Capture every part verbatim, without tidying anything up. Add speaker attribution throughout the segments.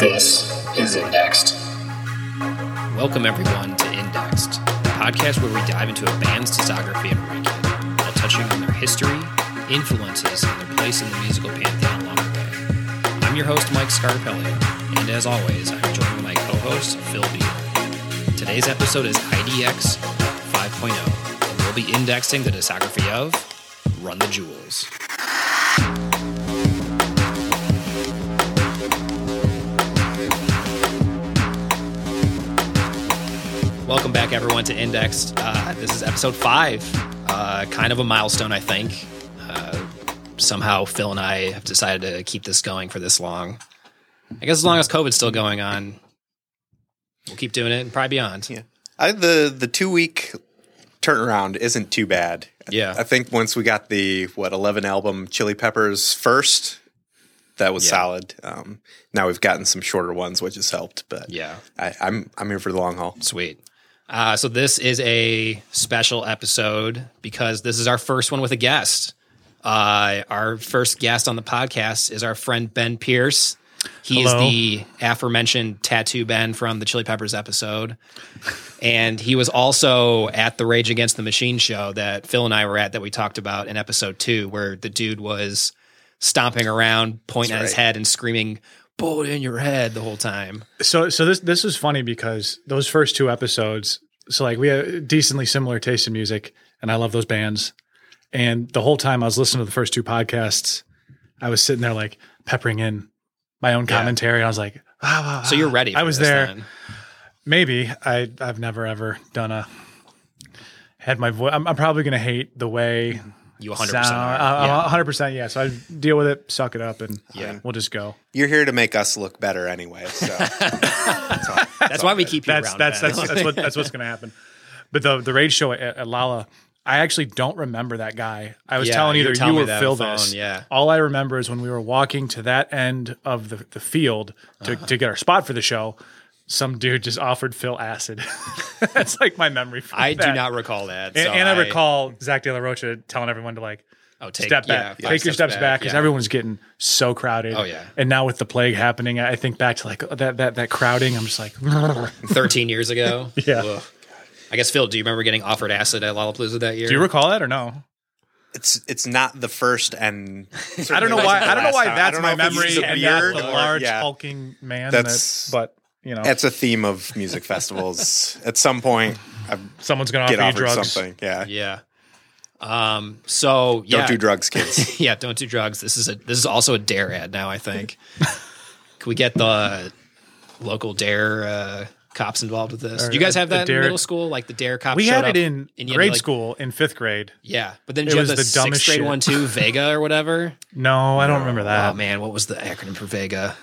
Speaker 1: This is Indexed.
Speaker 2: Welcome everyone to Indexed, a podcast where we dive into a band's discography and ranking, while touching on their history, influences, and their place in the musical pantheon along the way. I'm your host, Mike Scarpelli, and as always, I'm joined with my co-host, Phil Beaver. Today's episode is I D X five point oh, and we'll be indexing the discography of Run the Jewels. Welcome back, everyone, to Indexed. Uh, this is episode five, uh, kind of a milestone, I think. Uh, somehow, Phil and I have decided to keep this going for this long. I guess as long as COVID's still going on, we'll keep doing it and probably beyond.
Speaker 3: Yeah, I, the the two week turnaround isn't too bad.
Speaker 2: Yeah,
Speaker 3: I think once we got the what eleven album Chili Peppers first, that was
Speaker 2: yeah.
Speaker 3: solid. Um, now we've gotten some shorter ones, which has helped. But
Speaker 2: yeah,
Speaker 3: I, I'm I'm here for the long haul.
Speaker 2: Sweet. Uh, so this is a special episode because this is our first one with a guest. Uh, our first guest on the podcast is our friend Ben Pierce. He
Speaker 4: Hello.
Speaker 2: is the aforementioned Tattoo Ben from the Chili Peppers episode. And he was also at the Rage Against the Machine show that Phil and I were at that we talked about in episode two, where the dude was stomping around, pointing
Speaker 3: That's
Speaker 2: at his
Speaker 3: right.
Speaker 2: head and screaming, "Bullet in your head" the whole time.
Speaker 4: So, so this this is funny because those first two episodes. So, like, we have decently similar taste in music, and I love those bands. And the whole time I was listening to the first two podcasts, I was sitting there like peppering in my own
Speaker 2: Yeah.
Speaker 4: commentary. And I was like, ah, ah,
Speaker 2: So you're ready. For
Speaker 4: I was
Speaker 2: this
Speaker 4: there.
Speaker 2: then.
Speaker 4: Maybe I I've never ever done a had my voice. I'm, I'm probably gonna hate the way.
Speaker 2: You one hundred percent
Speaker 4: sound-
Speaker 2: are.
Speaker 4: uh,
Speaker 2: Yeah.
Speaker 4: one hundred percent. Yeah. So I deal with it, suck it up, and
Speaker 2: Yeah.
Speaker 4: we'll just go.
Speaker 3: You're here to make us look better anyway. So that's, all,
Speaker 2: That's why we keep you
Speaker 4: That's
Speaker 2: around.
Speaker 4: that's
Speaker 2: Ben.
Speaker 4: that's that's what that's what's going to happen. But the the Rage show at, at Lala, I actually don't remember that guy. I was
Speaker 2: Yeah,
Speaker 4: telling
Speaker 2: you were
Speaker 4: either
Speaker 2: telling
Speaker 4: you
Speaker 2: me
Speaker 4: or
Speaker 2: that
Speaker 4: Phil
Speaker 2: on the
Speaker 4: this.
Speaker 2: phone, yeah.
Speaker 4: All I remember is when we were walking to that end of the, the field to,
Speaker 2: Uh-huh.
Speaker 4: to get our spot for the show, some dude just offered Phil acid. That's like my memory. From
Speaker 2: I
Speaker 4: that.
Speaker 2: do not recall that.
Speaker 4: And,
Speaker 2: so
Speaker 4: and I, recall Zach De La Rocha telling everyone to like
Speaker 2: oh, take,
Speaker 4: step
Speaker 2: yeah,
Speaker 4: back,
Speaker 2: five
Speaker 4: take your steps back, because
Speaker 2: yeah.
Speaker 4: everyone's getting so crowded.
Speaker 2: Oh, yeah.
Speaker 4: And now with the plague happening, I think back to like that that that crowding. I'm just like,
Speaker 2: thirteen years ago.
Speaker 4: Yeah.
Speaker 2: Ugh. I guess, Phil, do you remember getting offered acid at Lollapalooza that year?
Speaker 4: do you recall that or no?
Speaker 3: it's it's not the first and
Speaker 4: I don't know
Speaker 3: certainly
Speaker 4: why.
Speaker 3: wasn't the
Speaker 4: I don't know
Speaker 3: last
Speaker 4: why
Speaker 3: time. I
Speaker 4: that's
Speaker 3: don't
Speaker 4: my
Speaker 3: know if it's
Speaker 4: memory.
Speaker 3: the
Speaker 4: And
Speaker 3: beard
Speaker 4: not the
Speaker 3: or-
Speaker 4: large
Speaker 3: yeah.
Speaker 4: hulking man.
Speaker 3: That's-
Speaker 4: That's but you know,
Speaker 3: That's a theme of music festivals. At some point, I
Speaker 4: someone's gonna offer
Speaker 3: get
Speaker 4: you
Speaker 3: offered
Speaker 4: drugs.
Speaker 3: something. Yeah.
Speaker 2: Yeah. Um. So yeah.
Speaker 3: Don't do drugs, kids.
Speaker 2: Yeah. Don't do drugs. This is a. This is also a Dare ad now. I think. Can we get the local Dare uh, cops involved with this?
Speaker 4: Or
Speaker 2: Do you guys have
Speaker 4: the
Speaker 2: that
Speaker 4: Dare-
Speaker 2: in middle school? Like the Dare cops.
Speaker 4: We
Speaker 2: showed
Speaker 4: had
Speaker 2: up
Speaker 4: it in
Speaker 2: and you had to,
Speaker 4: grade
Speaker 2: like-
Speaker 4: school in fifth grade.
Speaker 2: Yeah, but then
Speaker 4: It
Speaker 2: did you have
Speaker 4: was
Speaker 2: the,
Speaker 4: the dumbest
Speaker 2: sixth grade
Speaker 4: shit.
Speaker 2: one too, Vega or whatever.
Speaker 4: No, I don't remember that.
Speaker 2: Oh man, what was the acronym for Vega?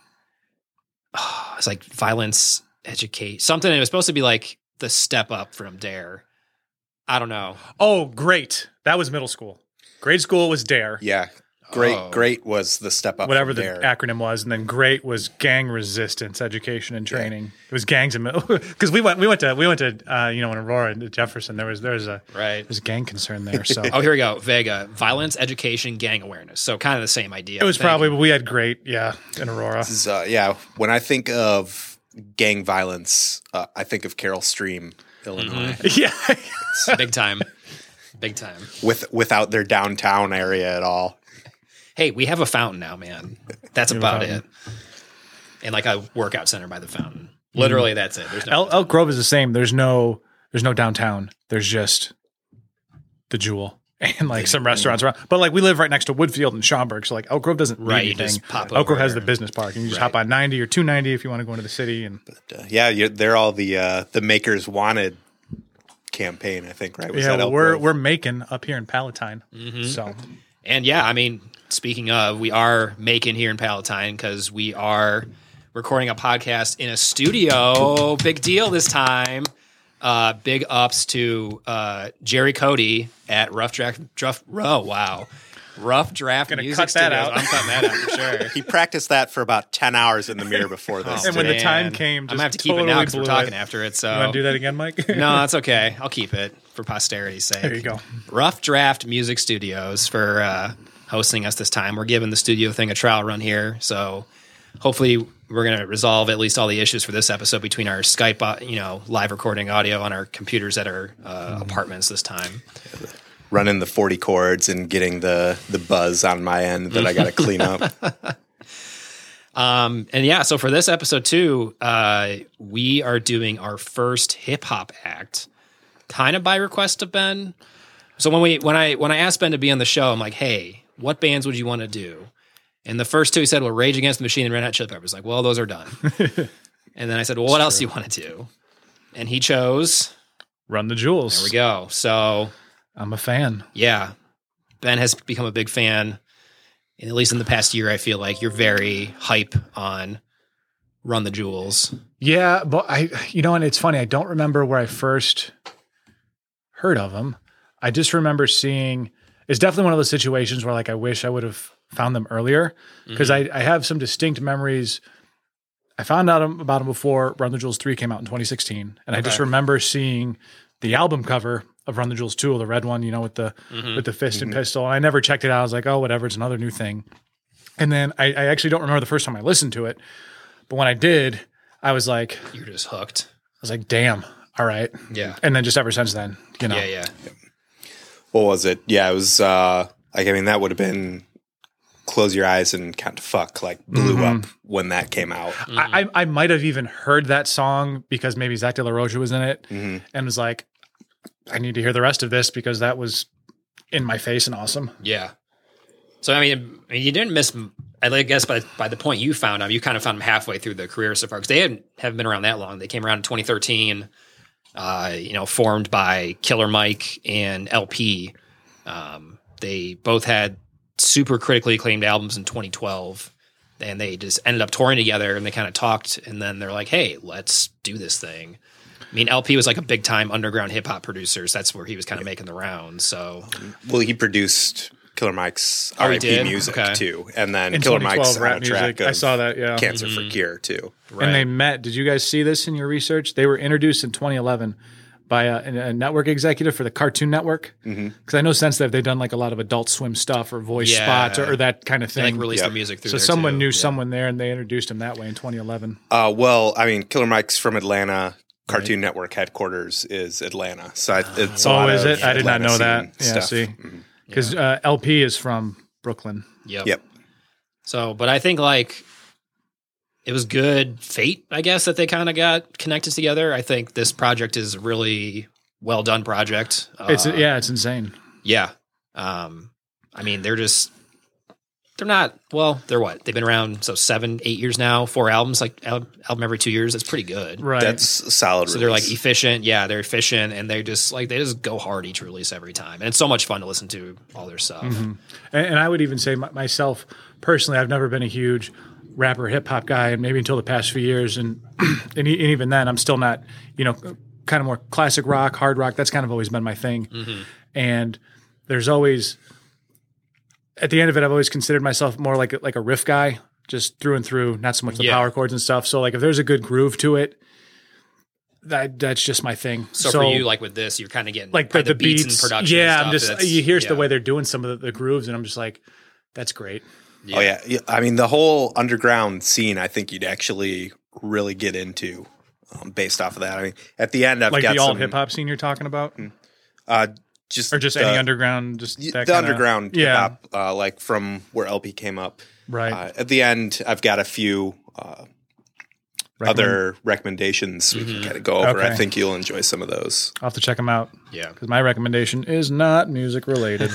Speaker 2: Oh, it's like violence educate something. It was supposed to be like the step up from Dare. I don't know.
Speaker 4: Oh, great! That was middle school. Grade school was Dare,
Speaker 3: Yeah. Great,
Speaker 2: Oh.
Speaker 3: great was the step up.
Speaker 4: whatever
Speaker 3: from
Speaker 4: the
Speaker 3: there.
Speaker 4: acronym was, and then great was gang resistance education and training. It was gangs and because we went we went to we went to uh, you know in Aurora and Jefferson there was there was a
Speaker 2: Right.
Speaker 4: there's a gang concern there. So
Speaker 2: Oh, here we go. Vega, violence education, gang awareness. So kind of the same idea.
Speaker 4: it was
Speaker 2: I think.
Speaker 4: probably we had great yeah in Aurora.
Speaker 3: This is, uh, yeah, when I think of gang violence, uh, I think of Carroll Stream, Illinois,
Speaker 4: Yeah.
Speaker 2: big time, big time.
Speaker 3: with without their downtown area at all.
Speaker 2: Hey, we have a fountain now, man. That's
Speaker 4: We have a
Speaker 2: about it.
Speaker 4: fountain.
Speaker 2: And like a workout center by the fountain. Literally, that's it. There's no.
Speaker 4: Elk, Elk Grove is the same. There's no there's no downtown. There's just the Jewel and like some restaurants around. But like we live right next to Woodfield and Schaumburg, so like Elk Grove doesn't
Speaker 2: Right, you
Speaker 4: need anything.
Speaker 2: just pop
Speaker 4: Elk Grove
Speaker 2: over.
Speaker 4: has the business park, and you just
Speaker 2: Right.
Speaker 4: hop on ninety or two ninety if you want to go into the city. And
Speaker 3: Uh, yeah, you're, they're all the uh, the Makers Wanted campaign, I think, right? Was
Speaker 4: yeah,
Speaker 3: that
Speaker 4: well,
Speaker 3: Elk
Speaker 4: we're
Speaker 3: Grove?
Speaker 4: we're making up here in Palatine.
Speaker 2: Mm-hmm.
Speaker 4: So
Speaker 2: And yeah, I mean, speaking of, we are making here in Palatine because we are recording a podcast in a studio. Big deal this time. Uh, big ups to uh, Jerry Cody at Rough Draft. Rough, oh, wow. Rough Draft
Speaker 4: Gonna
Speaker 2: Music
Speaker 4: cut that
Speaker 2: Studios.
Speaker 4: out.
Speaker 2: I'm cutting that out for sure.
Speaker 3: He practiced that for about ten hours in the mirror before this.
Speaker 4: And when the
Speaker 2: Man.
Speaker 4: time came,
Speaker 2: I'm
Speaker 4: just
Speaker 2: gonna have to keep it
Speaker 4: totally
Speaker 2: now because we're
Speaker 4: blew
Speaker 2: talking
Speaker 4: it.
Speaker 2: after it. So
Speaker 4: you want to do that again, Mike?
Speaker 2: no, that's okay. I'll keep it for posterity's sake.
Speaker 4: There you go.
Speaker 2: Rough Draft Music Studios for uh, hosting us this time. We're giving the studio thing a trial run here, so hopefully we're going to resolve at least all the issues for this episode between our Skype, uh, you know, live recording audio on our computers at our uh, mm. apartments this time.
Speaker 3: Running the forty chords and getting the, the buzz on my end that I got to clean up.
Speaker 2: Um, and yeah, so for this episode too, uh, we are doing our first hip hop act, kind of by request of Ben. So when we, when I, when I asked Ben to be on the show, I'm like, hey, what bands would you want to do? And the first two he said, well, Rage Against the Machine and Red Hot Chili Peppers. Like, well, those are done. And then I said, well, what else do you want to do? And he chose
Speaker 4: Run the Jewels.
Speaker 2: There we go. So
Speaker 4: I'm a fan.
Speaker 2: Yeah. Ben has become a big fan. And at least in the past year, I feel like you're very hype on Run the Jewels.
Speaker 4: Yeah, but I, you know, and it's funny. I don't remember where I first heard of them. I just remember seeing, it's definitely one of those situations where like, I wish I would have found them earlier because mm-hmm. I, I have some distinct memories. I found out about them before Run the Jewels three came out in twenty sixteen. And okay. I just remember seeing the album cover of Run the Jewels two, the red one, you know, with the mm-hmm. with the fist mm-hmm. and pistol. And I never checked it out. I was like, oh, whatever, it's another new thing. And then I, I actually don't remember the first time I listened to it. But when I did, I was like...
Speaker 2: You're just hooked.
Speaker 4: I was like, damn, all right.
Speaker 2: Yeah.
Speaker 4: And then just ever since then, you know.
Speaker 2: Yeah, yeah.
Speaker 3: What was it? Yeah, it was... Uh, like, I mean, that would have been... Close Your Eyes and Count to Fuck, like, blew mm-hmm. up when that came out.
Speaker 4: Mm-hmm. I, I might have even heard that song because maybe Zach De La Rocha was in it mm-hmm. and was like... I need to hear the rest of this because that was in my face and awesome.
Speaker 2: Yeah. So, I mean, I mean you didn't miss, I guess by, by the point you found them, you kind of found them halfway through the career so far because they hadn't, haven't been around that long. They came around in twenty thirteen, uh, you know, formed by Killer Mike and L P. Um, they both had super critically acclaimed albums in twenty twelve and they just ended up touring together and they kind of talked and then they're like, hey, let's do this thing. I mean, L P was like a big time underground hip hop producer. So that's where he was kind of making the rounds. So,
Speaker 3: well, he produced Killer Mike's
Speaker 2: oh,
Speaker 3: R I P music
Speaker 2: okay.
Speaker 3: too, and then
Speaker 4: in
Speaker 3: Killer Mike's
Speaker 4: rap
Speaker 3: on a track
Speaker 4: music. I saw that. Yeah,
Speaker 3: Cancer
Speaker 2: mm-hmm.
Speaker 3: for Cure too.
Speaker 2: Right.
Speaker 4: And they met. Did you guys see this in your research? They were introduced in twenty eleven by a, a network executive for the Cartoon Network. Because mm-hmm. I know since that they've done like a lot of Adult Swim stuff or voice
Speaker 2: yeah.
Speaker 4: spots or, or that kind of thing.
Speaker 2: They like released
Speaker 3: yep.
Speaker 2: their music through
Speaker 4: so
Speaker 2: there
Speaker 4: someone
Speaker 2: too.
Speaker 4: knew
Speaker 2: yeah.
Speaker 4: someone there, and they introduced him that way in twenty eleven.
Speaker 3: Uh, well, I mean, Killer Mike's from Atlanta. Cartoon right. Network headquarters is Atlanta. So I, it's a
Speaker 4: oh,
Speaker 3: lot
Speaker 4: is
Speaker 3: of
Speaker 4: it? I did not know that. Yeah,
Speaker 3: stuff.
Speaker 4: see,
Speaker 3: mm-hmm.
Speaker 4: because uh, L P is from Brooklyn.
Speaker 2: Yep.
Speaker 3: Yep.
Speaker 2: So, but I think like it was good fate, I guess, that they kind of got connected together. I think this project is a really well done project.
Speaker 4: It's
Speaker 2: uh,
Speaker 4: yeah, it's insane.
Speaker 2: Yeah. Um, I mean, they're just they're not well. They're what? They've been around so seven, eight years now. Four albums, like al- album every two years. That's pretty good,
Speaker 4: right?
Speaker 3: That's a solid.
Speaker 2: So
Speaker 3: release.
Speaker 2: they're like efficient. Yeah, they're efficient, and they just like they just go hard each release every time, and it's so much fun to listen to all their stuff.
Speaker 4: Mm-hmm. And, and I would even say my, myself personally, I've never been a huge rapper hip hop guy, and maybe until the past few years, and and, e- and even then, I'm still not, you know, kind of more classic rock, hard rock. That's kind of always been my thing,
Speaker 2: mm-hmm.
Speaker 4: and there's always. At the end of it, I've always considered myself more like a, like a riff guy, just through and through, not so much the
Speaker 2: yeah.
Speaker 4: power chords and stuff. So like if there's a good groove to it, that that's just my thing.
Speaker 2: So,
Speaker 4: so
Speaker 2: for you, like with this, you're kind of getting
Speaker 4: like the, the beats,
Speaker 2: beats and production.
Speaker 4: Yeah,
Speaker 2: and
Speaker 4: I'm
Speaker 2: stuff.
Speaker 4: just you hear
Speaker 2: yeah.
Speaker 4: the way they're doing some of the, the grooves, and I'm just like, that's great.
Speaker 3: Yeah. Oh yeah, I mean the whole underground scene. I think you'd actually really get into um, based off of that. I mean, at the end, I've
Speaker 4: like
Speaker 3: got
Speaker 4: the alt
Speaker 3: some,
Speaker 4: hip hop scene you're talking about.
Speaker 3: Uh, Just
Speaker 4: or just
Speaker 3: the,
Speaker 4: any underground, just
Speaker 3: the
Speaker 4: that kinda,
Speaker 3: underground,
Speaker 4: yeah,
Speaker 3: hip-hop, uh, like from where L P came up.
Speaker 4: Right.
Speaker 3: Uh, at the end, I've got a few uh, Recommend. other recommendations we
Speaker 2: mm-hmm.
Speaker 3: can kind of go over.
Speaker 4: Okay.
Speaker 3: I think you'll enjoy some of those.
Speaker 4: I'll have to check them out.
Speaker 2: Yeah,
Speaker 4: because my recommendation is not music related.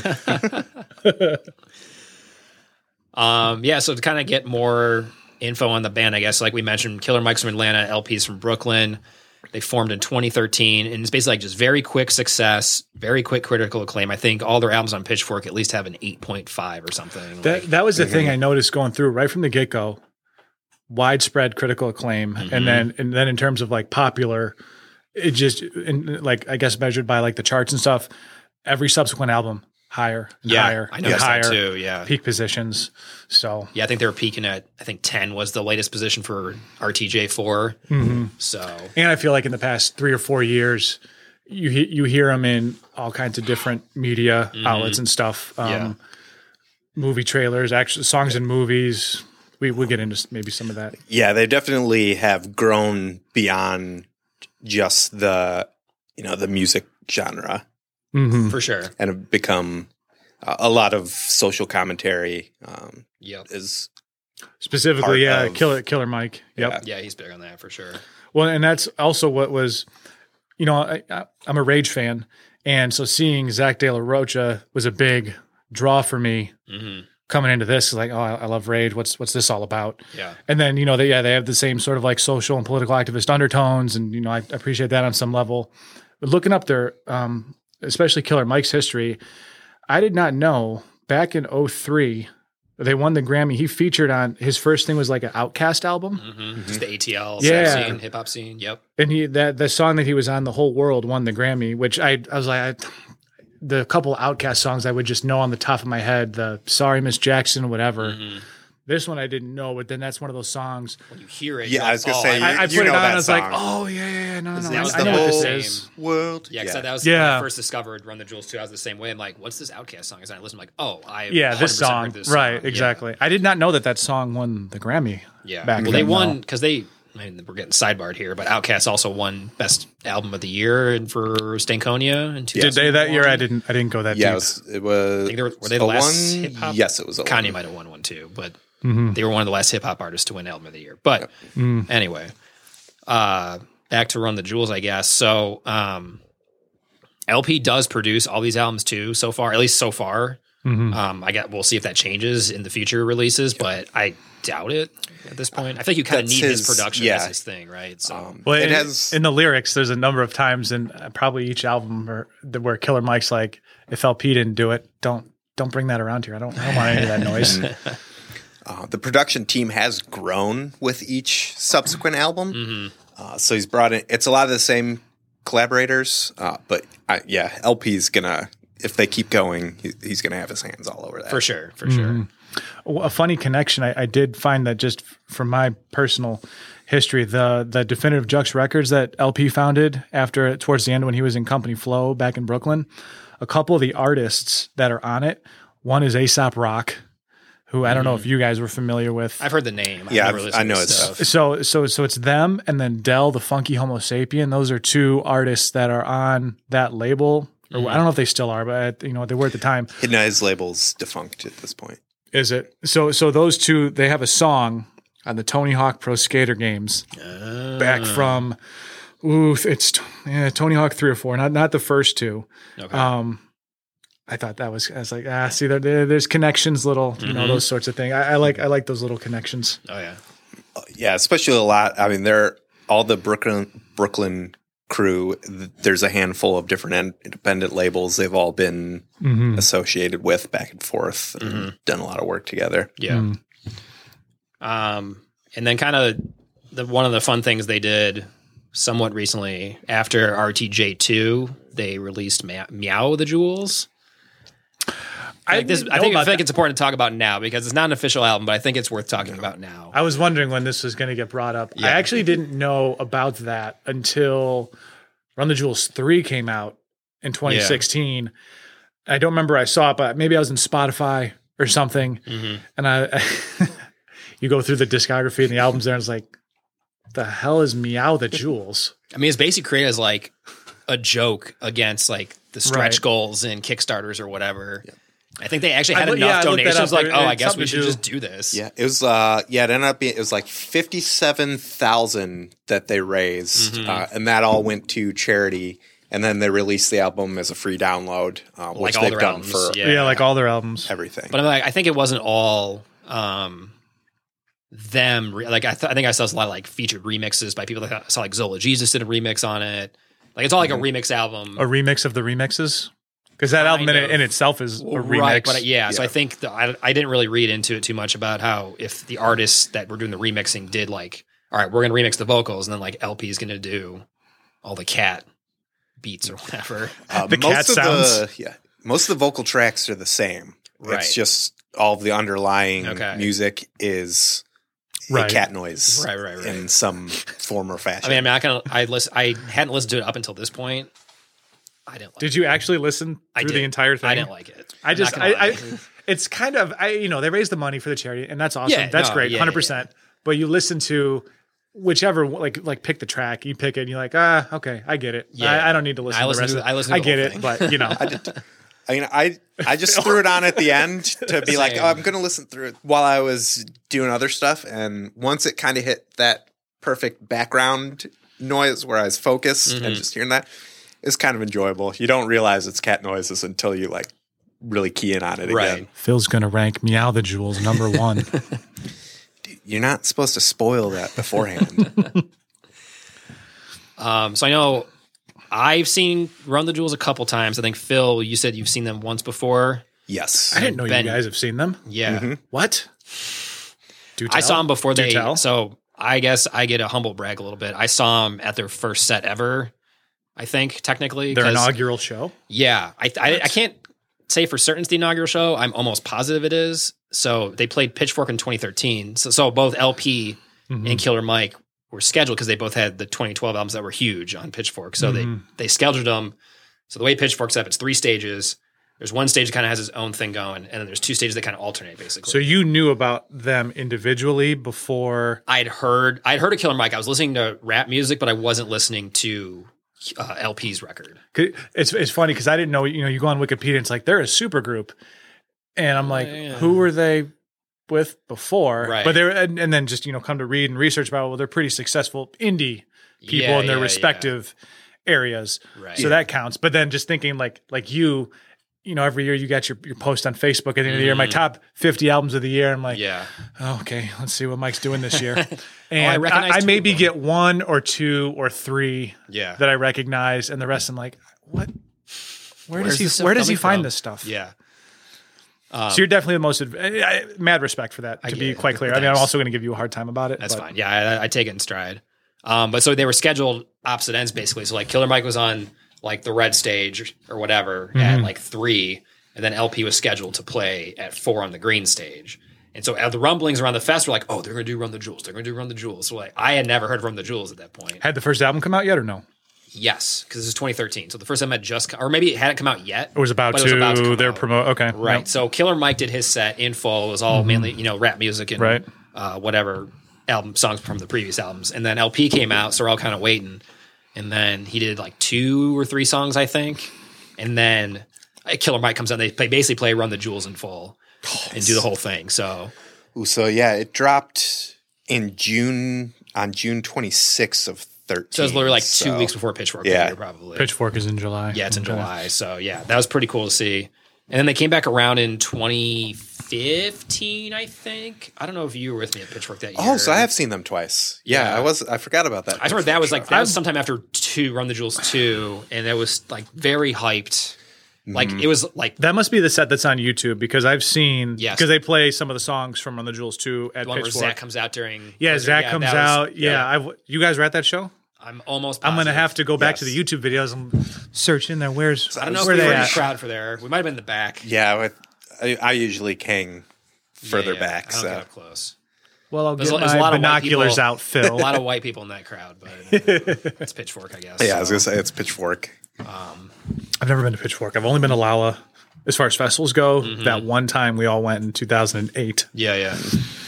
Speaker 2: um, yeah. So to kind of get more info on the band, I guess, like we mentioned, Killer Mike's from Atlanta, L P's from Brooklyn. They formed in twenty thirteen, and it's basically like just very quick success, very quick critical acclaim. I think all their albums on Pitchfork at least have an eight point five or something.
Speaker 4: That
Speaker 2: like,
Speaker 4: that was the
Speaker 3: mm-hmm.
Speaker 4: thing I noticed going through right from the get go. Widespread critical acclaim,
Speaker 2: mm-hmm.
Speaker 4: and then and then in terms of like popular, it just in, like I guess measured by like the charts and stuff. Every subsequent album higher, and
Speaker 2: yeah,
Speaker 4: higher,
Speaker 2: I noticed
Speaker 4: higher
Speaker 2: that too. Yeah,
Speaker 4: peak positions. So
Speaker 2: yeah, I think they were peaking at I think ten was the latest position for R T J four.
Speaker 4: Mm-hmm.
Speaker 2: So
Speaker 4: and I feel like in the past three or four years, you he- you hear them in all kinds of different media
Speaker 2: mm-hmm.
Speaker 4: outlets and stuff. Um,
Speaker 2: yeah.
Speaker 4: Movie trailers, actually songs in movies, we we'll get into maybe some of that.
Speaker 3: Yeah, they definitely have grown beyond just the, you know, the music genre
Speaker 4: Mm-hmm.
Speaker 2: For sure.
Speaker 3: and have become uh, a lot of social commentary um,
Speaker 2: Yep.
Speaker 3: is
Speaker 4: Specifically,
Speaker 3: Part
Speaker 4: yeah,
Speaker 3: of-
Speaker 4: Killer Killer Mike. Yep.
Speaker 3: Yeah.
Speaker 2: Yeah, he's big on that for sure.
Speaker 4: Well, and that's also what was, you know, I, I, I'm a Rage fan, and so seeing Zach De La Rocha was a big draw for me
Speaker 2: Mm-hmm.
Speaker 4: coming into this. Like, oh, I, I love Rage. What's what's this all about?
Speaker 2: Yeah.
Speaker 4: And then, you know, they, yeah, they have the same sort of like social and political activist undertones, and you know, I appreciate that on some level. But looking up their, um, especially Killer Mike's history, I did not know back in oh three they won the Grammy. He featured on his first thing was like an Outkast album.
Speaker 2: Mm-hmm. Just the A T L
Speaker 4: Yeah.
Speaker 2: scene, hip hop scene. Yep.
Speaker 4: And he that the song that he was on, The Whole World, won the Grammy, which I I was like, I, the couple Outkast songs I would just know on the top of my head, the Sorry Miss Jackson, whatever.
Speaker 2: Mm-hmm.
Speaker 4: This one I didn't know, but then that's one of those songs.
Speaker 2: When you hear it,
Speaker 3: Yeah,
Speaker 2: you're
Speaker 3: I
Speaker 2: like,
Speaker 3: was gonna
Speaker 2: oh,
Speaker 3: say,
Speaker 2: I,
Speaker 4: I, I
Speaker 3: you
Speaker 4: put it
Speaker 3: know
Speaker 4: on,
Speaker 3: that
Speaker 4: I was like,
Speaker 3: song.
Speaker 4: oh yeah, yeah, yeah, no, no,
Speaker 2: That
Speaker 4: no,
Speaker 2: was
Speaker 4: I,
Speaker 2: the
Speaker 4: I know what
Speaker 2: whole
Speaker 4: this is.
Speaker 3: world.
Speaker 2: yeah, because that was
Speaker 4: Yeah.
Speaker 2: when I first discovered Run the Jewels too. I was the same way. I'm like, what's this Outkast song? And I listened, I'm like, oh, I
Speaker 4: Yeah, this
Speaker 2: one hundred percent
Speaker 4: song,
Speaker 2: heard this
Speaker 4: right?
Speaker 2: song.
Speaker 4: Exactly. I did not know that that song won the Grammy.
Speaker 2: Yeah.
Speaker 4: back
Speaker 2: Well, they
Speaker 4: then,
Speaker 2: won
Speaker 4: though.
Speaker 2: because they. I mean, we're getting sidebarred here, but Outkast also won Best Album of the Year and for Stankonia in two thousand one.
Speaker 4: Did they that year? I didn't. I didn't go that
Speaker 3: Yeah, it
Speaker 4: deep.
Speaker 3: was. It was
Speaker 2: I think they were, were they the
Speaker 3: a
Speaker 2: last
Speaker 3: one?
Speaker 2: hip hop?
Speaker 3: Yes, it was. A
Speaker 2: Kanye
Speaker 3: one.
Speaker 2: might have won one too, but
Speaker 4: Mm-hmm.
Speaker 2: they were one of the last hip hop artists to win Album of the Year. But
Speaker 4: Mm.
Speaker 2: anyway, uh, back to Run the Jewels, I guess. So um, L P does produce all these albums too, so far, at least so far.
Speaker 4: Mhm.
Speaker 2: Um, I got. We'll see if that changes in the future releases, but I doubt it at this point. I think you kind of
Speaker 3: That's
Speaker 2: need his,
Speaker 3: his-
Speaker 2: production
Speaker 3: yeah.
Speaker 2: as his thing, right? So
Speaker 3: Um,
Speaker 4: Well,
Speaker 3: it
Speaker 4: in,
Speaker 3: has.
Speaker 4: in the lyrics, there's a number of times, and probably each album where, where Killer Mike's like, "If L P didn't do it, don't don't bring that around here. I don't, I don't want any of that noise."
Speaker 3: Uh, the production team has grown with each subsequent album.
Speaker 2: mhm.
Speaker 3: Uh, so he's brought in, it's a lot of the same collaborators, uh, but I, yeah, L P's gonna, if they keep going, he, he's gonna have his hands all over that.
Speaker 2: for sure, for sure.
Speaker 4: A funny connection. I, I did find that just from my personal history, the the Definitive Jux Records that L P founded after towards the end when he was in Company Flow back in Brooklyn, a couple of the artists that are on it, one is Aesop Rock, who I don't know if you guys were familiar with.
Speaker 2: I've heard the name. I've
Speaker 3: Yeah,
Speaker 2: never
Speaker 3: I've-
Speaker 2: listened
Speaker 3: I know
Speaker 2: to
Speaker 3: it's-
Speaker 2: stuff.
Speaker 4: So so so it's them and then Del the Funky Homo Sapien. Those are two artists that are on that label. Or I don't know if they still are, but you know they were at the time.
Speaker 3: Hidden Eyes label's defunct at this point.
Speaker 4: Is it? So so those two they have a song on the Tony Hawk Pro Skater games
Speaker 2: Uh,
Speaker 4: back from ooh it's yeah, Tony Hawk three or four, not not the first two.
Speaker 2: okay.
Speaker 4: Um, I thought that was I was like ah see there, there- there's connections, little you know
Speaker 2: Mhm.
Speaker 4: those sorts of things. I, I like I like those little connections.
Speaker 2: oh yeah.
Speaker 3: Yeah, especially a lot. I mean, they're all the Brooklyn Brooklyn crew. th- There's a handful of different in- independent labels they've all been
Speaker 4: Mm-hmm.
Speaker 3: associated with back and forth, and
Speaker 2: Mhm.
Speaker 3: done a lot of work together.
Speaker 2: Yeah.
Speaker 4: Mm.
Speaker 2: Um, and then kind of the one of the fun things they did somewhat recently after R T J two, they released Meow, Meow the Jewels. I, think, this,
Speaker 4: didn't
Speaker 2: I,
Speaker 4: know
Speaker 2: think, I
Speaker 4: about
Speaker 2: think
Speaker 4: that.
Speaker 2: it's important to talk about now because it's not an official album, but I think it's worth talking about now.
Speaker 4: I was wondering when this was going to get brought up.
Speaker 2: Yeah.
Speaker 4: I actually didn't know about that until Run the Jewels three came out in twenty sixteen. I don't remember I saw it, but maybe I was in Spotify or something.
Speaker 2: Mhm.
Speaker 4: And I, you go through the discography and the albums there, and it's like, the hell is Meow the Jewels?
Speaker 2: I mean, it's basically created as like a joke against like the stretch
Speaker 4: Right.
Speaker 2: goals and Kickstarters or whatever. I think they actually
Speaker 4: I
Speaker 2: had
Speaker 4: look-
Speaker 2: enough
Speaker 4: yeah, I looked that
Speaker 2: donations.
Speaker 4: up.
Speaker 2: Like,
Speaker 4: It-
Speaker 2: oh, I
Speaker 4: it's
Speaker 2: guess
Speaker 4: something
Speaker 2: we
Speaker 4: to
Speaker 2: should
Speaker 4: do.
Speaker 2: just do this.
Speaker 3: Yeah, it was. Uh, yeah, it ended up being. It was like fifty-seven thousand that they raised,
Speaker 2: Mhm.
Speaker 3: uh, and that all went to charity. And then they released the album as a free download, uh, which
Speaker 2: Like all
Speaker 3: they've
Speaker 2: their
Speaker 3: done
Speaker 2: albums,
Speaker 3: for
Speaker 2: yeah.
Speaker 4: Yeah, like all their albums.
Speaker 3: everything.
Speaker 2: But I'm like, I think it wasn't all um, them. Re- like I, th- I think I saw a lot of like featured remixes by people. That I saw like Zola Jesus did a remix on it. Like it's all like a remix album,
Speaker 4: A remix of the remixes? Because that album in,
Speaker 2: Kind of.
Speaker 4: in itself is a remix.
Speaker 2: right? But uh, yeah, so
Speaker 3: Yeah.
Speaker 2: I think the, I, I didn't really read into it too much about how if the artists that were doing the remixing did like, all right, we're gonna remix the vocals, and then like L P is gonna do all the cat beats or whatever.
Speaker 3: Uh,
Speaker 4: The
Speaker 3: most
Speaker 4: cat
Speaker 3: of
Speaker 4: sounds.
Speaker 3: The, yeah, most of the vocal tracks are the same.
Speaker 2: Right.
Speaker 3: It's just all of the underlying
Speaker 2: Okay.
Speaker 3: music is
Speaker 4: Right.
Speaker 3: a cat noise,
Speaker 2: Right, right, right.
Speaker 3: in some form or fashion.
Speaker 2: I mean, I'm not gonna. I listen. I hadn't listened to it up until this point. I didn't like
Speaker 4: Did
Speaker 2: it.
Speaker 4: you actually listen
Speaker 2: I
Speaker 4: through
Speaker 2: did.
Speaker 4: the entire thing?
Speaker 2: I didn't like it.
Speaker 4: I
Speaker 2: I'm
Speaker 4: just,
Speaker 2: not gonna
Speaker 4: I, I,
Speaker 2: lie.
Speaker 4: it's kind of, I, you know, they raised the money for the charity, and that's awesome.
Speaker 2: Yeah,
Speaker 4: that's
Speaker 2: no,
Speaker 4: great,
Speaker 2: yeah,
Speaker 4: hundred percent. But you listen to whichever, like, like pick the track, you pick it, and you're like, ah, okay, I get it.
Speaker 2: Yeah.
Speaker 4: I, I don't need to listen
Speaker 2: I
Speaker 4: to the
Speaker 2: listen
Speaker 4: rest
Speaker 2: to-
Speaker 4: of it.
Speaker 2: I listen to
Speaker 4: I
Speaker 2: the
Speaker 4: get
Speaker 2: whole
Speaker 4: it,
Speaker 2: thing.
Speaker 4: but you know,
Speaker 3: I mean, I I just threw it on at the end to be like,
Speaker 2: Same.
Speaker 3: oh, I'm going to listen through it while I was doing other stuff. And once it kind of hit that perfect background noise where I was focused
Speaker 2: Mm-hmm.
Speaker 3: and just hearing that, it's kind of enjoyable. You don't realize it's cat noises until you like really key in on it
Speaker 2: Right.
Speaker 3: again.
Speaker 4: Phil's gonna rank Meow the Jewels number one.
Speaker 3: You're not supposed to spoil that beforehand.
Speaker 2: Um, so I know I've seen Run the Jewels a couple times. I think Phil, you said you've seen them once before.
Speaker 3: Yes.
Speaker 4: I didn't know
Speaker 2: Ben-
Speaker 4: you guys have seen them.
Speaker 2: Yeah.
Speaker 4: What? Do
Speaker 2: I
Speaker 4: tell?
Speaker 2: saw them before
Speaker 4: Do
Speaker 2: they.
Speaker 4: tell?
Speaker 2: So I guess I get a humble brag a little bit. I saw them at their first set ever. I think technically,
Speaker 4: Their
Speaker 2: 'cause-
Speaker 4: inaugural show.
Speaker 2: Yeah, I, I I can't say for certain it's the inaugural show. I'm almost positive it is. So they played Pitchfork in twenty thirteen. So so both L P
Speaker 4: Mm-hmm.
Speaker 2: and Killer Mike were scheduled because they both had the twenty twelve albums that were huge on Pitchfork. So
Speaker 4: Mm-hmm.
Speaker 2: they they scheduled them. So the way Pitchfork's up, it's three stages. There's one stage that kind of has its own thing going, and then there's two stages that kind of alternate basically.
Speaker 4: So you knew about them individually before.
Speaker 2: I'd heard I'd heard of Killer Mike. I was listening to rap music, but I wasn't listening to uh, L P's record.
Speaker 4: 'Cause It's it's funny because I didn't know. You know, you go on Wikipedia, and it's like they're a super group, and I'm like,
Speaker 2: yeah.
Speaker 4: who were they with before?
Speaker 2: Right.
Speaker 4: But they're and, and then just you know come to read and research about well, they're pretty successful indie people
Speaker 2: Yeah,
Speaker 4: in their
Speaker 2: yeah,
Speaker 4: respective areas.
Speaker 2: Right.
Speaker 4: So
Speaker 2: Yeah.
Speaker 4: that counts. But then just thinking like like you. You know, every year you got your, your post on Facebook at the end of the year, my top fifty albums of the year. I'm like,
Speaker 2: Mm-hmm. Yeah.
Speaker 4: oh, okay, let's see what Mike's doing this year.
Speaker 2: I
Speaker 4: And I,
Speaker 2: recognize
Speaker 4: I,
Speaker 2: two
Speaker 4: maybe
Speaker 2: of them.
Speaker 4: get one or two or three
Speaker 2: Yeah.
Speaker 4: that I recognize, and the rest I'm like, what? Where
Speaker 2: Where's
Speaker 4: does he?
Speaker 2: this stuff
Speaker 4: Where does he
Speaker 2: coming
Speaker 4: find
Speaker 2: from?
Speaker 4: this stuff?
Speaker 2: Yeah.
Speaker 4: so you're definitely the most. adv- I, I, mad respect for that. To
Speaker 2: get
Speaker 4: be
Speaker 2: it.
Speaker 4: quite clear, I mean, I'm
Speaker 2: Thanks.
Speaker 4: also going to give you a hard time about it.
Speaker 2: That's
Speaker 4: but-
Speaker 2: fine. Yeah, I, I take it in stride. Um, but so they were scheduled opposite ends basically. So like Killer Mike was on like the red stage or whatever at like three, and then L P was scheduled to play at four on the green stage. And so uh, the rumblings around the fest were like, oh, they're going to do Run the Jewels. They're going to do Run the Jewels. So like I had never heard of Run the Jewels at that point.
Speaker 4: Had the first album come out yet or no?
Speaker 2: Yes, because this is twenty thirteen. So the first time had just, co- or maybe it hadn't come out yet.
Speaker 4: It was about
Speaker 2: but
Speaker 4: to.
Speaker 2: it was about to come
Speaker 4: They're
Speaker 2: out.
Speaker 4: promote. Okay,
Speaker 2: Right.
Speaker 4: Yep.
Speaker 2: So Killer Mike did his set in full. It was all mainly, you know, rap music and
Speaker 4: Right.
Speaker 2: uh, whatever album songs from the previous albums. And then L P came out, so we're all kind of waiting. And then he did like two or three songs, I think. And then uh, Killer Mike comes out. And they play, basically play Run the Jewels in full and do the whole thing. So
Speaker 3: Ooh, so yeah, it dropped in June on June twenty-sixth of thirteen.
Speaker 2: so it was literally like two
Speaker 3: so-
Speaker 2: weeks before Pitchfork.
Speaker 3: Yeah.
Speaker 2: Premiere, probably.
Speaker 4: Pitchfork is in July.
Speaker 2: Yeah, it's in
Speaker 4: Okay.
Speaker 2: July. So yeah, that was pretty cool to see. And then they came back around in twenty fifteen, I think. I don't know if you were with me at Pitchfork that year.
Speaker 3: Oh, so I have seen them twice. Yeah,
Speaker 2: Yeah.
Speaker 3: I was. I forgot about that.
Speaker 2: I remember that was like that
Speaker 4: I've-
Speaker 2: was sometime after two Run the Jewels two, and it was like very hyped. Like it was like
Speaker 4: That must be the set that's on YouTube because I've seen
Speaker 2: Yes.
Speaker 4: because they play some of the songs from Run the Jewels two at
Speaker 2: the one where
Speaker 4: Pitchfork.
Speaker 2: Zach comes out during.
Speaker 4: yeah, Zach
Speaker 2: yeah,
Speaker 4: comes
Speaker 2: that was-
Speaker 4: out. Yeah, I've, you guys were at that show.
Speaker 2: I'm almost.
Speaker 4: I'm gonna
Speaker 2: positive.
Speaker 4: have to go back to
Speaker 3: Yes.
Speaker 4: the YouTube videos and search in there. Where's
Speaker 2: I don't know if
Speaker 4: where
Speaker 2: we
Speaker 4: they
Speaker 2: were in the
Speaker 4: at?
Speaker 2: crowd for there. We might have been in the back.
Speaker 3: Yeah, with, I, I usually king further
Speaker 2: Yeah,
Speaker 3: back.
Speaker 2: I don't
Speaker 3: So
Speaker 2: get up close.
Speaker 4: Well, I'll
Speaker 2: There's
Speaker 4: get
Speaker 2: a- there's a
Speaker 4: my
Speaker 2: lot of white
Speaker 4: binoculars
Speaker 2: people-
Speaker 4: out, Phil.
Speaker 2: A lot of white people in that crowd, but it's Pitchfork, I guess.
Speaker 3: yeah, I was
Speaker 2: so.
Speaker 3: gonna say it's Pitchfork.
Speaker 4: I've never been to Pitchfork. I've only been to Lala. As far as festivals go,
Speaker 2: Mm-hmm.
Speaker 4: that one time we all went in two thousand eight.
Speaker 2: Yeah, yeah.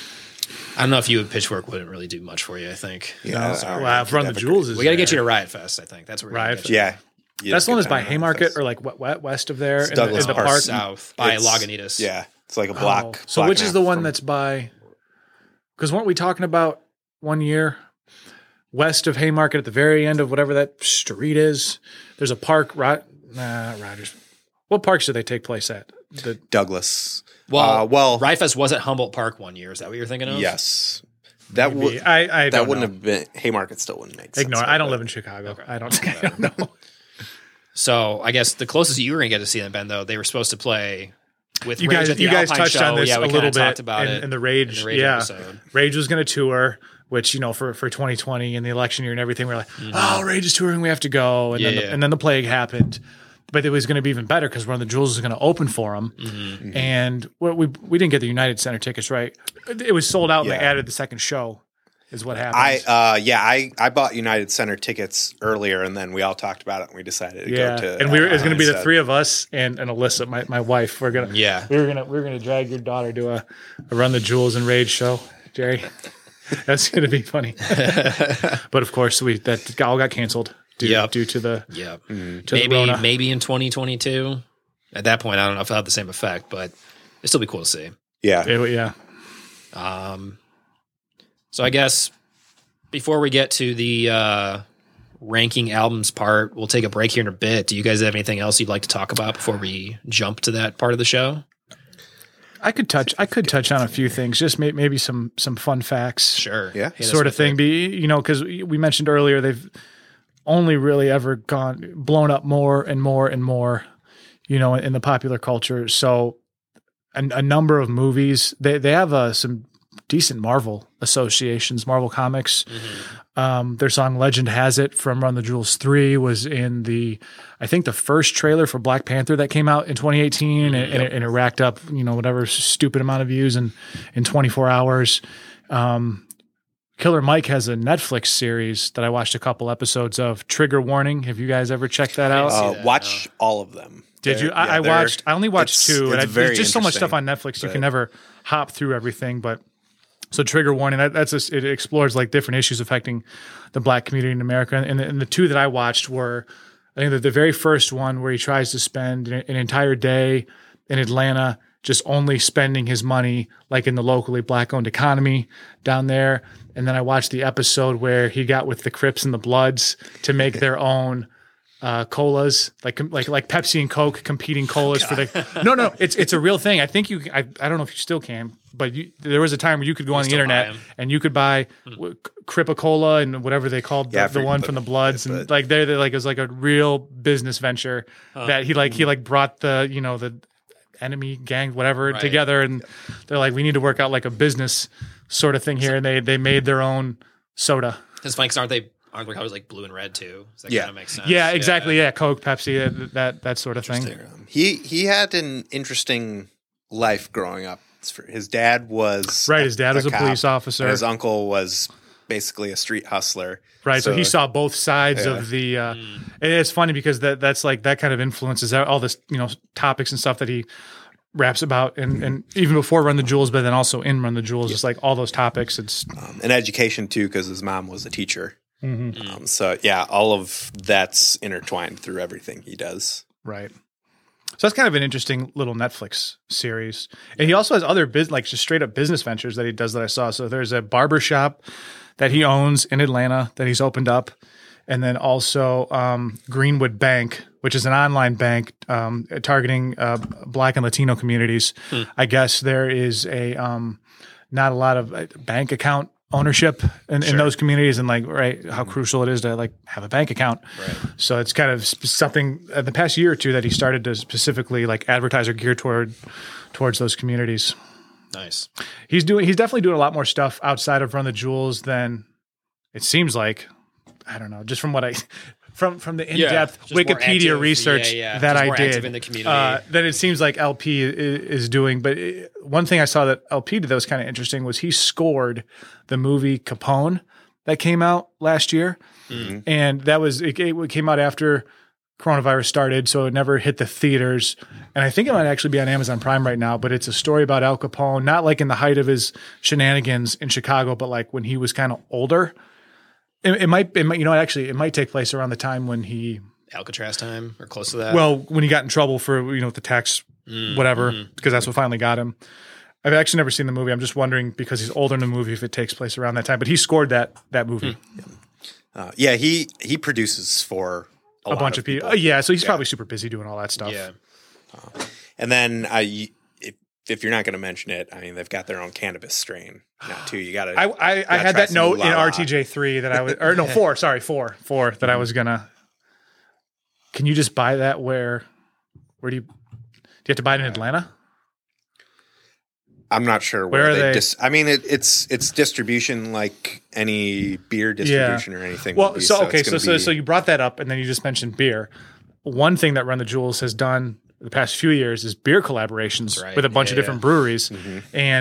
Speaker 2: I don't know if you and Pitchfork wouldn't really do much for you. I think
Speaker 3: Yeah,
Speaker 4: No,
Speaker 3: sorry.
Speaker 4: well, I've Run the Jewels is
Speaker 2: we got to get you
Speaker 4: there.
Speaker 2: to Riot Fest. I think that's where we gotta
Speaker 4: Riot
Speaker 2: get you.
Speaker 3: Yeah, You
Speaker 4: That's
Speaker 3: had
Speaker 4: the
Speaker 3: a
Speaker 4: one
Speaker 3: good
Speaker 4: that's by
Speaker 3: time at
Speaker 4: Haymarket
Speaker 3: Fest.
Speaker 4: or like what, what west of there in the,
Speaker 3: Douglas
Speaker 4: in the
Speaker 3: Park.
Speaker 4: park.
Speaker 2: South by
Speaker 3: It's-
Speaker 2: Lagunitas.
Speaker 3: Yeah, it's like a block.
Speaker 4: Oh, so
Speaker 3: block
Speaker 4: which
Speaker 3: and
Speaker 4: is
Speaker 3: a
Speaker 4: the
Speaker 3: half
Speaker 4: one
Speaker 3: from-
Speaker 4: that's by? Because weren't we talking about one year west of Haymarket at the very end of whatever that street is? There's a park. Rod, nah, not Rogers. What parks do they take place at? The
Speaker 3: Douglas?
Speaker 2: Well,
Speaker 3: Uh, well,
Speaker 2: Riot Fest was at Humboldt Park one year. Is that what you're thinking of?
Speaker 3: yes, that
Speaker 4: maybe.
Speaker 3: would
Speaker 4: I, I
Speaker 3: that
Speaker 4: don't
Speaker 3: wouldn't
Speaker 4: know.
Speaker 3: have been Haymarket. Still wouldn't make sense.
Speaker 4: Ignore.
Speaker 3: but
Speaker 4: I don't
Speaker 3: that-
Speaker 4: live in Chicago. I don't. I don't know.
Speaker 2: So I guess the closest you were going to get to see them, Ben, though, they were supposed to play with
Speaker 4: You
Speaker 2: Rage
Speaker 4: guys,
Speaker 2: at the
Speaker 4: you guys
Speaker 2: Alpine
Speaker 4: touched
Speaker 2: show.
Speaker 4: on this
Speaker 2: yeah, we
Speaker 4: a
Speaker 2: kinda
Speaker 4: little bit
Speaker 2: talked about
Speaker 4: in,
Speaker 2: it
Speaker 4: in the Rage.
Speaker 2: in the Rage
Speaker 4: yeah,
Speaker 2: episode.
Speaker 4: Rage was going to tour, which you know for for twenty twenty and the election year and everything, we we're like, oh, Rage is touring, we have to go, and
Speaker 2: Mm-hmm. Yeah,
Speaker 4: then the,
Speaker 2: yeah.
Speaker 4: and then the plague happened. But it was going to be even better because Run the Jewels was going to open for them,
Speaker 2: Mm-hmm.
Speaker 4: and what we we didn't get the United Center tickets right. It was sold out, and they
Speaker 3: Yeah.
Speaker 4: added the second show. is what
Speaker 3: I
Speaker 4: happens.
Speaker 3: uh yeah I I bought United Center tickets earlier, and then we all talked about it and we decided to
Speaker 4: yeah,
Speaker 3: go to
Speaker 4: and we were, it was going to be the
Speaker 3: instead.
Speaker 4: three of us and, and Alyssa, my, my wife. We're gonna
Speaker 2: Yeah.
Speaker 4: we were gonna we were gonna drag your daughter to a, a Run the Jewels and Rage show, Jerry. That's going to be funny. But of course, we that all got canceled due,
Speaker 2: Yep.
Speaker 4: due to the
Speaker 2: Yeah.
Speaker 4: to the
Speaker 2: Maybe
Speaker 4: Rona.
Speaker 2: maybe in twenty twenty-two. At that point, I don't know if it'll have the same effect, but it'd still be cool to see.
Speaker 3: Yeah.
Speaker 4: It- yeah.
Speaker 2: Um, so I guess before we get to the uh, ranking albums part, we'll take a break here in a bit. Do you guys have anything else you'd like to talk about before we jump to that part of the show?
Speaker 4: I could touch. I could touch on a few things, just may, maybe some some fun facts,
Speaker 2: Sure.
Speaker 3: Yeah.
Speaker 2: Hit us
Speaker 4: sort of
Speaker 2: with
Speaker 4: thing.
Speaker 2: it.
Speaker 4: Be you know, because we mentioned earlier they've only really ever gone blown up more and more and more, you know, in the popular culture. So a, a number of movies. They they have uh, some decent Marvel associations, Marvel Comics.
Speaker 2: Mm-hmm.
Speaker 4: Um, their song "Legend Has It" from Run the Jewels three was in the, I think the first trailer for Black Panther that came out in twenty eighteen, and, and, it, and it racked up, you know, whatever stupid amount of views in, in twenty-four hours. Um, Killer Mike has a Netflix series that I watched a couple episodes of, Trigger Warning. Have you guys ever checked that out?
Speaker 3: Uh,
Speaker 2: that,
Speaker 3: watch all of them.
Speaker 4: Did
Speaker 3: They're-
Speaker 4: you? I,
Speaker 3: yeah,
Speaker 4: I
Speaker 3: they're-
Speaker 4: watched. I only watched
Speaker 3: it's-
Speaker 4: two, and
Speaker 3: it's
Speaker 4: I,
Speaker 3: very
Speaker 4: there's just so much stuff
Speaker 3: interesting,
Speaker 4: on Netflix you
Speaker 3: but-
Speaker 4: can never hop through everything. But so, Trigger Warning. That, that's a, it explores like different issues affecting the Black community in America. And the, and the two that I watched were, I think, the, the very first one where he tries to spend an, an entire day in Atlanta just only spending his money like in the locally Black-owned economy down there. And then I watched the episode where he got with the Crips and the Bloods to make their own uh, colas, like like like Pepsi and Coke competing colas for the. No, no, it's it's a real thing. I think you. I, I don't know if you still can, but you, there was a time where you could go on the
Speaker 2: still buy
Speaker 4: internet
Speaker 2: 'em.
Speaker 4: and you could buy w- Cripa-Cola and whatever they called
Speaker 3: Yeah, I
Speaker 4: the, the
Speaker 3: forget
Speaker 4: one
Speaker 3: the-
Speaker 4: from the Bloods, and
Speaker 3: but-
Speaker 4: like they're, they're like it was like a real business venture that he like he like brought the you know the enemy gang whatever
Speaker 2: Right.
Speaker 4: together, and they're like, we need to work out like a business sort of thing here, and they they made their own soda.
Speaker 2: It's funny 'cause aren't they aren't their colors like blue and red too? So that
Speaker 3: Yeah.
Speaker 2: kind of makes sense.
Speaker 4: Yeah, exactly. Yeah, Coke, Pepsi, that that, that sort of thing.
Speaker 3: Um, He he had an interesting life growing up. His dad was
Speaker 4: Right, his dad was a
Speaker 3: cop,
Speaker 4: police officer.
Speaker 3: and his uncle was basically a street hustler.
Speaker 4: Right, so, he saw both sides
Speaker 3: Yeah.
Speaker 4: of the. Uh, and it's funny because that that's like that kind of influences all this, you know, topics and stuff that he raps about, and and even before Run the Jewels, but then also in Run the Jewels, just like all those topics. It's
Speaker 3: um, an education too, because his mom was a teacher.
Speaker 4: Mm-hmm.
Speaker 3: Um, so yeah, all of that's intertwined through everything he does.
Speaker 4: right. So that's kind of an interesting little Netflix series, and he also has other biz, like just straight up business ventures that he does that I saw. So there's a barber shop that he owns in Atlanta that he's opened up. And then also um, Greenwood Bank, which is an online bank um, targeting uh, Black and Latino communities.
Speaker 2: Hmm.
Speaker 4: I guess there is a um, not a lot of uh, bank account ownership in, in those communities, and like right how crucial it is to like have a bank account.
Speaker 2: Right.
Speaker 4: So it's kind of sp- something in the past year or two that he started to specifically like advertise or gear toward towards those communities.
Speaker 2: Nice.
Speaker 4: He's doing he's definitely doing a lot more stuff outside of Run the Jewels than it seems like. I don't know, just from what I from from the in-depth
Speaker 2: just more
Speaker 4: Wikipedia
Speaker 2: active,
Speaker 4: research
Speaker 2: yeah, yeah,
Speaker 4: that
Speaker 2: just
Speaker 4: I
Speaker 2: more
Speaker 4: did
Speaker 2: active in the community.
Speaker 4: uh, that it seems like L P is, is doing. But it, one thing I saw that L P did that was kind of interesting was he scored the movie Capone that came out last year,
Speaker 2: Mm-hmm.
Speaker 4: and that was it, it came out after coronavirus started, so it never hit the theaters. And I think it might actually be on Amazon Prime right now, but it's a story about Al Capone, not like in the height of his shenanigans in Chicago, but like when he was kind of older. It, it might, it might, you know, actually, it might take place around the time when he,
Speaker 2: Alcatraz time or close to that.
Speaker 4: well, when he got in trouble for, you know, the tax, whatever, because that's what finally got him. I've actually never seen the movie. I'm just wondering because he's older in the movie if it takes place around that time. But he scored that that movie.
Speaker 3: Uh, yeah, he he produces for a,
Speaker 4: A
Speaker 3: lot
Speaker 4: bunch of people. Oh, yeah, so he's probably super busy doing all that stuff.
Speaker 2: yeah.
Speaker 3: And then uh, you, if if you're not going to mention it, I mean, they've got their own cannabis strain now too. You got to.
Speaker 4: I I, I had
Speaker 3: try
Speaker 4: that
Speaker 3: some
Speaker 4: note in
Speaker 3: La La.
Speaker 4: R T J three that I was, or no, four. Sorry, four, four that I was gonna. Can you just buy that? Where, where do you? Do you have to buy it in Atlanta?
Speaker 3: I'm not sure
Speaker 4: Where
Speaker 3: where,
Speaker 4: are
Speaker 3: they.
Speaker 4: they?
Speaker 3: Dis- I mean, it, it's it's distribution like any beer distribution or anything. would
Speaker 4: Well,
Speaker 3: be,
Speaker 4: so okay,
Speaker 3: it's
Speaker 4: so
Speaker 3: gonna
Speaker 4: so
Speaker 3: be-
Speaker 4: so you brought that up, and then you just mentioned beer. One thing that Run the Jewels has done the past few years is beer collaborations
Speaker 2: That's right.
Speaker 4: with a bunch
Speaker 2: Yeah,
Speaker 4: of different breweries,
Speaker 3: Mm-hmm.
Speaker 4: and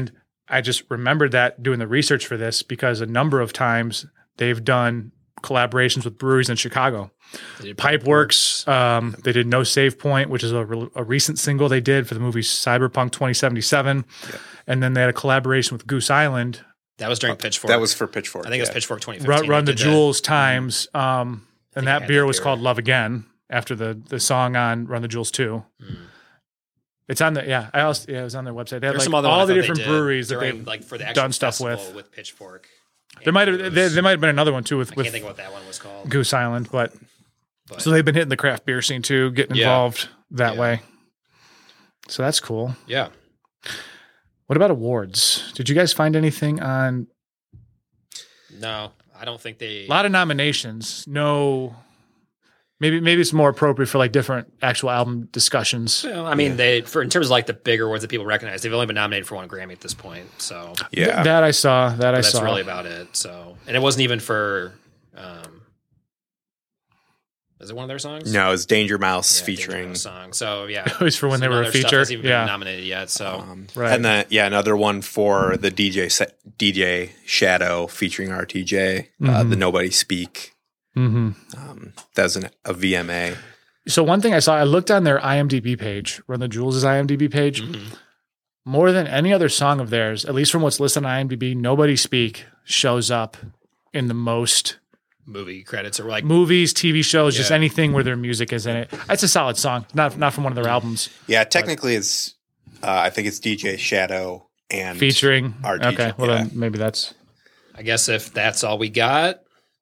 Speaker 4: I just remembered that doing the research for this because a number of times they've done collaborations with breweries in Chicago. Pipeworks, um, they did No Save Point, which is a, re- a recent single they did for the movie Cyberpunk twenty seventy-seven. Yeah. And then they had a collaboration with Goose Island.
Speaker 2: That was during Pitchfork.
Speaker 3: That was for Pitchfork.
Speaker 2: I think
Speaker 3: yeah.
Speaker 2: it was Pitchfork twenty fifteen.
Speaker 4: Run, Run the Jewels
Speaker 2: that.
Speaker 4: Times. Um, and that beer that was beer. called Love Again after the, the song on Run the Jewels two. Mm. It's on the yeah. I also yeah, it was on their website. They had
Speaker 2: There's
Speaker 4: like
Speaker 2: some other
Speaker 4: all the
Speaker 2: they
Speaker 4: different breweries
Speaker 2: during,
Speaker 4: that they've
Speaker 2: like for the
Speaker 4: done stuff with.
Speaker 2: with Pitchfork.
Speaker 4: There might have there, there might have been another one too with,
Speaker 2: I
Speaker 4: with
Speaker 2: can't think of what that one was called.
Speaker 4: Goose Island, but,
Speaker 2: but
Speaker 4: so they've been hitting the craft beer scene too, getting
Speaker 2: yeah.
Speaker 4: involved that
Speaker 2: yeah.
Speaker 4: way. So that's cool.
Speaker 2: Yeah.
Speaker 4: What about awards? Did you guys find anything on?
Speaker 2: No, I don't think they.
Speaker 4: A lot of nominations. No. Maybe maybe it's more appropriate for like different actual album discussions.
Speaker 2: Well, I mean, yeah. they for in terms of like the bigger awards that people recognize, they've only been nominated for one Grammy at this point. So
Speaker 3: yeah,
Speaker 4: Th- that I saw. That
Speaker 2: but
Speaker 4: I
Speaker 2: that's
Speaker 4: saw.
Speaker 2: That's really about it. So, and it wasn't even for. Um, is it one of their songs?
Speaker 3: No, it's Danger Mouse
Speaker 2: yeah,
Speaker 3: featuring
Speaker 2: Danger Mouse song. So yeah,
Speaker 4: it was for when
Speaker 2: so
Speaker 4: they were a feature.
Speaker 2: Hasn't even
Speaker 4: yeah,
Speaker 2: been nominated yet. So
Speaker 3: um,
Speaker 4: right,
Speaker 3: and then yeah, another one for the D J set, D J Shadow featuring R T J, mm-hmm. uh, the Nobody Speak.
Speaker 4: Mm-hmm.
Speaker 3: Um, that was an, a V M A.
Speaker 4: So one thing I saw, I looked on their I M D B page, Run the Jewels' I M D B page. Mm-hmm. More than any other song of theirs, at least from what's listed on I M D B, Nobody Speak shows up in the most
Speaker 2: movie credits or like
Speaker 4: movies, T V shows,
Speaker 2: yeah.
Speaker 4: just anything where their music is in it. It's a solid song, not not from one of their albums.
Speaker 3: Yeah, technically but. it's, uh, I think it's D J Shadow and
Speaker 4: featuring
Speaker 3: R T J.
Speaker 4: Okay, well
Speaker 3: yeah.
Speaker 4: then maybe that's.
Speaker 2: I guess if that's all we got.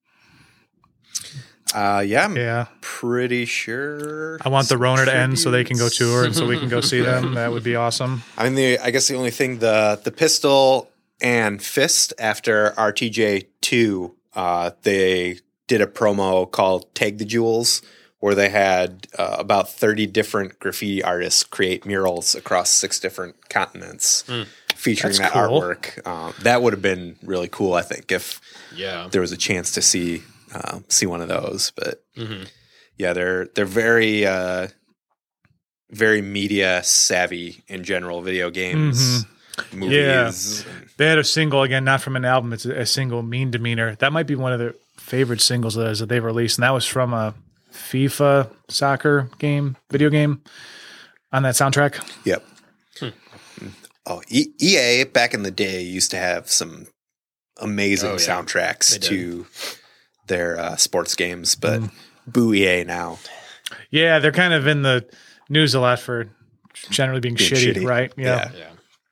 Speaker 3: Uh, yeah, I'm
Speaker 4: yeah.
Speaker 3: pretty sure.
Speaker 4: I want the Rona to end so they can go tour and so we can go see them. That would be awesome.
Speaker 3: I mean, the I guess the only thing the the Pistol and Fist after R T J two, uh, they did a promo called "Tag the Jewels," where they had uh, about thirty different graffiti artists create murals across six different continents, mm. featuring
Speaker 4: That's
Speaker 3: that
Speaker 4: cool.
Speaker 3: artwork. Um, that would have been really cool, I think, if
Speaker 2: yeah.
Speaker 3: there was a chance to see. Uh, see one of those, but
Speaker 2: mm-hmm.
Speaker 3: yeah, they're they're very uh, very media savvy in general. Video games, mm-hmm. movies.
Speaker 4: Yeah. They had a single again, not from an album. It's a, a single, Mean Demeanor. That might be one of their favorite singles of theirs that they've released, and that was from a FIFA soccer game, video game, on that soundtrack.
Speaker 3: Yep. Hmm. Oh, e- EA back in the day used to have some amazing oh, yeah. soundtracks to their uh, sports games, but mm. boo E A now.
Speaker 4: Yeah, they're kind of in the news a lot for generally being, being shitty, shitty, right? Yeah.
Speaker 2: yeah.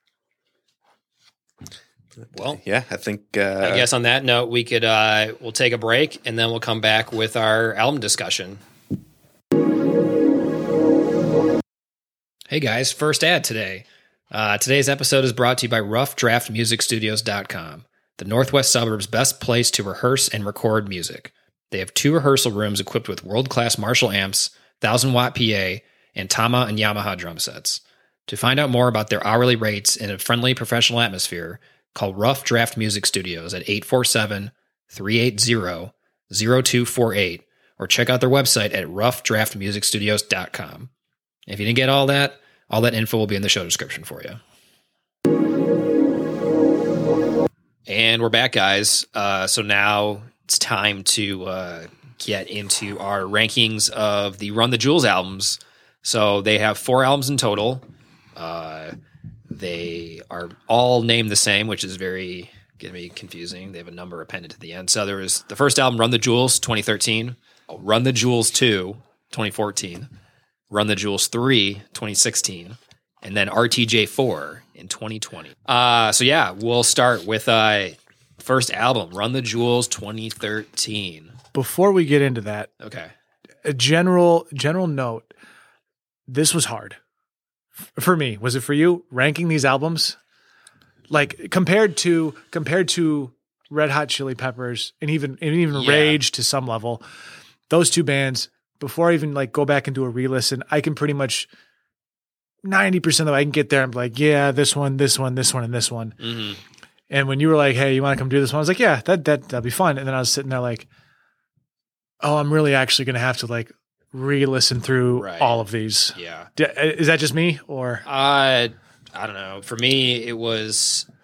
Speaker 2: yeah. Well,
Speaker 3: yeah, I think. Uh,
Speaker 2: I guess on that note, we could uh, we'll take a break and then we'll come back with our album discussion. Hey guys, first ad today. Uh, today's episode is brought to you by rough draft music studios dot com. The Northwest suburbs' best place to rehearse and record music. They have two rehearsal rooms equipped with world-class Marshall amps, one thousand watt P A, and Tama and Yamaha drum sets. To find out more about their hourly rates in a friendly professional atmosphere, call Rough Draft Music Studios at eight four seven, three eight zero, zero two four eight or check out their website at rough draft music studios dot com. If you didn't get all that, all that info will be in the show description for you. And we're back, guys. Uh, so now it's time to uh, get into our rankings of the Run the Jewels albums. So they have four albums in total. Uh, they are all named the same, which is very getting me confusing. They have a number appended to the end. So there was the first album, Run the Jewels, twenty thirteen. Run the Jewels two, twenty fourteen. Run the Jewels three, twenty sixteen. And then R T J four in twenty twenty. Uh, so yeah, we'll start with uh first album, Run the Jewels twenty thirteen.
Speaker 4: Before we get into that,
Speaker 2: okay.
Speaker 4: A general general note. This was hard. F- for me. Was it for you? Ranking these albums? Like compared to compared to Red Hot Chili Peppers and even and even yeah. Rage to some level, those two bands, before I even like go back and do a re-listen, I can pretty much ninety percent of it, I can get there and be like, yeah, this one, this one, this one, and this one.
Speaker 2: Mm-hmm.
Speaker 4: And when you were like, hey, you want to come do this one? I was like, yeah, that, that, that'd be fun. And then I was sitting there like, oh, I'm really actually going to have to like re-listen through right. all of these.
Speaker 2: Yeah.
Speaker 4: D- is that just me or?
Speaker 2: Uh, I don't know. For me, it was,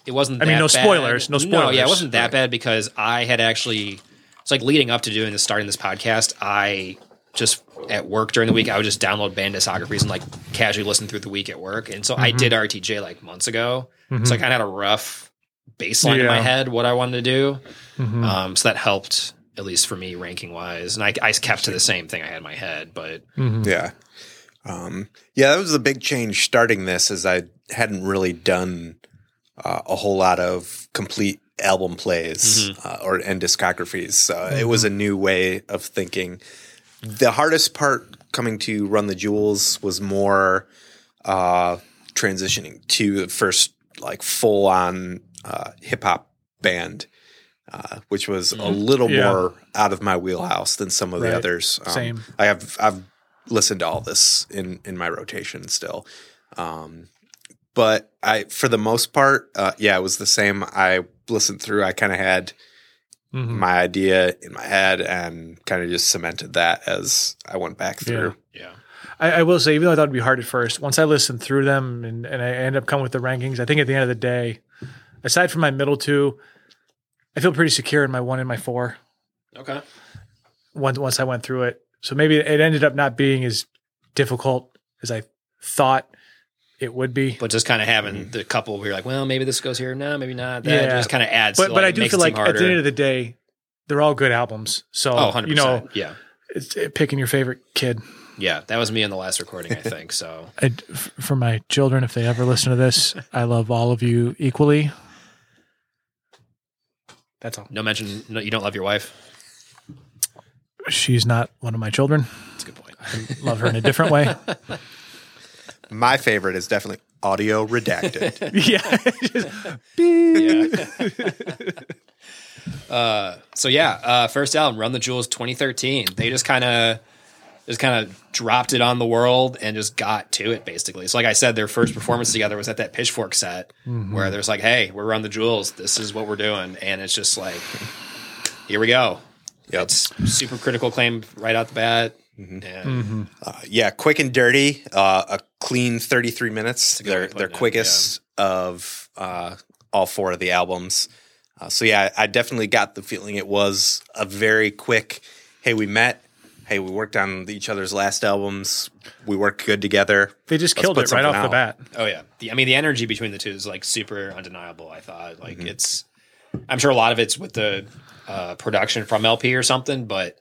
Speaker 2: it wasn't.
Speaker 4: I
Speaker 2: that
Speaker 4: mean, no
Speaker 2: bad.
Speaker 4: spoilers, no
Speaker 2: No,
Speaker 4: spoilers.
Speaker 2: yeah, it wasn't that
Speaker 3: Right.
Speaker 2: bad because I had actually. It's like leading up to doing this, starting this podcast. I just at work during the week, I would just download band discographies and like casually listen through the week at work. And so I
Speaker 4: Mm-hmm.
Speaker 2: did R T J like months ago, so I kind of had a rough baseline in my
Speaker 4: Yeah.
Speaker 2: head what I wanted to do.
Speaker 4: Mhm.
Speaker 2: Um, so that helped at least for me ranking wise, and I, I kept to the same thing I had in my head, but.
Speaker 3: Yeah. Um, yeah, that was the big change starting this is I hadn't really done uh, a whole lot of complete album plays uh, or and discographies. Uh, It was a new way of thinking. The hardest part coming to Run the Jewels was more uh, transitioning to the first like full on uh, hip hop band. Uh, which was a little
Speaker 4: Yeah.
Speaker 3: more out of my wheelhouse than some of
Speaker 4: Right.
Speaker 3: the others. Um,
Speaker 4: Same.
Speaker 3: I have I've listened to all this in in my rotation still, um, but I for the most part, uh, yeah, it was the same. I listened through. I kind of had
Speaker 4: Mhm.
Speaker 3: my idea in my head and kind of just cemented that as I went back through.
Speaker 2: Yeah.
Speaker 4: I, I will say, even though I thought it'd be hard at first, once I listened through them and, and I end up coming with the rankings, I think at the end of the day, aside from my middle two, I feel pretty secure in my one and my four.
Speaker 2: Okay.
Speaker 4: Once once I went through it, so maybe it ended up not being as difficult as I thought it would be.
Speaker 2: But just kind of having the couple where you're like, well, maybe this goes here. No, maybe not. That
Speaker 4: Yeah.
Speaker 2: just kind of adds.
Speaker 4: But
Speaker 2: to,
Speaker 4: but
Speaker 2: like,
Speaker 4: I do
Speaker 2: makes
Speaker 4: feel
Speaker 2: it
Speaker 4: like
Speaker 2: seem
Speaker 4: at the
Speaker 2: harder.
Speaker 4: end of the day, they're all good albums. So
Speaker 2: Oh, one hundred
Speaker 4: you know,
Speaker 2: percent. Yeah.
Speaker 4: it's it, picking your favorite kid.
Speaker 2: Yeah. That was me in the last recording, I think. So
Speaker 4: I, f- for my children, if they ever listen to this, I love all of you equally. That's all.
Speaker 2: no mention, no, you don't love your wife.
Speaker 4: She's not one of my children.
Speaker 2: That's a good point.
Speaker 4: I love her in a different way.
Speaker 3: My favorite is definitely audio redacted.
Speaker 4: yeah.
Speaker 2: Yeah. uh, so yeah, uh, first album, Run the Jewels, twenty thirteen. They just kind of, just kind of dropped it on the world and just got to it basically. So like I said, their first performance together was at that Pitchfork set where there's like, hey, we're Run the Jewels. This is what we're doing. And it's just like, here we go.
Speaker 3: Yep.
Speaker 2: It's super critical acclaim right out the bat. And
Speaker 3: Uh, yeah, quick and dirty. Uh, a clean thirty-three minutes.
Speaker 2: good way
Speaker 3: Their
Speaker 2: of putting
Speaker 3: their
Speaker 2: it,
Speaker 3: quickest of uh, all four of the albums. Uh, so yeah, I definitely got the feeling it was a very quick. Hey, we met. Hey, we worked on each other's last albums. We worked good together.
Speaker 4: They just
Speaker 3: Let's
Speaker 4: killed
Speaker 3: put
Speaker 4: it right off
Speaker 3: something
Speaker 4: the
Speaker 3: out.
Speaker 4: bat.
Speaker 2: Oh yeah, the, I mean the energy between the two is like super undeniable. I thought like it's, I'm sure a lot of it's with the uh, production from L P or something, but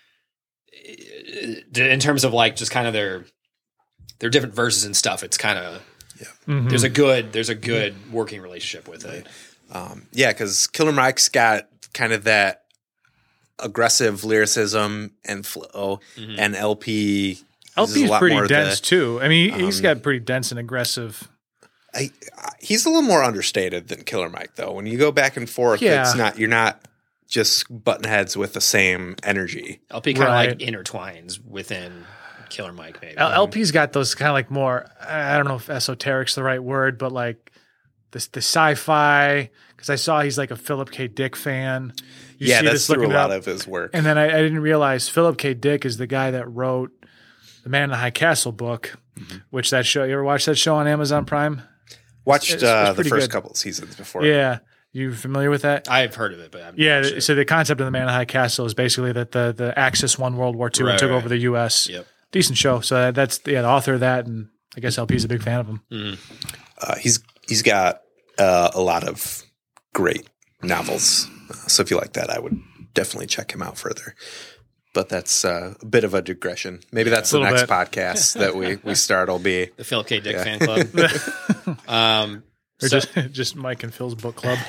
Speaker 2: in terms of like just kind of their their different verses and stuff, it's kind of there's a good there's a good working relationship with it.
Speaker 3: Um, yeah, because Killer Mike's got kind of that aggressive lyricism and flow, and L P. uses
Speaker 4: L
Speaker 3: a
Speaker 4: P's
Speaker 3: lot
Speaker 4: pretty
Speaker 3: more of the-
Speaker 4: dense too. I mean, he, he's got pretty dense and aggressive.
Speaker 3: I, I, he's a little more understated than Killer Mike, though. When you go back and forth,
Speaker 4: Yeah.
Speaker 3: it's not you're not just button heads with the same energy.
Speaker 2: L P kind of
Speaker 4: Right.
Speaker 2: like intertwines within Killer Mike, maybe.
Speaker 4: L- LP's got those kind of like more, I don't know if esoteric's the right word, but like the, the sci-fi, because I saw he's like a Philip K. Dick fan. You
Speaker 3: yeah,
Speaker 4: see
Speaker 3: that's
Speaker 4: this
Speaker 3: through a
Speaker 4: looking it
Speaker 3: lot
Speaker 4: up.
Speaker 3: of his work.
Speaker 4: And then I, I didn't realize Philip K. Dick is the guy that wrote the Man in the High Castle book, which that show, you ever watch that show on Amazon Prime?
Speaker 3: Watched
Speaker 4: it's-
Speaker 3: uh,
Speaker 4: it's
Speaker 3: the
Speaker 4: pretty
Speaker 3: first
Speaker 4: good.
Speaker 3: couple of seasons before.
Speaker 4: Yeah. You familiar with that?
Speaker 2: I've heard of it, but I'm
Speaker 4: Yeah,
Speaker 2: not sure.
Speaker 4: so the concept of the Man in the High Castle is basically that the the Axis won World War Two
Speaker 2: Right,
Speaker 4: and took
Speaker 2: right.
Speaker 4: over the U S.
Speaker 2: Yep.
Speaker 4: Decent show. So that, that's yeah, the author of that, and I guess L P's a big fan of him.
Speaker 3: Uh, he's he's got uh, a lot of great novels. Uh, so if you like that, I would definitely check him out further. But that's uh, a bit of a digression. Maybe that's the
Speaker 4: Little
Speaker 3: next
Speaker 4: bit.
Speaker 3: podcast that we, we start will be.
Speaker 2: The Phil K. Dick fan club. um,
Speaker 4: Or
Speaker 2: so-
Speaker 4: just just Mike and Phil's book club.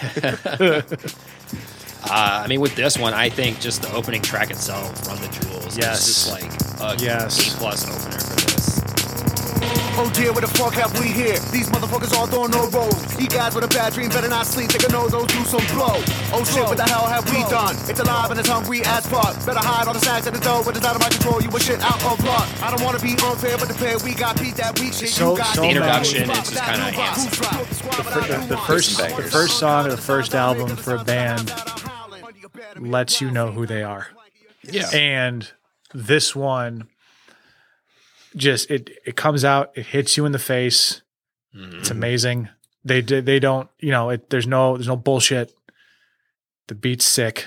Speaker 2: Uh, I mean, with this one, I think just the opening track itself, Run the Jewels,
Speaker 4: Yes.
Speaker 2: is just like a
Speaker 4: Yes.
Speaker 2: A plus opener for this.
Speaker 5: Oh dear, what the fuck have we here? These motherfuckers all throwing no rolls. You guys with a bad dream better not sleep. They can know those do some blow. Oh shit, what the hell have we done? It's alive and it's hungry as fuck. Better hide all the snacks at the door, but it's out of my control. You a shit out of luck. I don't wanna be unfair, but the pair we got beat that weak shit.
Speaker 4: So-
Speaker 5: you got
Speaker 4: so
Speaker 2: The
Speaker 5: beat.
Speaker 2: introduction
Speaker 5: Who's
Speaker 2: is just
Speaker 5: that?
Speaker 2: kinda
Speaker 5: Who's
Speaker 2: handsome.
Speaker 5: right?
Speaker 4: the, the first the first song or the first album for a band lets you know who they are.
Speaker 2: Yeah.
Speaker 4: And this one just it it comes out, it hits you in the face. It's amazing. They did. They don't. You know, it, there's no. There's no bullshit. The beat's sick.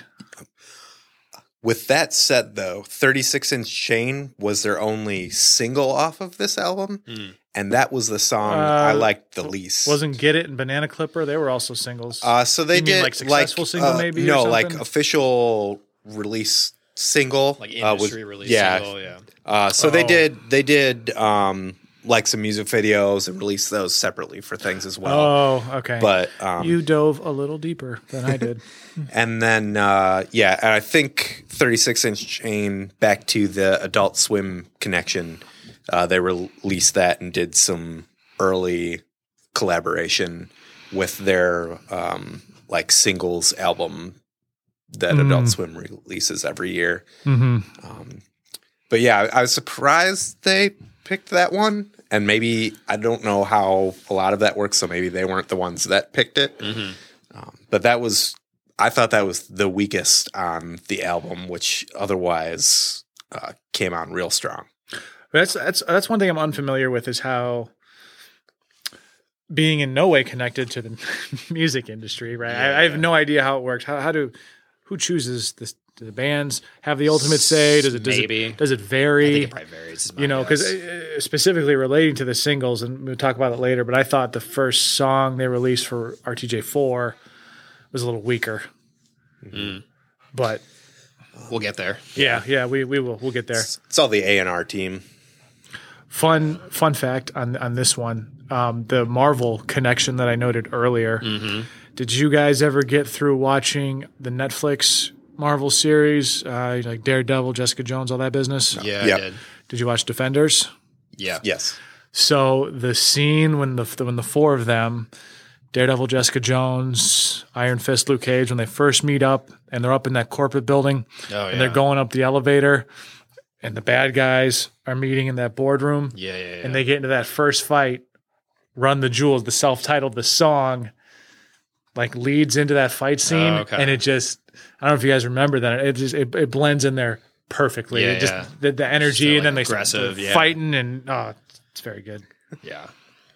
Speaker 3: With that said, though, thirty-six inch Chain was their only single off of this album, mm. and that was the song uh, I liked the least.
Speaker 4: Wasn't Get It and Banana Clipper? They were also singles.
Speaker 3: Uh, so they
Speaker 4: you
Speaker 3: did
Speaker 4: mean like successful
Speaker 3: like,
Speaker 4: single,
Speaker 3: uh,
Speaker 4: maybe?
Speaker 3: No,
Speaker 4: or
Speaker 3: like official release single,
Speaker 2: like industry
Speaker 3: uh, was,
Speaker 2: release
Speaker 3: yeah.
Speaker 2: single. Yeah.
Speaker 3: Uh, so
Speaker 4: oh.
Speaker 3: they did. They did. Um, like some music videos and released those separately for things as well.
Speaker 4: Oh, okay.
Speaker 3: But um,
Speaker 4: you dove a little deeper than I did.
Speaker 3: And then, uh, yeah, and I think thirty-six inch Chain, back to the Adult Swim connection, uh, they released that and did some early collaboration with their um, like singles album that mm. Adult Swim releases every year.
Speaker 4: Mm-hmm.
Speaker 3: Um, but yeah, I was surprised they picked that one, and maybe I don't know how a lot of that works, so maybe they weren't the ones that picked it.
Speaker 2: Mm-hmm.
Speaker 3: Um, but that was, I thought that was the weakest on the album, which otherwise uh, came on real strong.
Speaker 4: That's that's that's one thing I'm unfamiliar with, is how, being in no way connected to the music industry, right?
Speaker 2: Yeah.
Speaker 4: I, I have no idea how it works. How how do who chooses this? Do the bands have the ultimate say? Does it does
Speaker 2: Maybe.
Speaker 4: it does it vary?
Speaker 2: I think it probably varies.
Speaker 4: You know, because uh, specifically relating to the singles, and we'll talk about it later. But I thought the first song they released for R T J four was a little weaker.
Speaker 2: Mm.
Speaker 4: But
Speaker 2: we'll get there.
Speaker 4: Yeah, yeah, we we will we'll get there.
Speaker 3: It's, it's all the A and R team.
Speaker 4: Fun fun fact on on this one, um, the Marvel connection that I noted earlier.
Speaker 2: Mm-hmm.
Speaker 4: Did you guys ever get through watching the Netflix Marvel series, uh, like Daredevil, Jessica Jones, all that business?
Speaker 2: Yeah,
Speaker 3: yep.
Speaker 2: I did.
Speaker 4: Did you watch Defenders?
Speaker 2: Yeah.
Speaker 3: Yes.
Speaker 4: So the scene when the when the four of them, Daredevil, Jessica Jones, Iron Fist, Luke Cage, when they first meet up and they're up in that corporate building
Speaker 2: Oh,
Speaker 4: and
Speaker 2: yeah.
Speaker 4: they're going up the elevator and the bad guys are meeting in that boardroom
Speaker 2: Yeah, yeah, yeah.
Speaker 4: and they get into that first fight, Run the Jewels, the self-titled, the song, like leads into that fight scene.
Speaker 2: Oh, okay.
Speaker 4: And it just, I don't know if you guys remember that. It just, it, it blends in there perfectly.
Speaker 2: Yeah,
Speaker 4: it just,
Speaker 2: yeah.
Speaker 4: the, the energy
Speaker 2: Still,
Speaker 4: and then
Speaker 2: like,
Speaker 4: they start
Speaker 2: aggressive, yeah.
Speaker 4: fighting and, oh, it's very good.
Speaker 2: Yeah.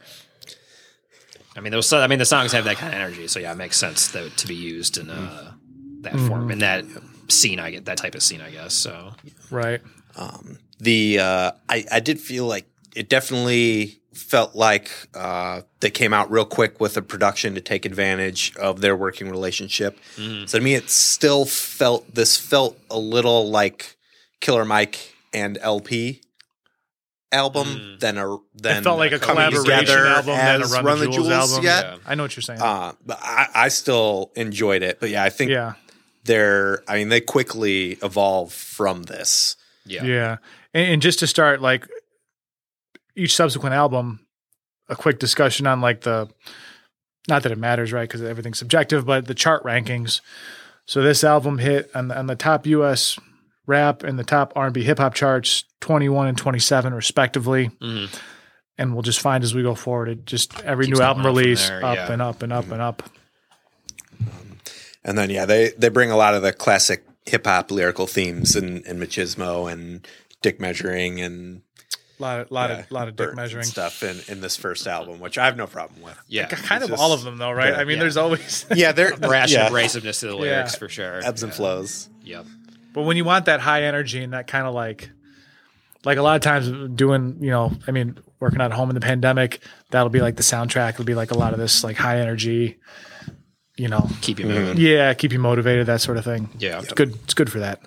Speaker 2: I mean, those. I mean, the songs have that kind of energy, so yeah, it makes sense to, to be used in uh, that
Speaker 4: Mm-hmm.
Speaker 2: form, in that scene. I get that type of scene, I guess. So
Speaker 4: Right.
Speaker 3: Um, the uh, I, I did feel like it definitely felt like uh, they came out real quick with the production to take advantage of their working relationship.
Speaker 2: Mm-hmm.
Speaker 3: So to me, it still felt this felt a little like Killer Mike and L P album
Speaker 2: Mm.
Speaker 3: than a than
Speaker 4: It felt like a
Speaker 3: coming
Speaker 4: collaboration
Speaker 3: together
Speaker 4: album than a
Speaker 3: as
Speaker 4: Run, the Jewels, album.
Speaker 3: yet.
Speaker 2: Yeah.
Speaker 4: I know what you're saying.
Speaker 3: Uh, but I, I still enjoyed it. But yeah, I think
Speaker 4: yeah.
Speaker 3: they're. I mean, they quickly evolve from this.
Speaker 2: yeah,
Speaker 4: Yeah. And, and just to start, like, each subsequent album, a quick discussion on, like, the, not that it matters, right, because everything's subjective, but the chart rankings. So this album hit on the, on the top U S rap and the top R and B hip hop charts, twenty-one and twenty-seven respectively.
Speaker 2: Mm-hmm.
Speaker 4: And we'll just find as we go forward, it just every
Speaker 2: Keeps
Speaker 4: new album
Speaker 2: going up from
Speaker 4: release,
Speaker 2: there,
Speaker 4: up
Speaker 2: yeah.
Speaker 4: and up and up and up.
Speaker 3: And then yeah, they they bring a lot of the classic hip hop lyrical themes and and machismo and dick measuring and
Speaker 4: A lot of, lot
Speaker 3: yeah,
Speaker 4: of, lot of
Speaker 3: Bert
Speaker 4: dick
Speaker 3: and
Speaker 4: measuring.
Speaker 3: stuff in, in this first album, which I have no problem with.
Speaker 2: yeah.
Speaker 4: Kind of
Speaker 3: It's
Speaker 4: all
Speaker 3: just-
Speaker 4: of them, though, right?
Speaker 3: yeah,
Speaker 4: I mean,
Speaker 2: yeah.
Speaker 4: there's always.
Speaker 3: Yeah, they're
Speaker 2: Brash
Speaker 3: yeah,
Speaker 2: abrasiveness to the lyrics
Speaker 4: Yeah.
Speaker 2: for sure.
Speaker 3: ebbs and flows.
Speaker 2: Yep.
Speaker 4: But when you want that high energy and that kind of like, like a lot of times doing, you know, I mean, working at home in the pandemic, that'll be like the soundtrack. It'll be like a lot of this like high energy, you know,
Speaker 2: Keep you moving.
Speaker 4: yeah, keep you motivated, that sort of thing.
Speaker 2: Yeah.
Speaker 4: It's good. It's good for that.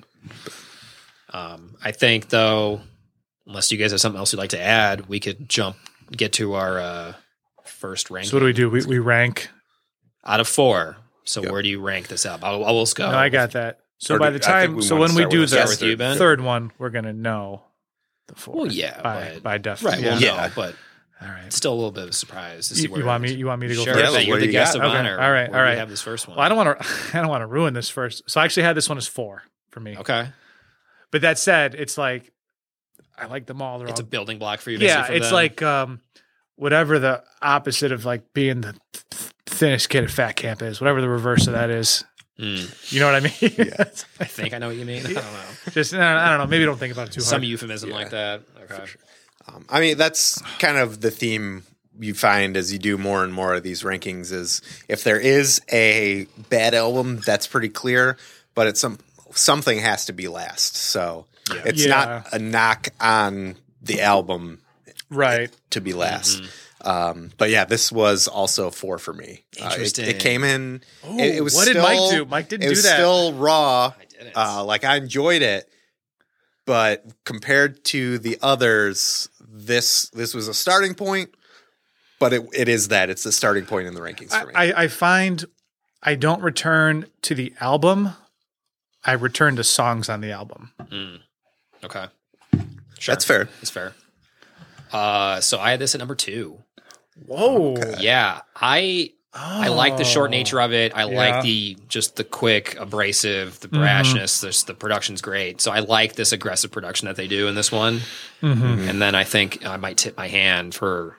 Speaker 2: Um, I think though, unless you guys have something else you'd like to add, we could jump get to our uh, first ranking.
Speaker 4: So what do we do? We, we rank.
Speaker 2: out of four? So
Speaker 3: Yep.
Speaker 2: where do you rank this up? I'll, I'll let's go.
Speaker 4: No, I got that. So
Speaker 3: Or
Speaker 4: by
Speaker 3: do-
Speaker 4: the
Speaker 3: I think
Speaker 4: time,
Speaker 3: we
Speaker 4: so
Speaker 3: wanna
Speaker 4: when we
Speaker 3: start
Speaker 4: do
Speaker 3: with-
Speaker 4: the
Speaker 2: start with you, Ben?
Speaker 4: third one, we're gonna know the four.
Speaker 2: Well, yeah,
Speaker 4: by
Speaker 2: but-
Speaker 4: by definition.
Speaker 2: Right. Well,
Speaker 3: Yeah.
Speaker 2: no, but
Speaker 4: All right.
Speaker 2: it's still a little bit of a surprise to see
Speaker 4: You,
Speaker 2: where
Speaker 4: you want me? You want me to go
Speaker 2: Sure,
Speaker 4: first?
Speaker 3: Yeah,
Speaker 2: you're
Speaker 3: what
Speaker 2: the
Speaker 3: do you
Speaker 2: guest
Speaker 3: got?
Speaker 2: of
Speaker 4: Okay,
Speaker 2: honor.
Speaker 4: all right,
Speaker 2: Where
Speaker 4: all
Speaker 2: do
Speaker 4: right.
Speaker 2: you have this first one.
Speaker 4: Well, I don't want to. I don't want to ruin this first. So I actually had this one as four for me.
Speaker 2: Okay,
Speaker 4: But that said, it's like I like them all. They're
Speaker 2: it's
Speaker 4: all
Speaker 2: a building block for you. To
Speaker 4: yeah.
Speaker 2: see from
Speaker 4: It's
Speaker 2: them.
Speaker 4: like um, whatever the opposite of like being the th- thinnest kid at fat camp is. Whatever the reverse of that is.
Speaker 2: Mm,
Speaker 4: You know what I mean? Yeah.
Speaker 2: I think I know what you mean. I don't know.
Speaker 4: Just I don't, I don't know. Maybe don't think about it too
Speaker 2: Some
Speaker 4: hard.
Speaker 2: euphemism like that. Okay.
Speaker 3: Um, I mean, that's kind of the theme you find as you do more and more of these rankings is if there is a bad album, that's pretty clear, but it's some something has to be last. So
Speaker 2: Yeah.
Speaker 3: it's
Speaker 4: Yeah.
Speaker 3: not a knock on the album
Speaker 4: Right.
Speaker 3: to be last. Um, but yeah, this was also four for me. Uh, it-
Speaker 2: Interesting.
Speaker 3: it, came in.
Speaker 4: Ooh,
Speaker 3: it, it was
Speaker 4: what did
Speaker 3: still,
Speaker 4: Mike do? Mike didn't
Speaker 3: it
Speaker 4: do
Speaker 3: was
Speaker 4: that.
Speaker 3: Still raw.
Speaker 2: I didn't.
Speaker 3: Uh, like I enjoyed it, but compared to the others, this this was a starting point. But it, it is that it's the starting point in the rankings for me.
Speaker 4: I, I find I don't return to the album. I return to songs on the album.
Speaker 2: Okay. Sure.
Speaker 3: That's fair.
Speaker 2: That's fair. Uh, so I had this at number two.
Speaker 4: Whoa.
Speaker 2: Yeah, I I like the short nature of it. I
Speaker 4: Yeah.
Speaker 2: like the just the quick, abrasive, the brashness. There's the production's great. So I like this aggressive production that they do in this one.
Speaker 4: Mm-hmm.
Speaker 2: And then I think I might tip my hand for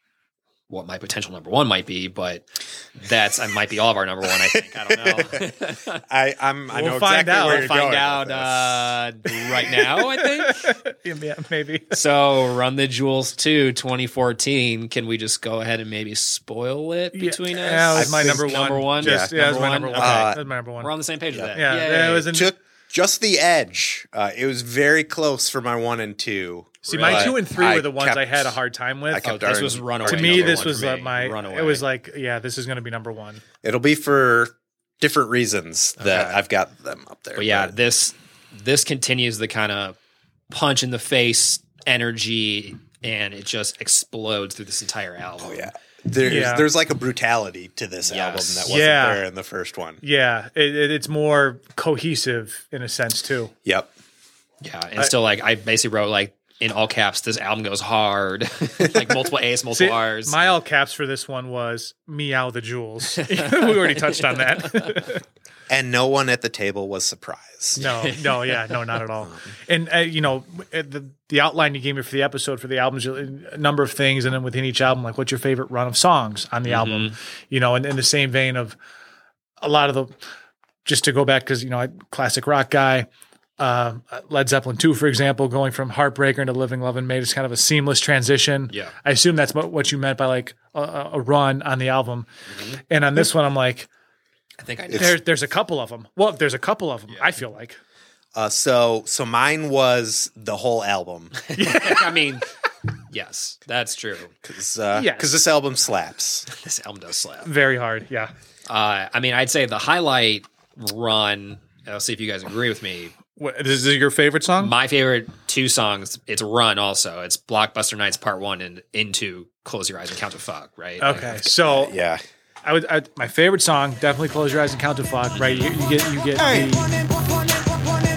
Speaker 2: what my potential number one might be, but that's I might be all of our number one. I think I don't know.
Speaker 3: I, I'm, I
Speaker 4: We'll
Speaker 3: know
Speaker 4: find
Speaker 3: exactly
Speaker 4: out.
Speaker 3: where
Speaker 2: We'll
Speaker 3: you're
Speaker 2: find
Speaker 3: going
Speaker 2: out
Speaker 3: with this.
Speaker 2: uh, right now. I think.
Speaker 4: Yeah, maybe.
Speaker 2: So, Run the Jewels two, twenty fourteen. Can we just go ahead and maybe spoil it between
Speaker 4: yeah,
Speaker 2: us?
Speaker 4: that was my
Speaker 3: I think
Speaker 4: number one.
Speaker 2: number one?
Speaker 4: Just,
Speaker 2: Yeah,
Speaker 4: yeah, that was
Speaker 2: number
Speaker 4: my number
Speaker 2: one?
Speaker 4: one.
Speaker 2: Okay.
Speaker 4: That was my number one.
Speaker 2: We're on the same page with that.
Speaker 4: yeah,
Speaker 2: Yay.
Speaker 4: yeah, it was in,
Speaker 3: Took just the edge. Uh, it was very close for my one and two.
Speaker 4: see, my
Speaker 3: but
Speaker 4: two and three
Speaker 3: I
Speaker 4: were the ones
Speaker 3: kept-
Speaker 4: I had a hard time with.
Speaker 3: I kept
Speaker 2: Oh, this
Speaker 3: our-
Speaker 2: was Runaway.
Speaker 4: to me,
Speaker 2: number
Speaker 4: this
Speaker 2: one
Speaker 4: was
Speaker 2: for
Speaker 4: uh,
Speaker 2: me.
Speaker 4: my.
Speaker 2: Runaway.
Speaker 4: It was like, yeah, this is going to be number one.
Speaker 3: It'll be for different reasons that
Speaker 2: Okay.
Speaker 3: I've got them up there.
Speaker 2: But yeah, this this continues the kind of punch in the face energy, and it just explodes through this entire album.
Speaker 3: Oh yeah. There's
Speaker 4: Yeah.
Speaker 3: there's like a brutality to this
Speaker 2: Yes.
Speaker 3: album that wasn't
Speaker 4: Yeah.
Speaker 3: there in the first one.
Speaker 4: Yeah, it, it, it's more cohesive in a sense too.
Speaker 3: Yep.
Speaker 2: Yeah, and still like I basically wrote like in all caps, this album goes hard, like multiple A's, multiple
Speaker 4: See,
Speaker 2: R's.
Speaker 4: my all caps for this one was Meow the Jewels. we already touched on that.
Speaker 3: And no one at the table was surprised.
Speaker 4: No, no, yeah, no, not at all. And uh, you know, uh, the the outline you gave me for the episode for the albums, a number of things, and then within each album, like what's your favorite run of songs on the album? You know, and in the same vein of a lot of the, just to go back because you know, I classic rock guy. Uh, Led Zeppelin two, for example, going from Heartbreaker into Living, Love, and Made is kind of a seamless transition.
Speaker 2: Yeah.
Speaker 4: I assume that's what, what you meant by like a, a run on the album. And on this one, I'm like,
Speaker 2: I think I did.
Speaker 4: there, there's a couple of them. Well, there's a couple of them, I feel like.
Speaker 3: Uh, so so mine was the whole album
Speaker 2: I mean, yes, that's true.
Speaker 3: because uh,
Speaker 4: Yes.
Speaker 3: this album slaps.
Speaker 2: This album does slap.
Speaker 4: Very hard, yeah.
Speaker 2: Uh, I mean, I'd say the highlight run. I'll see if you guys agree with me.
Speaker 4: What, is this your favorite song?
Speaker 2: My favorite two songs. It's Run. Also, it's Blockbuster Nights Part One and Into Close Your Eyes and Count to Fuck. Right.
Speaker 4: Okay, so
Speaker 3: Yeah.
Speaker 4: I would I, my favorite song definitely "Close Your Eyes and Count to Fuck." Right, you, you get you get
Speaker 5: Hey.
Speaker 4: the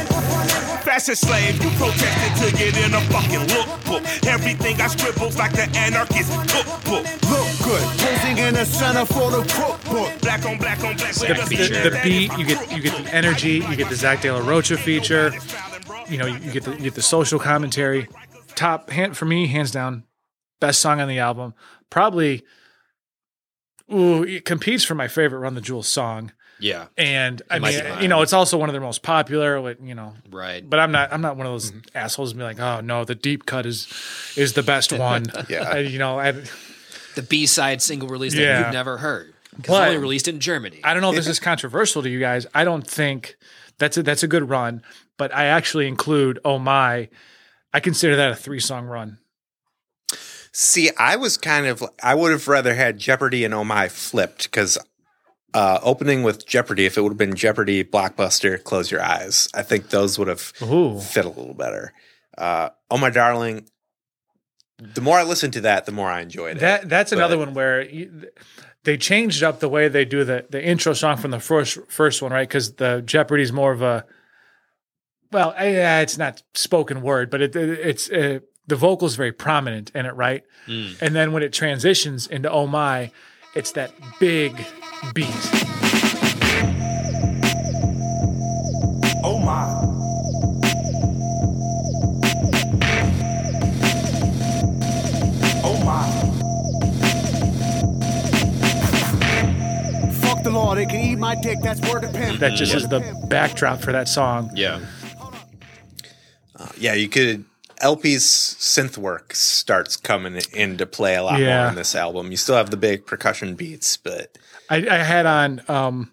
Speaker 5: Fashion slave, you protested to get in a fucking lookbook. Everything I scribbled like the anarchist cookbook. Look good, posing in the center for the cookbook. Black on black on black.
Speaker 4: the, the, the beat. You get you get the energy. You get the Zach De La Rocha feature. You know, you, you get the you get the social commentary. Top hand for me, hands down, best song on the album. Probably, ooh, it competes for my favorite Run the Jewels song.
Speaker 2: Yeah.
Speaker 4: And I
Speaker 2: might
Speaker 4: mean,
Speaker 2: be mine.
Speaker 4: you know, it's also one of their most popular. With, you know,
Speaker 2: Right.
Speaker 4: but I'm not. I'm not one of those assholes to be like, oh no, the deep cut is is the best one.
Speaker 3: Yeah.
Speaker 4: I, you know, I,
Speaker 2: The B side single release that
Speaker 4: Yeah.
Speaker 2: you've never heard. 'Cause it's
Speaker 4: But-
Speaker 2: only released in Germany.
Speaker 4: I don't know if this is controversial to you guys. I don't think that's a, that's a good run, but I actually include Oh My. I consider that a three song run.
Speaker 3: See, I was kind of I would have rather had Jeopardy and Oh My flipped because uh, opening with Jeopardy, if it would have been Jeopardy, Blockbuster, Close Your Eyes, I think those would have
Speaker 4: Ooh.
Speaker 3: fit a little better. Uh, oh My Darling. The more I listened to that, the more I enjoyed it.
Speaker 4: That that's
Speaker 3: But-
Speaker 4: another one where you, they changed up the way they do the the intro song from the first first one, right? Because the Jeopardy's more of a well, eh, it's not spoken word, but it, it it's uh, the vocal's very prominent in it, right? And then when it transitions into Oh My, it's that big beat.
Speaker 5: Oh my. Oh my. Fuck the law, they can eat my dick, that's word of pimp.
Speaker 4: That just is the backdrop for that song.
Speaker 2: yeah.
Speaker 3: Yeah, you could L P's synth work starts coming into play a lot
Speaker 4: Yeah.
Speaker 3: more on this album. You still have the big percussion beats, but
Speaker 4: I, I had on. Um,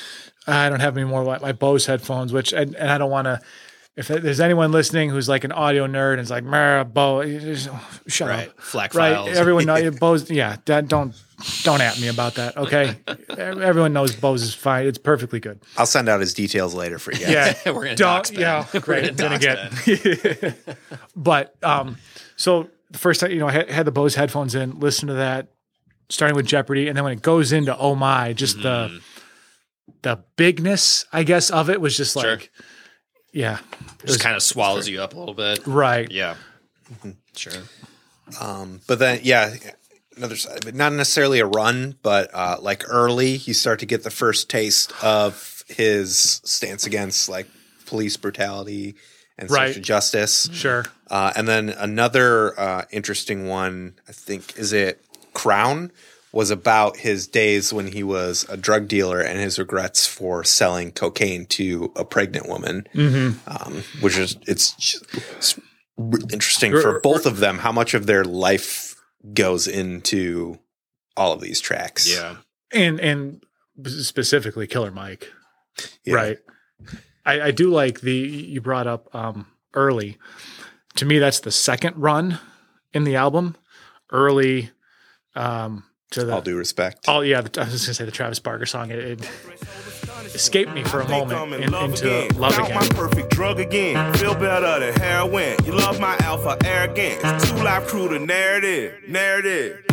Speaker 4: I don't have any more of my Bose headphones, which and, and I don't want to. If there's anyone listening who's like an audio nerd and is like, "Mer, Bose, shut
Speaker 2: Right.
Speaker 4: up."
Speaker 2: Flack
Speaker 4: Right?
Speaker 2: files.
Speaker 4: Everyone knows Bose. Yeah, that, don't don't at me about that. Okay, everyone knows Bose is fine. It's perfectly good.
Speaker 3: I'll send out his details later for you guys.
Speaker 4: Yeah,
Speaker 2: We're gonna
Speaker 4: don't.
Speaker 2: dox Ben.
Speaker 4: Yeah,
Speaker 2: We're
Speaker 4: great.
Speaker 2: gonna
Speaker 4: Gonna
Speaker 2: dox
Speaker 4: get. But um, so the first time, you know, I had, had the Bose headphones in, listened to that, starting with Jeopardy, and then when it goes into Oh My, just
Speaker 2: Mm-hmm.
Speaker 4: the the bigness, I guess, of it was just like,
Speaker 2: Sure.
Speaker 4: yeah, it
Speaker 2: Just
Speaker 4: was
Speaker 2: kind of swallows you up a little bit.
Speaker 4: right.
Speaker 2: Yeah. Sure.
Speaker 3: Um, but then, yeah, another side of it, not necessarily a run, but uh, like early, you start to get the first taste of his stance against like police brutality and
Speaker 4: Right.
Speaker 3: social justice.
Speaker 4: Sure.
Speaker 3: Uh, and then another uh, interesting one, I think, is it Crown, was about his days when he was a drug dealer and his regrets for selling cocaine to a pregnant woman,
Speaker 4: Mm-hmm.
Speaker 3: um, which is it's, just, it's interesting for both of them how much of their life goes into all of these tracks.
Speaker 2: Yeah.
Speaker 4: And and specifically Killer Mike.
Speaker 3: Yeah.
Speaker 4: Right. I, I do like the you brought up um, Early. To me, that's the second run in the album. Early um, to the
Speaker 3: All due respect.
Speaker 4: Oh yeah, the, I was gonna say the Travis Barker song. It, it escaped me for a moment in, into Love
Speaker 6: Found my
Speaker 4: Again.
Speaker 6: perfect drug again. Feel better than heroin. You love my alpha arrogance. Two life crew, the narrative, narrative.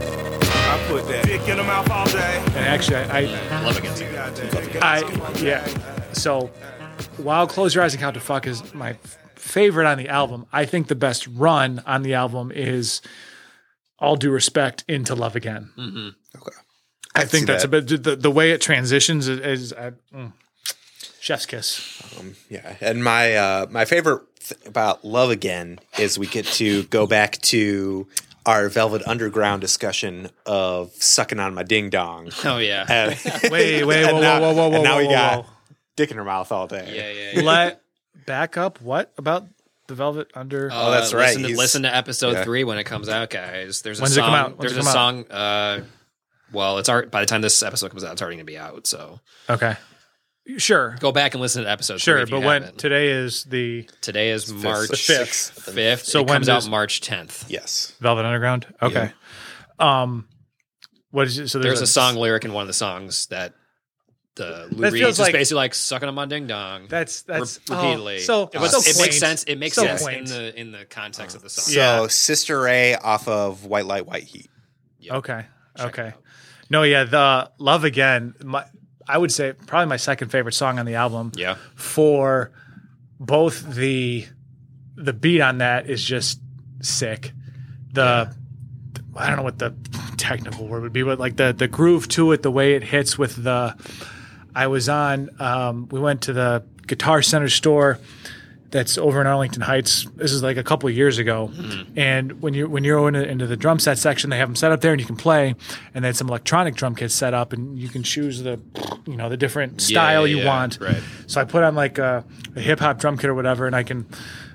Speaker 6: I put that dick in the mouth all day.
Speaker 4: And actually, I, I
Speaker 2: Love Against You.
Speaker 4: I yeah. So while Close Your Eyes and Count to Fuck is my f- favorite on the album, I think the best run on the album is All Due Respect into Love Again.
Speaker 3: Okay.
Speaker 4: I
Speaker 3: can
Speaker 4: think
Speaker 3: see
Speaker 4: that's
Speaker 3: that.
Speaker 4: a bit the, the way it transitions is, is uh, mm, chef's kiss.
Speaker 3: Yeah, and my uh, my favorite th- about Love Again is we get to go back to our Velvet Underground discussion of sucking on my ding dong.
Speaker 2: Oh, yeah.
Speaker 3: And,
Speaker 4: Wait, wait,
Speaker 3: and
Speaker 4: whoa,
Speaker 3: now,
Speaker 4: whoa, whoa, whoa,
Speaker 3: and now
Speaker 4: whoa,
Speaker 3: we
Speaker 4: whoa,
Speaker 3: got
Speaker 4: whoa.
Speaker 3: dick in her mouth all day.
Speaker 2: Yeah, yeah, yeah.
Speaker 4: Let back up. What about the Velvet Under?
Speaker 2: Uh,
Speaker 3: that's right.
Speaker 2: Listen to,
Speaker 3: He's-
Speaker 2: listen to episode
Speaker 3: yeah.
Speaker 2: three when it comes out, guys. There's a
Speaker 4: When does it
Speaker 2: song.
Speaker 4: come out? When
Speaker 2: There's
Speaker 4: does
Speaker 2: a
Speaker 4: it
Speaker 2: song. Uh, well, it's art. By the time this episode comes out, it's already going to be out. So
Speaker 4: Okay, sure,
Speaker 2: go back and listen to episode.
Speaker 4: sure.
Speaker 2: three if you
Speaker 4: But when
Speaker 2: haven't.
Speaker 4: today is the
Speaker 2: today is March
Speaker 3: The
Speaker 4: fifth.
Speaker 2: fifth.
Speaker 4: So
Speaker 2: it
Speaker 4: when
Speaker 2: comes
Speaker 4: does-
Speaker 2: out March tenth.
Speaker 3: Yes.
Speaker 4: Velvet Underground. Okay. Um, what is it? So
Speaker 2: There's a song lyric in one of the songs that the Lou
Speaker 4: That
Speaker 2: Reed's
Speaker 4: feels
Speaker 2: is
Speaker 4: like-
Speaker 2: basically like sucking on my ding dong.
Speaker 4: That's that's
Speaker 2: re- repeatedly.
Speaker 4: Oh, so
Speaker 2: it, was,
Speaker 4: so
Speaker 2: it
Speaker 4: quaint.
Speaker 2: makes sense. It makes
Speaker 4: So
Speaker 2: sense in
Speaker 4: quaint.
Speaker 2: the in the context of the song.
Speaker 3: So
Speaker 4: Yeah.
Speaker 3: Sister Ray off of White Light, White Heat.
Speaker 4: Okay.
Speaker 2: Check it
Speaker 4: Okay.
Speaker 2: out.
Speaker 4: No, yeah, the Love Again, my, I would say probably my second favorite song on the album.
Speaker 2: Yeah.
Speaker 4: For both the the beat on that is just sick. The I don't know what the technical word would be, but like the the groove to it, the way it hits with the I was on um, we went to the Guitar Center store that's over in Arlington Heights. This is like a couple of years ago.
Speaker 2: Mm-hmm.
Speaker 4: And when you when you're in into the drum set section, they have them set up there and you can play. And then some electronic drum kits set up, and you can choose the you know the different style
Speaker 2: yeah,
Speaker 4: you
Speaker 2: yeah,
Speaker 4: want.
Speaker 2: right.
Speaker 4: So I put on like a, a hip hop drum kit or whatever, and I can.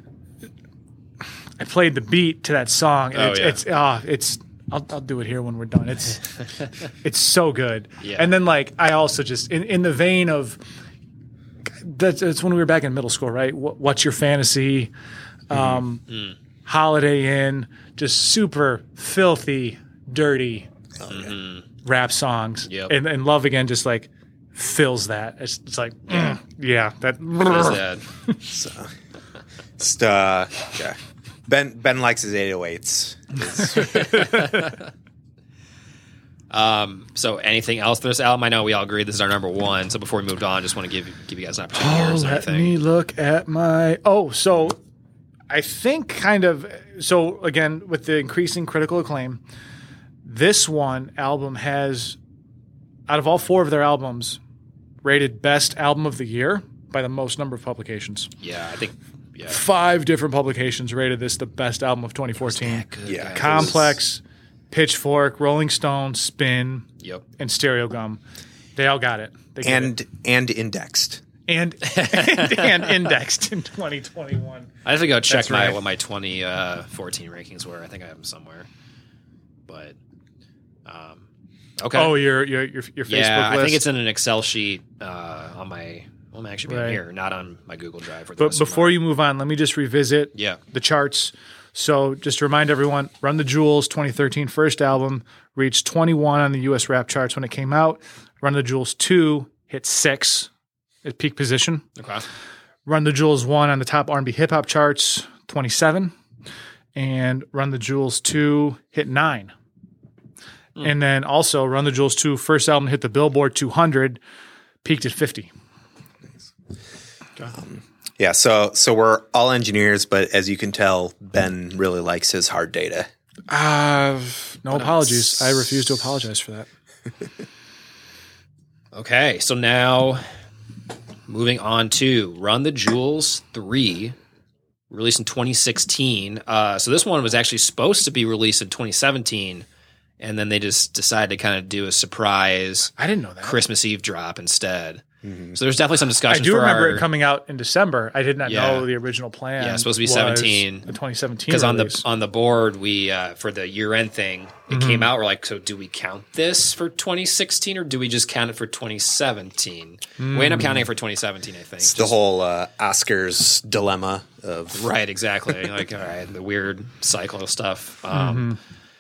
Speaker 4: I played the beat to that song. And
Speaker 2: Oh,
Speaker 4: it's
Speaker 2: yeah.
Speaker 4: it's uh, it's. I'll, I'll do it here when we're done. It's it's so good.
Speaker 2: Yeah.
Speaker 4: And then like I also just in, in the vein of that's, that's when we were back in middle school, right? What, what's your fantasy? Um,
Speaker 2: Mm.
Speaker 4: Holiday Inn, just super filthy, dirty rap songs.
Speaker 2: Yep.
Speaker 4: And, and Love Again just like fills that. It's, it's like, mm, yeah, that.
Speaker 2: Is that-
Speaker 3: So, just, uh, yeah. Ben Ben likes his eight oh eights.
Speaker 2: Um, so anything else for this album? I know we all agreed this is our number one. So before we moved on, just want to give give you guys an opportunity to
Speaker 4: Oh,
Speaker 2: hear
Speaker 4: let
Speaker 2: anything.
Speaker 4: me look at my. Oh, so I think kind of. So again, with the increasing critical acclaim, this one album has, out of all four of their albums, rated best album of the year by the most number of publications.
Speaker 2: Yeah, I think. Yeah,
Speaker 4: Five different publications rated this the best album of twenty fourteen.
Speaker 3: Yeah.
Speaker 4: Complex, Pitchfork, Rolling Stone, Spin,
Speaker 2: Yep.
Speaker 4: and Stereo Gum. They all got it. They get it.
Speaker 3: and and indexed.
Speaker 4: and, and and indexed in twenty twenty-one.
Speaker 2: I have to go check
Speaker 4: That's
Speaker 2: my
Speaker 4: right.
Speaker 2: what my twenty fourteen rankings were. I think I have them somewhere. But um, okay.
Speaker 4: Oh, your your your your Facebook
Speaker 2: yeah,
Speaker 4: list.
Speaker 2: I think it's in an Excel sheet uh, on my. Well, I'm actually being
Speaker 4: Right.
Speaker 2: here, not on my Google Drive. Or the
Speaker 4: But
Speaker 2: rest of
Speaker 4: before
Speaker 2: my-
Speaker 4: you move on, let me just revisit
Speaker 2: Yeah.
Speaker 4: the charts. So just to remind everyone, Run the Jewels twenty thirteen first album reached twenty-one on the U S rap charts when it came out. Run the Jewels two hit six at peak position.
Speaker 2: Okay.
Speaker 4: Run the Jewels one on the top R and B hip hop charts, twenty-seven. And Run the Jewels two hit nine.
Speaker 2: Mm.
Speaker 4: And then also Run the Jewels two first album hit the Billboard two hundred, peaked at fifty.
Speaker 3: Yeah, so so we're all engineers, but as you can tell, Ben really likes his hard data.
Speaker 4: Uh, no apologies. I refuse to apologize for that.
Speaker 2: Okay, so now moving on to Run the Jewels three, released in twenty sixteen. Uh, so this one was actually supposed to be released in twenty seventeen, and then they just decided to kind of do a surprise
Speaker 4: I didn't know that.
Speaker 2: Christmas Eve drop instead. So there's definitely some
Speaker 4: I
Speaker 2: discussion.
Speaker 4: do
Speaker 2: for
Speaker 4: remember
Speaker 2: our,
Speaker 4: it coming out in December. I did not
Speaker 2: Yeah.
Speaker 4: know the original plan.
Speaker 2: Yeah, it's supposed to be
Speaker 4: was
Speaker 2: seventeen.
Speaker 4: The twenty seventeen
Speaker 2: because on the
Speaker 4: release.
Speaker 2: on the board we uh, for the year end thing it
Speaker 4: Mm-hmm.
Speaker 2: came out. We're like, so do we count this for twenty sixteen or do we just count it for twenty seventeen? We end up counting it for twenty seventeen, I think.
Speaker 3: It's the
Speaker 2: Just-
Speaker 3: whole uh, Oscars dilemma of
Speaker 2: right, exactly. Like, all right, the weird cycle of stuff. Um,
Speaker 4: Mm-hmm.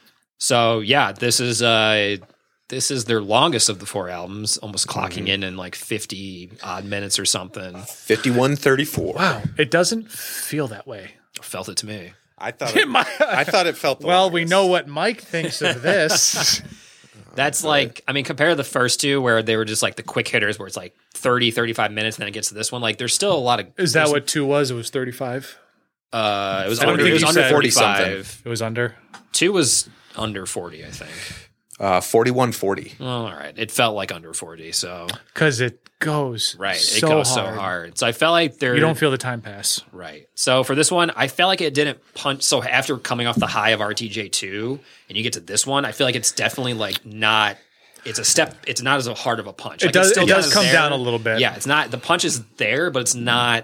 Speaker 2: So yeah, this is uh, this is their longest of the four albums, almost clocking
Speaker 4: Mm-hmm.
Speaker 2: in in like fifty odd minutes or something.
Speaker 3: fifty-one thirty-four.
Speaker 4: wow, it doesn't feel that way.
Speaker 2: Felt it to me.
Speaker 3: I thought it,
Speaker 4: My-
Speaker 3: I thought it felt the
Speaker 4: Well, we
Speaker 3: longest.
Speaker 4: know what Mike thinks of this.
Speaker 2: That's like, I mean, compare the first two where they were just like the quick hitters where it's like thirty, thirty-five minutes and then it gets to this one. Like there's still a lot of.
Speaker 4: Is that
Speaker 2: there's-
Speaker 4: what two was? It was thirty-five.
Speaker 2: Uh, it was
Speaker 4: I don't
Speaker 2: under,
Speaker 4: think
Speaker 2: it was
Speaker 4: you
Speaker 2: under
Speaker 4: said
Speaker 2: forty-five.
Speaker 4: It was under.
Speaker 2: Two was under forty, I think.
Speaker 3: Uh, forty-one forty.
Speaker 2: Well, all right. It felt like under forty. So,
Speaker 4: Because it goes
Speaker 2: right.
Speaker 4: so
Speaker 2: it goes
Speaker 4: hard.
Speaker 2: so hard. So I felt like there.
Speaker 4: You don't feel the time pass.
Speaker 2: Right. So for this one, I felt like it didn't punch. So after coming off the high of R T J two and you get to this one, I feel like it's definitely like not. It's a step. It's not as hard of a punch.
Speaker 4: It
Speaker 2: Like,
Speaker 4: does-
Speaker 2: it's still
Speaker 4: it does
Speaker 2: not
Speaker 4: come
Speaker 2: there.
Speaker 4: down a little bit.
Speaker 2: Yeah, it's not. The punch is there, but it's not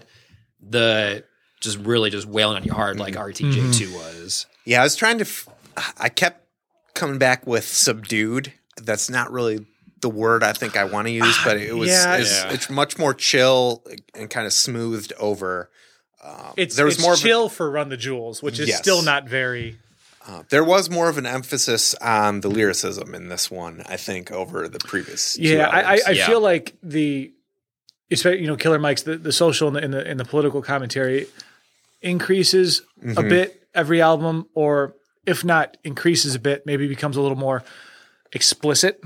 Speaker 2: the just really just wailing on you hard like R T J two was.
Speaker 3: Yeah, I was trying to. F- I kept coming back with subdued. That's not really the word I think I want to use, but it was.
Speaker 4: Yeah.
Speaker 3: it's,
Speaker 2: Yeah.
Speaker 3: it's much more chill and kind of smoothed over.
Speaker 4: It's,
Speaker 3: There was
Speaker 4: it's
Speaker 3: more of a-
Speaker 4: chill for Run the Jewels, which is
Speaker 3: Yes.
Speaker 4: still not very.
Speaker 3: Uh, there was more of an emphasis on the lyricism in this one, I think, over the previous. two
Speaker 4: Yeah, I, I,
Speaker 3: albums.
Speaker 4: I
Speaker 2: Yeah.
Speaker 4: feel like the, especially, you know, Killer Mike's the, the social and the, and the and the political commentary increases a bit every album, or if not increases a bit, maybe becomes a little more explicit.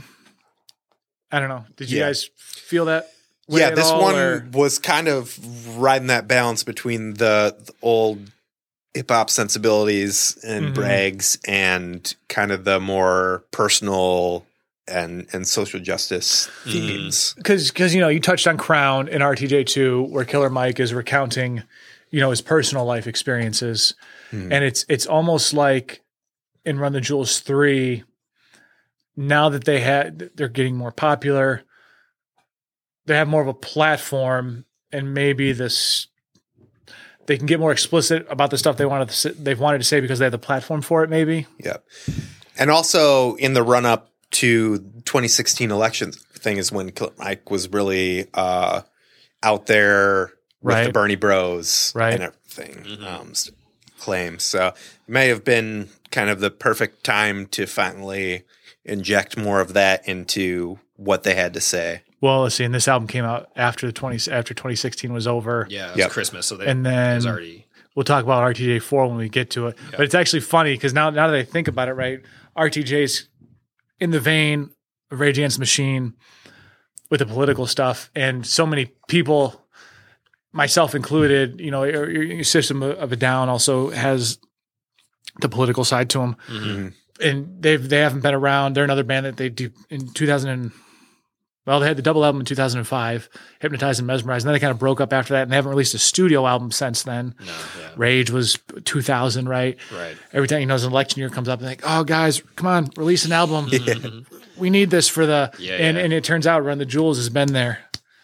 Speaker 4: I don't know. Did you
Speaker 3: Yeah.
Speaker 4: guys feel that? way
Speaker 3: Yeah,
Speaker 4: at
Speaker 3: this
Speaker 4: all,
Speaker 3: one
Speaker 4: or-
Speaker 3: was kind of riding that balance between the, the old hip hop sensibilities and
Speaker 4: Mhm.
Speaker 3: brags and kind of the more personal and and social justice themes.
Speaker 4: because because you know you touched on Crown and R T J two, where Killer Mike is recounting, you know, his personal life experiences,
Speaker 3: Hmm.
Speaker 4: and it's it's almost like in Run the Jewels three. Now that they had, they're getting more popular. They have more of a platform, and maybe this they can get more explicit about the stuff they wanted to say, they've wanted to say because they have the platform for it. Maybe.
Speaker 3: Yep. And also in the run up to twenty sixteen elections thing is when Killer Mike was really uh, out there with the
Speaker 4: Right.
Speaker 3: Bernie Bros
Speaker 4: Right.
Speaker 3: and everything. Um, s- claims. So it may have been kind of the perfect time to finally inject more of that into what they had to say.
Speaker 4: Well, let's see. And this album came out after the twenty after twenty sixteen was over.
Speaker 2: Yeah, it was
Speaker 3: Yep.
Speaker 2: Christmas, so they,
Speaker 4: And
Speaker 2: it was
Speaker 4: then-
Speaker 2: already.
Speaker 4: We'll talk about R T J four when we get to it. But it's actually funny because now, now that I think about it, right, R T J's in the vein of Rage Against the Machine with the political stuff, and so many people, myself included, you know, your, your System of a Down also has the political side to them,
Speaker 2: Mhm.
Speaker 4: and they've they haven't been around. They're another band that they do in two thousand. And, well, they had the double album in two thousand five, Hypnotized and Mesmerized, and then they kind of broke up after that, and they haven't released a studio album since then.
Speaker 2: No, yeah.
Speaker 4: Rage was two thousand, right?
Speaker 2: Right.
Speaker 4: Every time, you know, as an election year comes up, they're like, oh, guys, come on, release an album. We need this for the,
Speaker 2: Yeah,
Speaker 4: and,
Speaker 2: yeah.
Speaker 4: and it turns out Run the Jewels has been there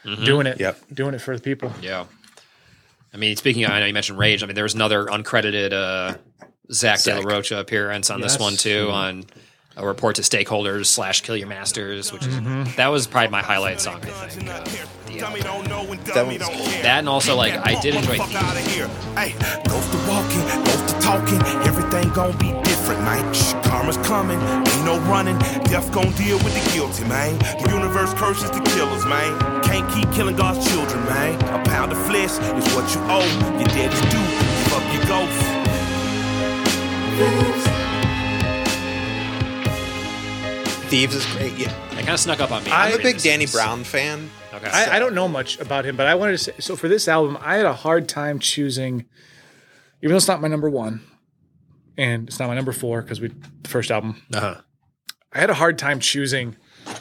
Speaker 2: Mm-hmm.
Speaker 4: doing it,
Speaker 3: Yep.
Speaker 4: doing it for the people.
Speaker 2: Yeah. I mean, speaking of, I know you mentioned Rage. I mean, there was another uncredited uh, Zach,
Speaker 3: Zach.
Speaker 2: De La Rocha appearance on
Speaker 4: Yes.
Speaker 2: this one, too, on a report to stakeholders slash Kill Your Masters, which is, that was probably my highlight song, I think. Uh, the album.
Speaker 3: That one's
Speaker 2: That and also, like, I did enjoy
Speaker 6: Fuck
Speaker 2: Thief.
Speaker 6: out of here. Hey, goes to walking, goes to talking. Everything gon' be different, man. Shh, karma's coming, ain't no running. Death gon' deal with the guilty, man. The universe curses the killers, man. Can't keep killing God's children, man. A pound of flesh is what you owe. Your daddy's due, give up your ghost.
Speaker 3: Thieves is great. Yeah.
Speaker 2: That kind of snuck up on me.
Speaker 3: I'm a big
Speaker 2: This
Speaker 3: Danny
Speaker 2: is-
Speaker 3: Brown fan.
Speaker 2: Okay.
Speaker 4: I, I don't know much about him, but I wanted to say so for this album, I had a hard time choosing, even though it's not my number one, and it's not my number four because we the first album.
Speaker 2: Uh-huh.
Speaker 4: I had a hard time choosing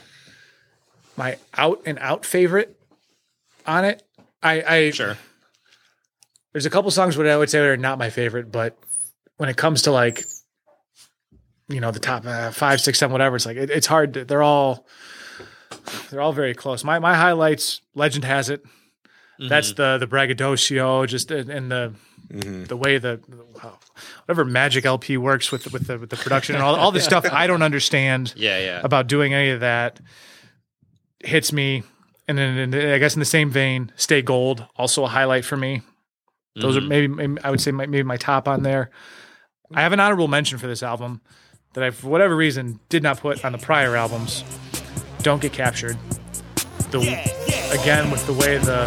Speaker 4: my out and out favorite on it. I, I
Speaker 2: Sure.
Speaker 4: there's a couple songs that I would say are not my favorite, but when it comes to like, you know, the top uh, five, six, seven, whatever, it's like it, it's hard. To, they're all they're all very close. My my highlights, Legend Has It. That's the the braggadocio, just in, in the the way the wow, whatever Magic L P works with the, with the with the production and all all the stuff I don't understand
Speaker 2: Yeah, yeah.
Speaker 4: about doing any of that hits me. And then and I guess in the same vein, Stay Gold, also a highlight for me. Those are maybe, maybe I would say my, maybe my top on there. I have an honorable mention for this album that I, for whatever reason, did not put on the prior albums. Don't Get Captured. The again with the way the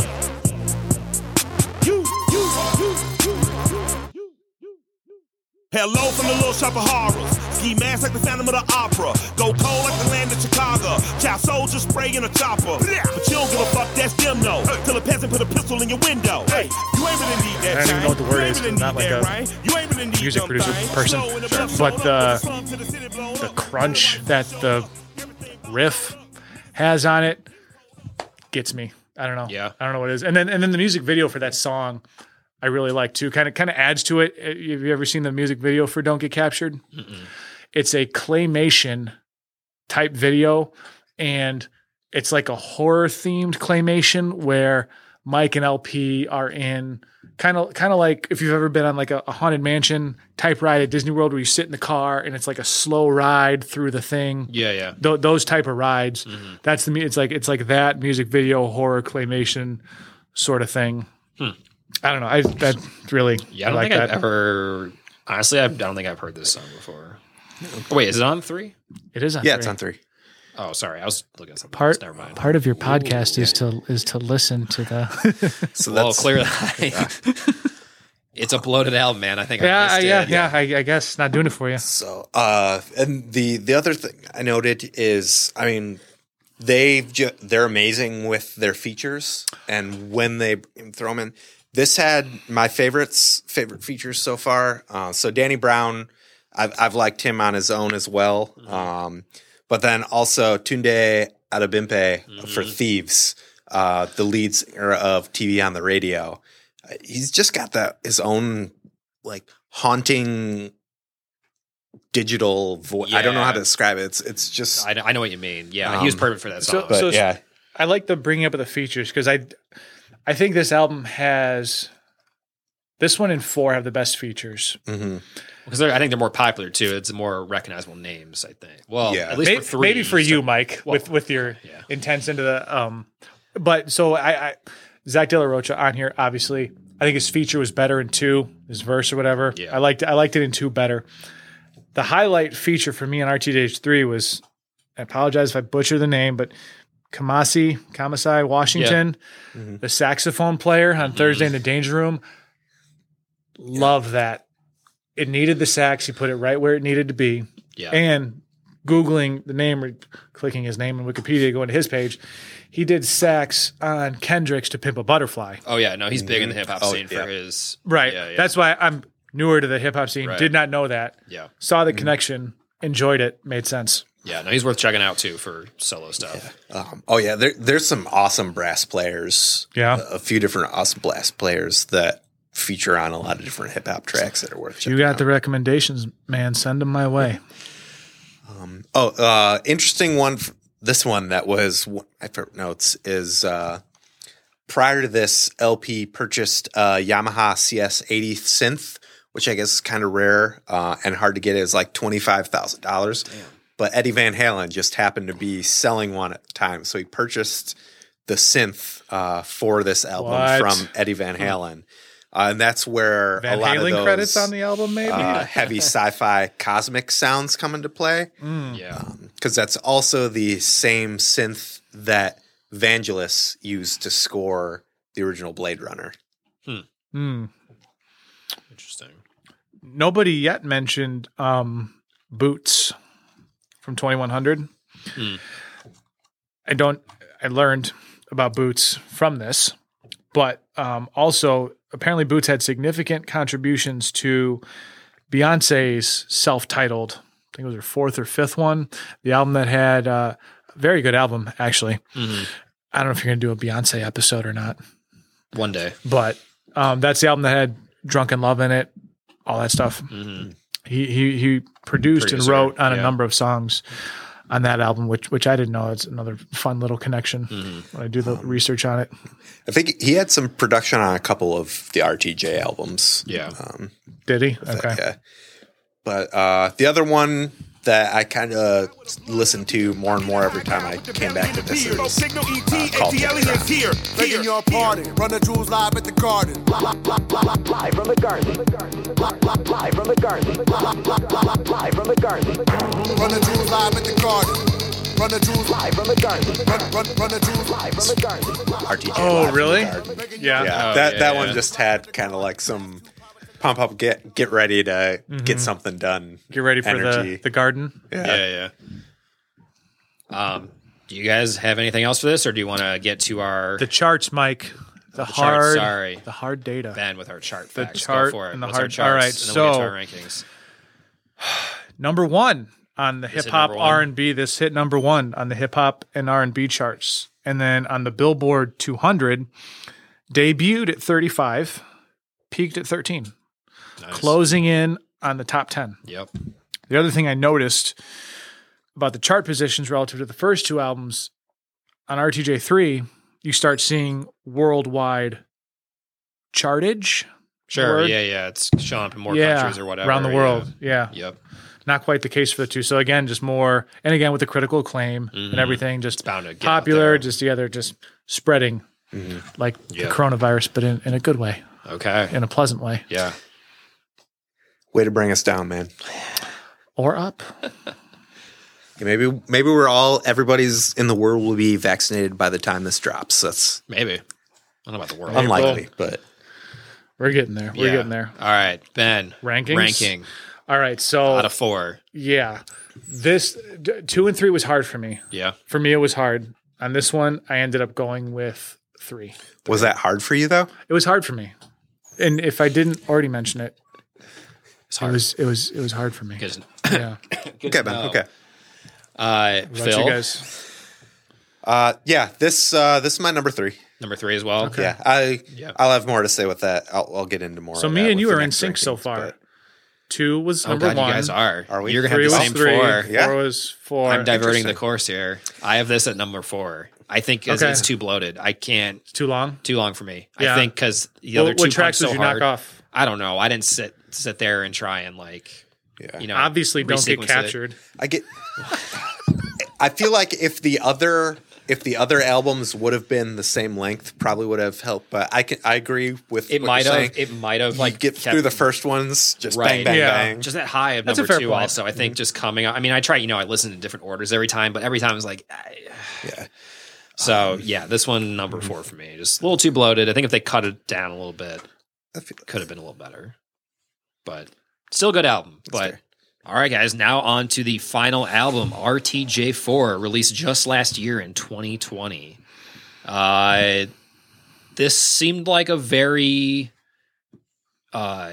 Speaker 6: You, you, you, you, you, you. Hello from the little shop of horrors. Ski mask like the Phantom of the Opera. Go cold like the land of Chicago. Child soldiers spray in a chopper. But you don't give a fuck, that's them, no. Till a peasant put a pistol in your window. Hey, you ain't really need that.
Speaker 4: I don't even know what the word
Speaker 6: You
Speaker 4: is,
Speaker 6: ain't really
Speaker 4: I'm not
Speaker 6: need
Speaker 4: like
Speaker 6: that,
Speaker 4: a
Speaker 6: right? You ain't really need
Speaker 4: music
Speaker 6: them
Speaker 4: producer
Speaker 6: things.
Speaker 4: person.
Speaker 6: Slow in the
Speaker 4: Sure.
Speaker 6: left
Speaker 4: But
Speaker 6: shoulder,
Speaker 4: the-
Speaker 6: slum to the city blown
Speaker 4: the
Speaker 6: up.
Speaker 4: crunch that the riff has on it gets me. I don't know.
Speaker 2: Yeah.
Speaker 4: I don't know what it is. And then and then the music video for that song I really like too. Kind of kind of adds to it. Have you ever seen the music video for Don't Get Captured?
Speaker 2: Mm-mm.
Speaker 4: It's a claymation type video, and it's like a horror themed claymation where Mike and L P are in kind of kind of like if you've ever been on like a, a haunted mansion type ride at Disney World where you sit in the car and it's like a slow ride through the thing.
Speaker 2: Yeah, yeah.
Speaker 4: Th- those type of rides.
Speaker 2: Mm-hmm.
Speaker 4: That's the mu- it's like it's like that music video horror claymation sort of thing.
Speaker 2: Hmm.
Speaker 4: I don't know. I that really
Speaker 2: Yeah, I don't
Speaker 4: like
Speaker 2: think
Speaker 4: that.
Speaker 2: I've ever. Honestly, I don't think I've heard this song before. Oh, wait, is it on three?
Speaker 4: It is on
Speaker 3: Yeah,
Speaker 4: three.
Speaker 3: it's on three.
Speaker 2: Oh, sorry, I was looking at something.
Speaker 4: Part
Speaker 2: else. Never mind.
Speaker 4: part of your podcast is to is to listen to the
Speaker 3: So
Speaker 2: Well,
Speaker 3: that's
Speaker 2: clearly, it's a bloated album, man. I think. I
Speaker 4: yeah
Speaker 2: missed
Speaker 4: yeah
Speaker 2: it.
Speaker 4: yeah. I, I guess not doing it for you.
Speaker 3: So, uh, and the the other thing I noted is, I mean, they've ju- they're amazing with their features, and when they throw them in, this had my favorites favorite features so far. Uh, so Danny Brown, I've I've liked him on his own as well, um, but then also Tunde Adebimpe for Thieves, uh, the lead singer of T V on the Radio. Uh, He's just got that his own like haunting digital voice. I don't know how to
Speaker 2: Yeah.
Speaker 3: describe it. It's it's just
Speaker 2: I, know- I know what you mean. Yeah, he was
Speaker 3: Um,
Speaker 2: perfect for that
Speaker 4: so-
Speaker 2: song.
Speaker 3: but
Speaker 4: so-
Speaker 3: yeah.
Speaker 4: I like the bringing up of the features because I I think this album has this one and four have the best features.
Speaker 3: Mhm.
Speaker 2: Because I think they're more popular too. It's more recognizable names. I think. Well,
Speaker 3: Yeah.
Speaker 2: at least
Speaker 4: Maybe
Speaker 2: for three.
Speaker 4: maybe for you,
Speaker 2: so-
Speaker 4: Mike,
Speaker 2: well,
Speaker 4: with with your
Speaker 2: yeah.
Speaker 4: intense into the um. But so I, I Zach De La Rocha on here. Obviously, I think his feature was better in two, his verse or whatever.
Speaker 2: Yeah.
Speaker 4: I liked I liked it in two better. The highlight feature for me on R T D H three was, I apologize if I butcher the name, but Kamasi Kamasai Washington, the saxophone player on Thursday in the Danger Room. Love that. It needed the sax. He put it right where it needed to be.
Speaker 2: Yeah.
Speaker 4: And Googling the name or clicking his name in Wikipedia, going to his page, he did sax on Kendrick's To Pimp a Butterfly.
Speaker 2: Oh yeah, no, he's big in the hip hop
Speaker 3: Oh,
Speaker 2: scene
Speaker 3: yeah.
Speaker 2: for his
Speaker 4: Right.
Speaker 2: Yeah, yeah.
Speaker 4: That's why I'm newer to the hip hop scene.
Speaker 2: Right.
Speaker 4: Did not know that.
Speaker 2: yeah,
Speaker 4: Saw the connection, enjoyed it, made sense.
Speaker 2: yeah. No, he's worth checking out too for solo stuff.
Speaker 3: Um, oh yeah, there, there's some awesome brass players.
Speaker 4: Yeah.
Speaker 3: a, a few different awesome brass players that feature on a lot of different hip hop tracks that are worth.
Speaker 4: You
Speaker 3: checking
Speaker 4: got
Speaker 3: out.
Speaker 4: the recommendations, man. Send them my way.
Speaker 3: Oh, uh, interesting one. f- This one that was one- I put notes is uh, prior to this, L P purchased a Yamaha C S eighty synth, which I guess is kind of rare uh, and hard to get. It was like twenty-five thousand dollars. But Eddie Van Halen just happened to be selling one at the time. So he purchased the synth uh, for this album
Speaker 4: What?
Speaker 3: from Eddie Van Halen. Uh, and that's where
Speaker 4: Van
Speaker 3: a lot
Speaker 4: Halen
Speaker 3: of those
Speaker 4: credits on the album, maybe?
Speaker 3: uh, heavy sci-fi cosmic sounds come into play.
Speaker 2: Yeah.
Speaker 3: Because that's also the same synth that Vangelis used to score the original Blade Runner.
Speaker 4: Hmm.
Speaker 2: Interesting.
Speaker 4: Nobody yet mentioned um, Boots from twenty-one hundred.
Speaker 2: Hmm.
Speaker 4: I don't. I learned about Boots from this, but um, also apparently Boots had significant contributions to Beyonce's self-titled. I think it was her fourth or fifth one. The album that had uh, a very good album, actually.
Speaker 2: Mm-hmm.
Speaker 4: I don't know if you're going to do a Beyonce episode or not,
Speaker 2: One day.
Speaker 4: but um, that's the album that had Drunken Love in it, all that stuff.
Speaker 2: Mm-hmm.
Speaker 4: He he he produced
Speaker 2: Producer,
Speaker 4: and wrote on a
Speaker 2: yeah.
Speaker 4: number of songs on that album, which which I didn't know. It's another fun little connection
Speaker 2: Mm-hmm.
Speaker 4: when I do the research on it.
Speaker 3: I think he had some production on a couple of the R T J albums.
Speaker 2: Yeah.
Speaker 3: Um,
Speaker 4: Did he?
Speaker 3: that-
Speaker 4: Okay.
Speaker 3: yeah. But uh, the other one that I kind of listened to more and more every time I came back to this is uh, called Ticketron.
Speaker 6: here.
Speaker 5: Begging your pardon. Run the jewels live at the garden.
Speaker 7: Live from the garden. Live from the garden. Live from the garden.
Speaker 5: Run the jewels live at the garden. Run the jewels
Speaker 7: Live from the garden.
Speaker 5: Run, run, run the jewels
Speaker 7: Live from the garden.
Speaker 3: R T J
Speaker 4: Oh,
Speaker 3: Live in the
Speaker 4: really?
Speaker 3: Garden.
Speaker 4: Yeah.
Speaker 3: Yeah,
Speaker 2: Oh,
Speaker 3: that
Speaker 2: yeah,
Speaker 3: that
Speaker 2: yeah.
Speaker 3: one just had kind of like some pump up, get get ready to get something done.
Speaker 4: Get ready for
Speaker 3: energy.
Speaker 4: the the garden.
Speaker 3: yeah.
Speaker 2: Yeah, yeah. Um, do you guys have anything else for this, or do you want to get to our
Speaker 4: The charts, Mike. The,
Speaker 2: charts,
Speaker 4: hard.
Speaker 2: sorry.
Speaker 4: The hard data.
Speaker 2: Ben with our chart
Speaker 4: The
Speaker 2: facts?
Speaker 4: chart
Speaker 2: Go for it.
Speaker 4: and the
Speaker 2: What's
Speaker 4: hard-
Speaker 2: our charts?
Speaker 4: all right,
Speaker 2: and then we'll
Speaker 4: so-
Speaker 2: get to our rankings.
Speaker 4: Number one on the
Speaker 2: This hit
Speaker 4: hip hop
Speaker 2: number one?
Speaker 4: R and B. This hit number one on the hip hop and R and B charts, and then on the Billboard two hundred, debuted at thirty-five, peaked at thirteen,
Speaker 2: Nice.
Speaker 4: closing in on the top ten.
Speaker 2: Yep.
Speaker 4: The other thing I noticed about the chart positions relative to the first two albums on R T J three, you start seeing worldwide chartage.
Speaker 2: Sure.
Speaker 4: Word.
Speaker 2: Yeah, yeah. It's showing up in more
Speaker 4: yeah,
Speaker 2: countries or whatever.
Speaker 4: around the world. Yeah.
Speaker 2: Yeah. Yep.
Speaker 4: Not quite the case for the two. So again, just more, and again with the critical acclaim
Speaker 2: Mhm.
Speaker 4: and everything, just
Speaker 2: bound to get out
Speaker 4: popular,
Speaker 2: there.
Speaker 4: just together, just spreading like
Speaker 2: Yeah.
Speaker 4: the coronavirus, but in, in a good way,
Speaker 2: Okay.
Speaker 4: in a pleasant way,
Speaker 2: Yeah.
Speaker 3: Way to bring us down, man.
Speaker 4: or up.
Speaker 3: Maybe maybe we're all everybody's in the world will be vaccinated by the time this drops. That's
Speaker 2: Maybe. I don't know about the world.
Speaker 3: unlikely, but
Speaker 4: We're getting there. We're
Speaker 2: Yeah.
Speaker 4: getting there.
Speaker 2: All right, Ben.
Speaker 4: Rankings?
Speaker 2: Ranking
Speaker 4: All right. So
Speaker 2: out of four.
Speaker 4: yeah, this d- two and three was hard for me.
Speaker 2: Yeah.
Speaker 4: For me, it was hard. On this one, I ended up going with three.
Speaker 3: was that hard for you though?
Speaker 4: It was hard for me, and if I didn't already mention it,
Speaker 2: It's
Speaker 4: it
Speaker 2: hard.
Speaker 4: was it was it was hard for me.
Speaker 2: Because
Speaker 4: Yeah.
Speaker 3: Okay, man. Okay.
Speaker 2: uh,
Speaker 4: What about
Speaker 2: Phil,
Speaker 4: you guys?
Speaker 3: Uh, yeah, this uh, this is my number three.
Speaker 2: number three as well.
Speaker 4: Okay.
Speaker 3: Yeah, I
Speaker 2: Yeah.
Speaker 3: I'll have more to say with that. I'll, I'll get into more.
Speaker 4: So
Speaker 3: of
Speaker 4: me
Speaker 3: that
Speaker 4: and you
Speaker 3: with
Speaker 4: are
Speaker 3: the
Speaker 4: in
Speaker 3: next
Speaker 4: sync so
Speaker 3: rankings,
Speaker 4: far.
Speaker 3: but-
Speaker 4: Two was
Speaker 2: Oh
Speaker 4: number
Speaker 2: God,
Speaker 4: one.
Speaker 2: you guys are.
Speaker 3: Are we?
Speaker 2: You're gonna
Speaker 4: Three
Speaker 2: have the
Speaker 4: was
Speaker 2: same
Speaker 4: three.
Speaker 2: four.
Speaker 3: Yeah.
Speaker 4: Four was four.
Speaker 2: I'm diverting the
Speaker 3: Interesting.
Speaker 2: course here. I have this at number four. I think 'cause
Speaker 4: Okay.
Speaker 2: it's too bloated. I can't.
Speaker 4: Too long.
Speaker 2: Too long for me.
Speaker 4: Yeah.
Speaker 2: I think because the
Speaker 4: What,
Speaker 2: other two
Speaker 4: what tracks
Speaker 2: pumped
Speaker 4: did
Speaker 2: so
Speaker 4: you
Speaker 2: hard.
Speaker 4: knock off?
Speaker 2: I don't know. I didn't sit sit there and try and like
Speaker 3: Yeah.
Speaker 2: you know
Speaker 4: Obviously, don't get
Speaker 2: resequence it.
Speaker 4: captured.
Speaker 3: I get. I feel like if the other if the other albums would have been the same length, probably would have helped. But I can I agree with
Speaker 2: It
Speaker 3: what
Speaker 2: might
Speaker 3: you're
Speaker 2: have.
Speaker 3: saying.
Speaker 2: It might have
Speaker 3: You
Speaker 2: like
Speaker 3: get
Speaker 2: kept-
Speaker 3: through the first ones, just
Speaker 2: Right.
Speaker 3: bang bang
Speaker 4: Yeah.
Speaker 3: bang.
Speaker 2: just that high of
Speaker 4: That's a
Speaker 2: number
Speaker 4: fair
Speaker 2: two.
Speaker 4: point.
Speaker 2: Also, I think just coming. out- I mean, I try. You know, I listen to different orders every time, but every time I was like, I,
Speaker 3: yeah.
Speaker 2: so yeah, this one number four for me. Just a little too bloated. I think if they cut it down a little bit,
Speaker 3: I feel-
Speaker 2: could have been a little better. But still a good album. but
Speaker 3: fair.
Speaker 2: all right, guys, now on to the final album, R T J four, released just last year in twenty twenty. Uh, this seemed like a very uh,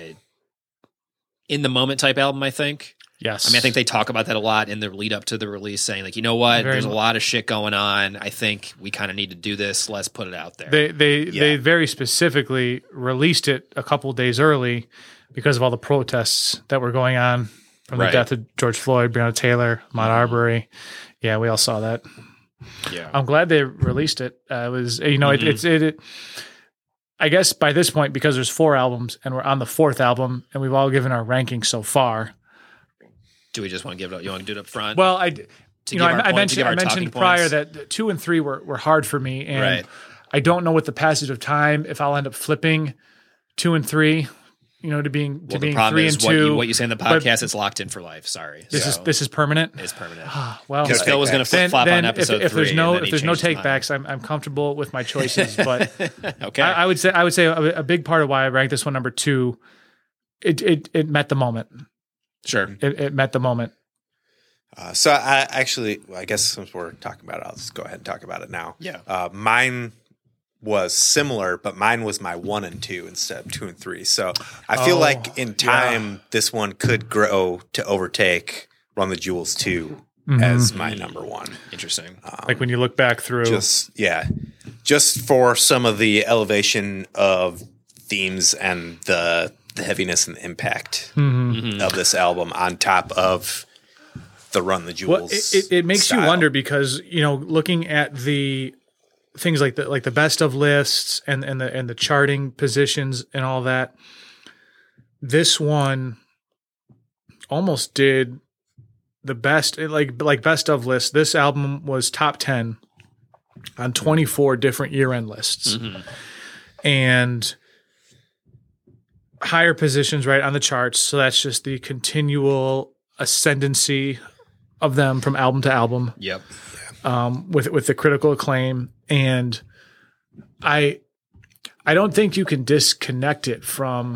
Speaker 2: in the moment type album, I think.
Speaker 4: Yes.
Speaker 2: I mean, I think they talk about that a lot in the lead up to the release, saying like, you know what,
Speaker 4: Very
Speaker 2: there's a
Speaker 4: mu-
Speaker 2: lot of shit going on. I think we kind of need to do this. Let's put it out there.
Speaker 4: they they
Speaker 3: Yeah.
Speaker 4: they very specifically released it a couple days early because of all the protests that were going on from the
Speaker 2: Right.
Speaker 4: death of George Floyd, Breonna Taylor, Ahmaud Arbery. Yeah, we all saw that.
Speaker 2: Yeah.
Speaker 4: I'm glad they released it. Uh, it was, you know,
Speaker 2: Mm-hmm.
Speaker 4: it, it's, it, it, I guess by this point, because there's four albums and we're on the fourth album and we've all given our rankings so far.
Speaker 2: Do we just want to give it up? You want to do it up front?
Speaker 4: Well, I,
Speaker 2: To
Speaker 4: you know,
Speaker 2: give our
Speaker 4: I, I
Speaker 2: point- to
Speaker 4: mentioned,
Speaker 2: give
Speaker 4: I
Speaker 2: our
Speaker 4: mentioned
Speaker 2: talking
Speaker 4: prior
Speaker 2: points?
Speaker 4: that two and three were, were hard for me. And
Speaker 2: Right.
Speaker 4: I don't know with the passage of time if I'll end up flipping two and three, you know, to being, to
Speaker 2: well, the
Speaker 4: being
Speaker 2: problem
Speaker 4: three
Speaker 2: is
Speaker 4: and
Speaker 2: what
Speaker 4: two.
Speaker 2: you, what you say in the
Speaker 4: but
Speaker 2: podcast, it's locked in for life. Sorry.
Speaker 4: This
Speaker 2: So
Speaker 4: is, this is permanent.
Speaker 2: it's permanent.
Speaker 4: Well,
Speaker 2: Because Phil was going to flip
Speaker 4: then,
Speaker 2: flop
Speaker 4: then
Speaker 2: on
Speaker 4: if,
Speaker 2: episode
Speaker 4: if
Speaker 2: three.
Speaker 4: there's no
Speaker 2: and then
Speaker 4: if
Speaker 2: he
Speaker 4: there's no
Speaker 2: changed his
Speaker 4: take
Speaker 2: mind.
Speaker 4: backs, I'm I'm comfortable with my choices. But
Speaker 2: Okay.
Speaker 4: I, I would say I would say a, a big part of why I ranked this one number two, it it it met the moment.
Speaker 2: Sure.
Speaker 4: It, it met the moment.
Speaker 3: Uh, so I actually, well, I guess since we're talking about it, I'll just go ahead and talk about it now.
Speaker 2: Yeah.
Speaker 3: Uh, mine was similar, but mine was my one and two instead of two and three. So I feel
Speaker 4: Oh,
Speaker 3: like in time, this one could grow to overtake Run the Jewels two as my number one.
Speaker 2: Interesting.
Speaker 4: Like when you look back through,
Speaker 3: Just yeah, just for some of the elevation of themes and the the heaviness and the impact of this album on top of the Run the Jewels.
Speaker 4: well, it, it, it makes
Speaker 3: style.
Speaker 4: you wonder because you know looking at the things like the like the best of lists and and the and the charting positions and all that. This one almost did the best like like best of lists. This album was top ten on twenty-four different year end lists, and higher positions right on the charts. So that's just the continual ascendancy of them from album to album
Speaker 2: Yep.
Speaker 4: um, with with the critical acclaim, and I I don't think you can disconnect it from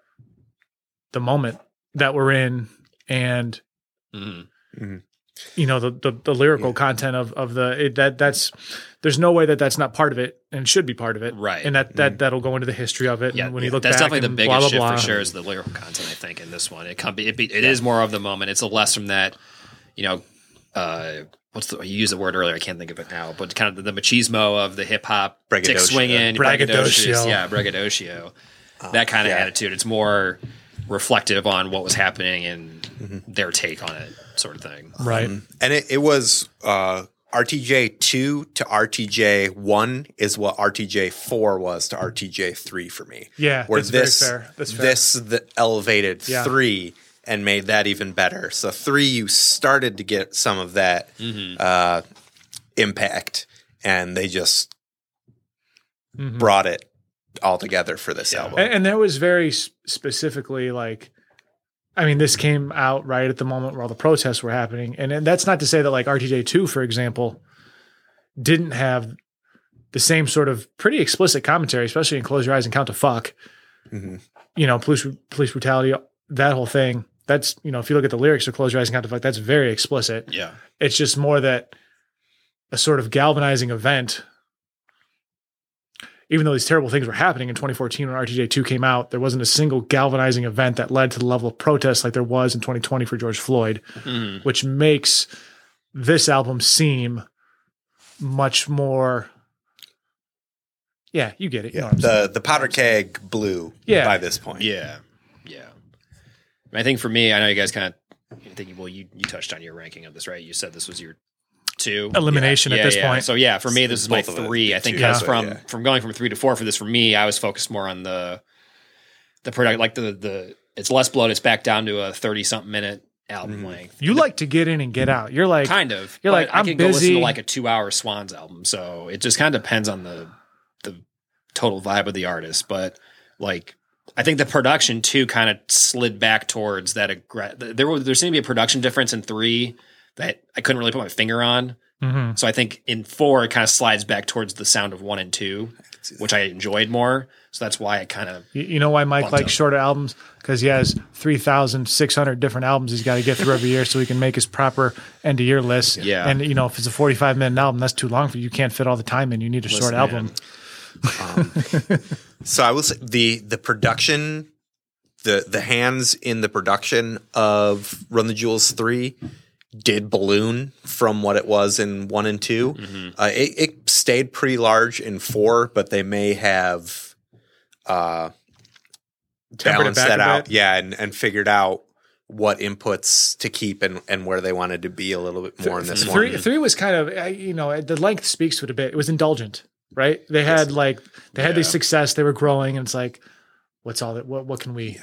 Speaker 4: the moment that we're in, and
Speaker 2: Mm-hmm.
Speaker 4: you know the the, the lyrical content of of the it, that that's there's no way that that's not part of it and should be part of it,
Speaker 2: Right.
Speaker 4: And that that that'll go into the history of it.
Speaker 2: Yeah,
Speaker 4: and when you
Speaker 2: yeah.
Speaker 4: look
Speaker 2: that's
Speaker 4: back
Speaker 2: definitely the
Speaker 4: and
Speaker 2: biggest
Speaker 4: blah, blah,
Speaker 2: shift
Speaker 4: blah.
Speaker 2: for sure is the lyrical content. I think in this one, it can be it, be, it is more of the moment. It's a less from that, you know, uh, what's the you used the word earlier? I can't think of it now, but kind of the, the machismo of the hip hop, dick
Speaker 3: Braggadocio.
Speaker 2: swinging,
Speaker 4: Braggadocio.
Speaker 2: braggadocious, yeah, braggadocio, that kind of
Speaker 3: yeah.
Speaker 2: attitude. It's more reflective on what was happening and
Speaker 3: Mm-hmm.
Speaker 2: their take on it, sort of thing.
Speaker 4: Right.
Speaker 3: And it, it was uh, R T J two to R T J one is what R T J four was to R T J three for me.
Speaker 4: Yeah,
Speaker 3: Where
Speaker 4: that's very
Speaker 3: this,
Speaker 4: fair. That's fair.
Speaker 3: This the elevated
Speaker 4: Yeah.
Speaker 3: three and made that even better. So three, you started to get some of that
Speaker 2: Mm-hmm.
Speaker 3: uh, impact, and they just
Speaker 4: Mm-hmm.
Speaker 3: brought it all together for this album.
Speaker 4: And, and that was very s- specifically like, I mean, this came out right at the moment where all the protests were happening. And, and that's not to say that like R T J two, for example, didn't have the same sort of pretty explicit commentary, especially in Close Your Eyes and Count to Fuck.
Speaker 3: Mm-hmm.
Speaker 4: You know, police police brutality, that whole thing. That's, you know, if you look at the lyrics of Close Your Eyes and Count to Fuck, that's very explicit.
Speaker 2: Yeah,
Speaker 4: It's just more that a sort of galvanizing event. Even though these terrible things were happening in twenty fourteen when R T J two came out, there wasn't a single galvanizing event that led to the level of protest like there was in twenty twenty for George Floyd,
Speaker 2: Mm-hmm.
Speaker 4: which makes this album seem much more. Yeah, you get it. You know what I'm saying.
Speaker 3: the the powder keg blew
Speaker 4: Yeah.
Speaker 3: by this point.
Speaker 2: yeah, yeah. I think for me, I know you guys kind of think. Well, you you touched on your ranking of this, right? You said this was your two
Speaker 4: Elimination
Speaker 2: Yeah,
Speaker 4: at this
Speaker 2: yeah.
Speaker 4: point.
Speaker 2: So yeah, for me, this is my
Speaker 3: Both of it,
Speaker 2: three.
Speaker 3: the
Speaker 2: I think
Speaker 3: two,
Speaker 2: because
Speaker 3: yeah.
Speaker 2: from
Speaker 3: Yeah.
Speaker 2: from going from three to four for this, for me, I was focused more on the the product, like the the it's less blood. It's back down to a thirty something minute album length.
Speaker 4: You like to get in and get out. You're like,
Speaker 2: Kind of.
Speaker 4: You're
Speaker 2: but
Speaker 4: like,
Speaker 2: I
Speaker 4: I'm
Speaker 2: can go listen
Speaker 4: busy.
Speaker 2: to like a two hour Swans album. So it just kind of depends on the the total vibe of the artist. But like, I think the production too kind of slid back towards that. Aggra- there was there seemed to be a production difference in three that I couldn't really put my finger on.
Speaker 4: mm-hmm.
Speaker 2: So I think in four it kind of slides back towards the sound of one and two, which I enjoyed more. So that's why I kind of
Speaker 4: You, you know why Mike
Speaker 2: Bumped
Speaker 4: likes
Speaker 2: up.
Speaker 4: shorter albums? Because he has three thousand six hundred different albums he's got to get through every year so he can make his proper end of year list.
Speaker 2: Yeah.
Speaker 4: And, you know, if it's a forty-five minute album, that's too long for you. You can't fit all the time in. You need a short
Speaker 2: Listen,
Speaker 4: album.
Speaker 2: man.
Speaker 3: So I will say the the production, the the hands in the production of Run the Jewels three did balloon from what it was in one and two.
Speaker 2: Mm-hmm.
Speaker 3: Uh, it, it stayed pretty large in four, but they may have uh,
Speaker 4: Tempered it
Speaker 3: balanced
Speaker 4: back
Speaker 3: that
Speaker 4: a
Speaker 3: out.
Speaker 4: bit.
Speaker 3: Yeah, and, and figured out what inputs to keep and, and where they wanted to be a little bit more in this
Speaker 4: three,
Speaker 3: one.
Speaker 4: Three was kind of, uh, you know, the length speaks to it a bit. It was indulgent, right? They had like, they had
Speaker 3: Yeah.
Speaker 4: this success, they were growing, and it's like, what's all that, what, what can we,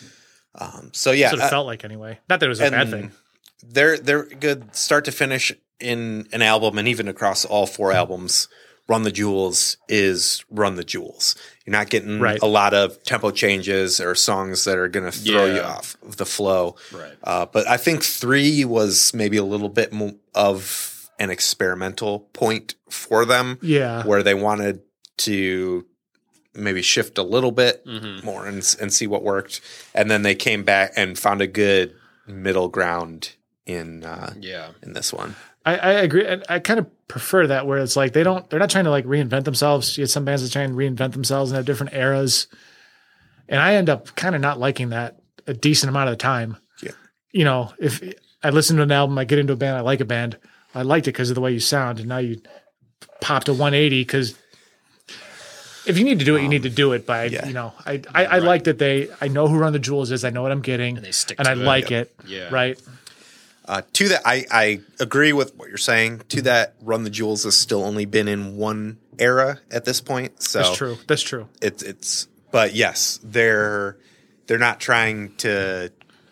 Speaker 3: Um, so yeah,
Speaker 4: that's what it
Speaker 3: uh,
Speaker 4: felt like anyway. Not that it was a bad
Speaker 3: and
Speaker 4: thing.
Speaker 3: They're they're good start to finish in an album, and even across all four albums. Run the Jewels is Run the Jewels. You're not getting
Speaker 4: Right.
Speaker 3: a lot of tempo changes or songs that are going to throw you
Speaker 2: Yeah.
Speaker 3: off of the flow.
Speaker 2: Right.
Speaker 3: Uh, but I think three was maybe a little bit mo- of an experimental point for them.
Speaker 4: Yeah.
Speaker 3: Where they wanted to maybe shift a little bit
Speaker 2: Mhm.
Speaker 3: more and, and see what worked. And then they came back and found a good middle ground in uh,
Speaker 2: Yeah.
Speaker 3: in this one.
Speaker 4: I, I agree. I, I kind of prefer that where it's like they don't, they're not trying to like reinvent themselves. You get some bands that try and reinvent themselves and have different eras. And I end up kind of not liking that a decent amount of the time.
Speaker 3: Yeah.
Speaker 4: You know, if I listen to an album, I get into a band, I like a band, I liked it because of the way you sound. And now you pop to one eighty because if you need to do it, you need to do it. But, I,
Speaker 3: yeah.
Speaker 4: you know, I, I, I like that they, I know who Run the Jewels is. I know what I'm getting.
Speaker 2: And they stick
Speaker 4: and
Speaker 2: to
Speaker 4: I
Speaker 2: it.
Speaker 4: like
Speaker 3: Yeah.
Speaker 4: it.
Speaker 2: Yeah.
Speaker 4: Right.
Speaker 3: Uh, to that, I, I agree with what you're saying. To that, Run the Jewels has still only been in one era at this point. So
Speaker 4: That's true. That's true.
Speaker 3: It's it's, but yes, they're they're not trying to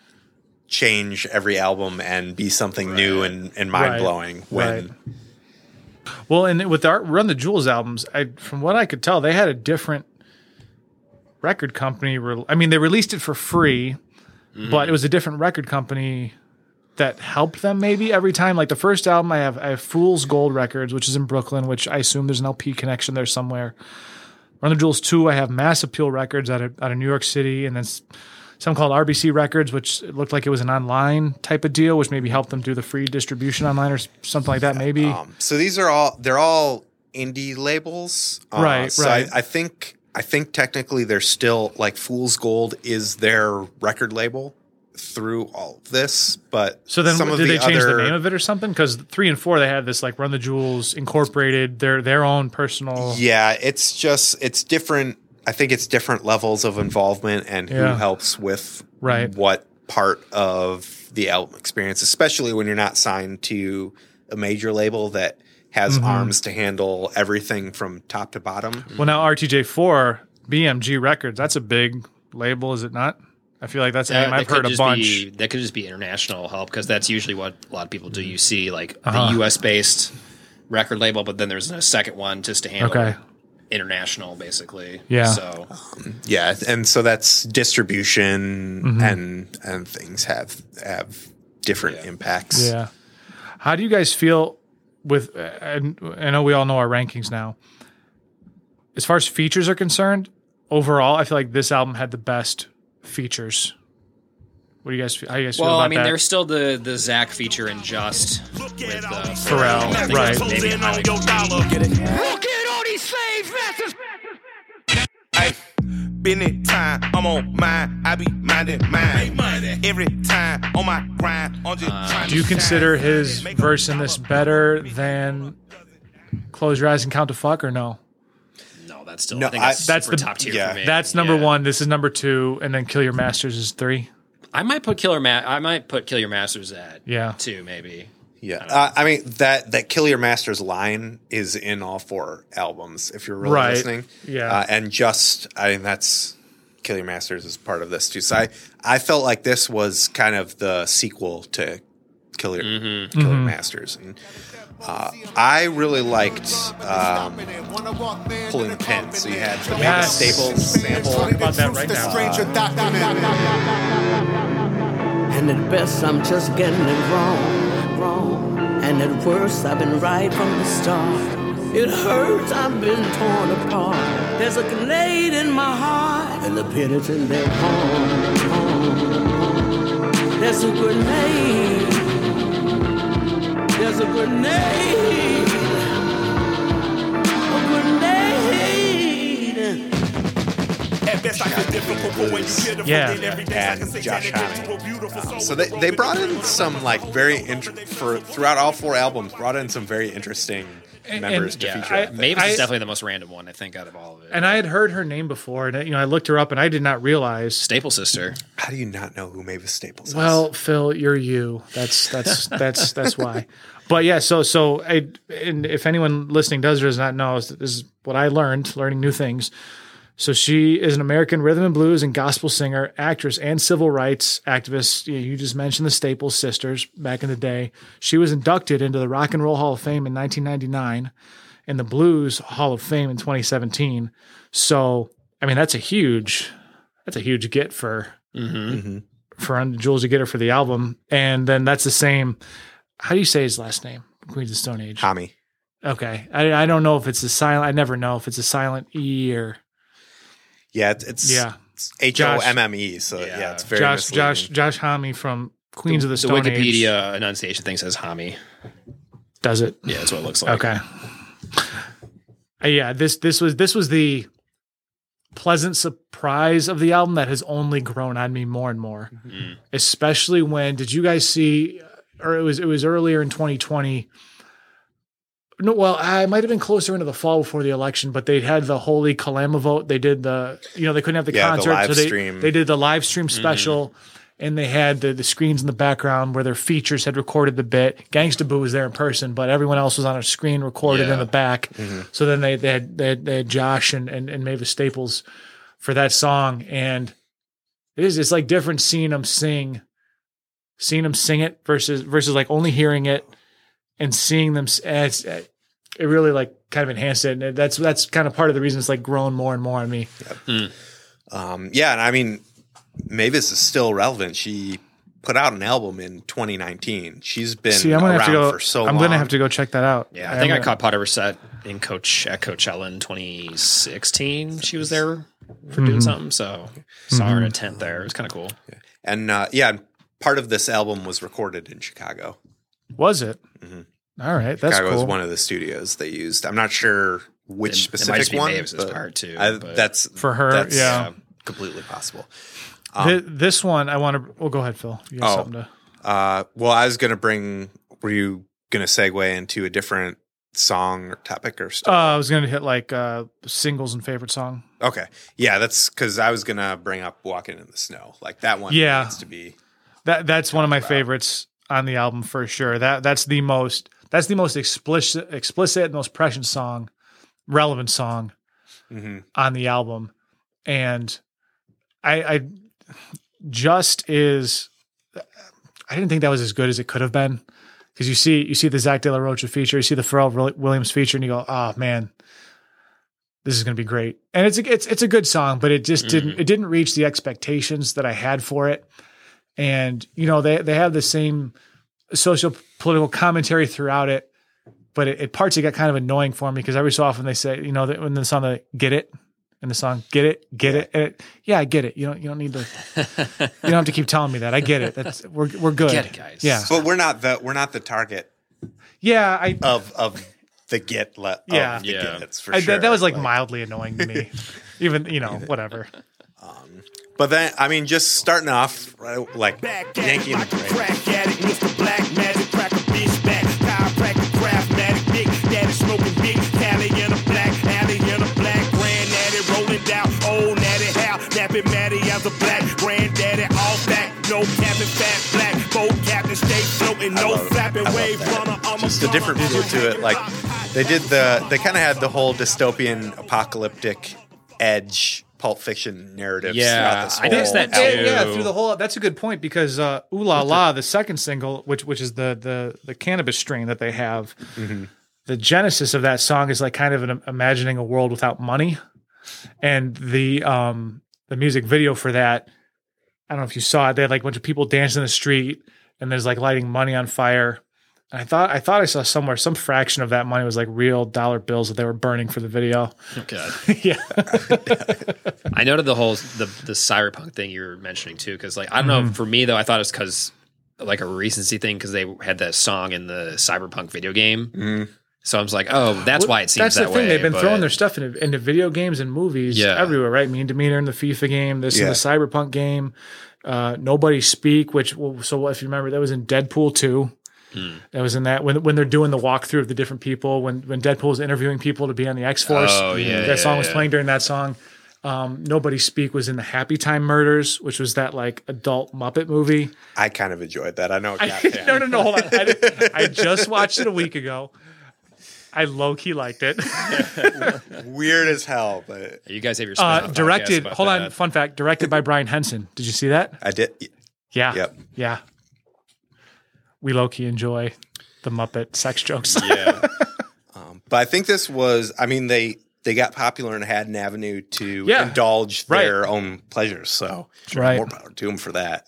Speaker 3: change every album and be something new and, and mind blowing. When
Speaker 4: Right. Well, and with our Run the Jewels albums, I from what I could tell, they had a different record company. Re- I mean, they released it for free, but it was a different record company that helped them maybe every time. Like the first album, I have I have Fool's Gold Records, which is in Brooklyn, which I assume there's an L P connection there somewhere. Run the Jewels two, I have Mass Appeal Records out of out of New York City, and then s- some called R B C Records, which it looked like it was an online type of deal, which maybe helped them do the free distribution online or s- something like that. Maybe
Speaker 3: Um, so these are all they're all indie labels, uh,
Speaker 4: Right,
Speaker 3: So
Speaker 4: right.
Speaker 3: I, I think I think technically they're still like Fool's Gold is their record label through all of this, but
Speaker 4: So then,
Speaker 3: some of
Speaker 4: did
Speaker 3: the
Speaker 4: they change
Speaker 3: other,
Speaker 4: the name of it or something? Because three and four, they had this like Run the Jewels Incorporated, their their own personal.
Speaker 3: Yeah, it's just it's different. I think it's different levels of involvement and who
Speaker 4: Yeah.
Speaker 3: helps with
Speaker 4: Right.
Speaker 3: what part of the album experience, especially when you're not signed to a major label that has
Speaker 4: Mm-hmm.
Speaker 3: arms to handle everything from top to bottom.
Speaker 4: Well, now R T J four, B M G Records, that's a big label, is it not? I feel like that's a
Speaker 2: That-
Speaker 4: name
Speaker 2: that
Speaker 4: I've
Speaker 2: could
Speaker 4: heard a
Speaker 2: just
Speaker 4: bunch.
Speaker 2: Be, that could just be international help because that's usually what a lot of people do. You see like
Speaker 4: Uh-huh.
Speaker 2: the U S based record label, but then there's a second one just to handle
Speaker 4: Okay.
Speaker 2: international, basically.
Speaker 4: Yeah.
Speaker 2: So
Speaker 3: Yeah, and so that's distribution
Speaker 4: Mm-hmm.
Speaker 3: and and things have have different impacts.
Speaker 4: Yeah. How do you guys feel with? Uh, and I know we all know our rankings now. As far as features are concerned, overall, I feel like this album had the best features. What do you guys? How do you guys feel
Speaker 2: well,
Speaker 4: about
Speaker 2: I mean,
Speaker 4: that?
Speaker 2: there's still the the Zach feature in Just with uh,
Speaker 4: Pharrell,
Speaker 2: I think
Speaker 4: right.
Speaker 2: that's maybe
Speaker 6: on
Speaker 2: highlight
Speaker 6: your
Speaker 2: for me.
Speaker 6: dollar. Get it?
Speaker 5: Look at all these slave masters.
Speaker 6: Ay, been it time, I'm on mine, I be minding mine. Every time on my grind, I'm just trying
Speaker 4: Do you
Speaker 6: to
Speaker 4: consider
Speaker 6: shine.
Speaker 4: his
Speaker 6: Make
Speaker 4: verse in
Speaker 6: them
Speaker 4: this
Speaker 6: dollar.
Speaker 4: better than Close Your Eyes and Count to Fuck, or no?
Speaker 2: No, that's still
Speaker 3: No,
Speaker 2: I think
Speaker 3: I-
Speaker 2: that's,
Speaker 4: That's
Speaker 2: super
Speaker 4: the-
Speaker 2: top tier
Speaker 3: yeah.
Speaker 2: for me.
Speaker 4: That's number
Speaker 2: Yeah.
Speaker 4: one. This is number two, and then Kill Your Masters is three.
Speaker 2: I might put Killer Ma- I might put Kill Your Masters at
Speaker 4: Yeah.
Speaker 2: two, maybe.
Speaker 3: Yeah, uh, I mean that that Kill Your Masters line is in all four albums. If you're really
Speaker 4: Right.
Speaker 3: listening,
Speaker 4: Yeah.
Speaker 3: uh, and just I mean that's Kill Your Masters is part of this too. So I I felt like this was kind of the sequel to Kill Your
Speaker 2: Mm-hmm.
Speaker 3: Kill Your Masters, and uh, I really liked um, Pulling Pin. So you had the Mavis
Speaker 4: Yes.
Speaker 3: Staples sample.
Speaker 4: Talk about that right now.
Speaker 8: And at best, I'm just getting it wrong, wrong. And at worst, I've been right from the start. It hurts, I've been torn apart. There's a grenade in my heart, and the penitent in their palm, palm. There's a grenade. There's a grenade. A grenade.
Speaker 6: At best, I feel difficult, but when you hear the
Speaker 4: Yeah.
Speaker 6: fucking every day, I can
Speaker 3: And
Speaker 6: say
Speaker 3: Josh
Speaker 6: that
Speaker 3: Homme.
Speaker 6: you a beautiful soul
Speaker 3: So they,
Speaker 6: with a
Speaker 3: they
Speaker 6: broken
Speaker 3: brought in
Speaker 6: heart.
Speaker 3: some like very int- for throughout all four albums brought in some very interesting members
Speaker 4: and,
Speaker 3: to
Speaker 2: Yeah,
Speaker 3: feature.
Speaker 4: I-
Speaker 3: on things.
Speaker 2: Mavis
Speaker 4: I-
Speaker 2: is definitely the most random one I think out of all of it.
Speaker 4: And I had heard her name before, and you know, I looked her up, and I did not realize.
Speaker 2: Staple Sister.
Speaker 3: How do you not know who Mavis Staples is?
Speaker 4: Well, Phil, you're you. That's that's that's that's why. But yeah, so so I and if anyone listening does or does not know, this is what I learned, learning new things. So she is an American rhythm and blues and gospel singer, actress, and civil rights activist. You you just mentioned the Staples sisters back in the day. She was inducted into the Rock and Roll Hall of Fame in nineteen ninety-nine and the Blues Hall of Fame in twenty seventeen. So, I mean, that's a huge, that's a huge get for,
Speaker 2: Mm-hmm.
Speaker 4: for Run the Jewels to get her for the album. And then that's the same. How do you say his last name? Queens of Stone Age.
Speaker 3: Hami.
Speaker 4: Okay. I, I don't know if it's a silent, I never know if it's a silent E or.
Speaker 3: Yeah, it's, it's
Speaker 4: Yeah.
Speaker 3: H O M M E. So yeah,
Speaker 2: Yeah.
Speaker 3: it's very
Speaker 4: Josh,
Speaker 3: misleading.
Speaker 4: Josh, Josh Homme from Queens of the
Speaker 2: The
Speaker 4: Stone Age.
Speaker 2: Wikipedia enunciation thing says Hami.
Speaker 4: Does it?
Speaker 2: Yeah, that's what it looks like.
Speaker 4: Okay. Uh, yeah, this this was this was the pleasant surprise of the album that has only grown on me more and more.
Speaker 2: Mm.
Speaker 4: Especially when did you guys see or it was it was earlier in twenty twenty. No, well, I might have been closer into the fall before the election, but they had the Holy Kalama vote. They did the, you know, they couldn't have the
Speaker 3: Yeah, the
Speaker 4: concert,
Speaker 3: live
Speaker 4: so they,
Speaker 3: stream.
Speaker 4: they did the live stream special, and they had the, the screens in the background where their features had recorded the bit. Gangsta Boo was there in person, but everyone else was on a screen recorded
Speaker 2: Yeah.
Speaker 4: in the back. So then they, they had they had, they had Josh and, and and Mavis Staples for that song, and it is it's like different seeing them sing, seeing them sing it versus versus like only hearing it. And seeing them, it's, it really like kind of enhanced it. And that's that's kind of part of the reason it's like grown more and more on me.
Speaker 3: Um, yeah, and I mean, Mavis is still relevant. She put out an album in twenty nineteen. She's been
Speaker 4: See, I'm gonna
Speaker 3: around
Speaker 4: have to go.
Speaker 3: for so
Speaker 4: I'm
Speaker 3: long.
Speaker 4: gonna have to go check that out.
Speaker 2: Yeah, I think I
Speaker 4: I'm
Speaker 2: caught part of her set in Coach at Coachella in twenty sixteen. She was there for doing something, so saw her in a tent there. It was kind of cool.
Speaker 3: And uh, yeah, part of this album was recorded in Chicago.
Speaker 4: Was it? All right, that's
Speaker 3: Chicago
Speaker 4: cool.
Speaker 3: is one of the studios they used. I'm not sure which
Speaker 2: It- it might
Speaker 3: specific
Speaker 2: just be
Speaker 3: one.
Speaker 2: Mavis's
Speaker 3: but
Speaker 2: part, too,
Speaker 3: I,
Speaker 2: but-
Speaker 3: that's
Speaker 4: For her,
Speaker 3: That's
Speaker 4: yeah.
Speaker 3: uh, completely possible.
Speaker 4: Th- this one, I want to. Well, go ahead, Phil. You got
Speaker 3: Oh.
Speaker 4: something to.
Speaker 3: Uh, well, I was gonna bring. Were you gonna segue into a different song or topic or
Speaker 4: Uh,
Speaker 3: stuff?
Speaker 4: I was gonna hit like uh, singles and favorite song.
Speaker 3: Okay, yeah, that's because I was gonna bring up "Walking in the Snow." Like that one
Speaker 4: Yeah.
Speaker 3: needs to be.
Speaker 4: That that's one of my favorites on the album for sure. That that's the most that's the most explicit explicit, most prescient song, relevant song
Speaker 3: Mm-hmm.
Speaker 4: on the album. And I I just is I didn't think that was as good as it could have been. Because you see you see the Zach De La Rocha feature, you see the Pharrell Williams feature, and you go, oh man, this is going to be great. And it's a, it's it's a good song, but it just didn't it didn't reach the expectations that I had for it. And you know they they have the same social political commentary throughout it, but it, it parts it got kind of annoying for me because every so often they say, you know, when the song the "Get It" in the song "Get It, Get It," and it, yeah, I get it. You don't you don't need to you don't have to keep telling me that. I get it. That's we're we're good.
Speaker 2: Get it, guys.
Speaker 4: Yeah,
Speaker 3: But we're not the we're not the target
Speaker 4: yeah. I
Speaker 3: of of the get le-
Speaker 4: Yeah.
Speaker 3: of the
Speaker 2: Yeah.
Speaker 3: gets for
Speaker 4: I,
Speaker 3: sure.
Speaker 4: that, that was like mildly annoying to me. Even you know whatever.
Speaker 3: But then I mean, just starting off right, like
Speaker 6: Back
Speaker 3: Yankee
Speaker 6: at
Speaker 3: and
Speaker 6: it like a
Speaker 3: the
Speaker 6: crack addict, Mister Black Magic, crack a bitch back, chiropractic, craftmatic, big daddy smoking big, Cali in a black, alley in a black, granddaddy rolling down, old natty how, napping Matty as a black, granddaddy all back, no capping fat black, boat captain stay floating, no
Speaker 3: love it.
Speaker 6: flapping
Speaker 3: I love
Speaker 6: wave
Speaker 3: that.
Speaker 6: runner, I'm
Speaker 3: just a different feel to it. Like they did the they kind of had the whole dystopian apocalyptic edge Pulp Fiction narrative.
Speaker 2: Yeah,
Speaker 3: throughout this
Speaker 2: I noticed
Speaker 3: whole
Speaker 2: that
Speaker 3: album.
Speaker 2: too.
Speaker 4: Yeah, through the whole. That's a good point because uh, "Ooh La La," the second single, which which is the the the cannabis strain that they have, the genesis of that song is like kind of an imagining a world without money, and the um the music video for that. I don't know if you saw it. They had like a bunch of people dancing in the street, and there's like lighting money on fire. And I thought I thought I saw somewhere some fraction of that money was like real dollar bills that they were burning for the video.
Speaker 2: God.
Speaker 4: Yeah.
Speaker 2: I noted the whole the the cyberpunk thing you were mentioning too, because like I don't know, for me though, I thought it was because like a recency thing because they had that song in the cyberpunk video game. So I was like, oh, that's why it seems
Speaker 4: That's
Speaker 2: that
Speaker 4: the thing.
Speaker 2: way.
Speaker 4: They've been
Speaker 2: but-
Speaker 4: throwing their stuff into, into video games and movies
Speaker 2: Yeah.
Speaker 4: everywhere, right? Mean Demeanor in the FIFA game, this in
Speaker 3: Yeah.
Speaker 4: the Cyberpunk game, uh, Nobody Speak, which, well, so if you remember, that was in Deadpool two.
Speaker 2: Hmm.
Speaker 4: That was in that when when they're doing the walkthrough of the different people. When when Deadpool is interviewing people to be on the X Force.
Speaker 2: Oh, yeah,
Speaker 4: that
Speaker 2: yeah,
Speaker 4: song was
Speaker 2: yeah.
Speaker 4: playing during that song. Um, Nobody Speak was in the Happy Time Murders, which was that like adult Muppet movie.
Speaker 3: I kind of enjoyed that. I know it
Speaker 4: I,
Speaker 3: got banned.
Speaker 4: no, no, no, hold on. I, did- I just watched it a week ago. I low key liked it.
Speaker 3: Weird as hell, but
Speaker 2: You guys have your
Speaker 4: Uh,
Speaker 2: spin-off podcast
Speaker 4: directed.
Speaker 2: about
Speaker 4: Hold on.
Speaker 2: that.
Speaker 4: Fun fact: directed by Brian Henson. Did you see that?
Speaker 3: I did.
Speaker 4: Yeah.
Speaker 3: Yep.
Speaker 4: Yeah. We low key enjoy the Muppet sex jokes.
Speaker 2: Yeah.
Speaker 3: But I think this was, I mean, they they got popular and had an avenue to
Speaker 4: Yeah.
Speaker 3: indulge
Speaker 4: Right.
Speaker 3: their own pleasures. So
Speaker 4: Right.
Speaker 3: more power to them for that.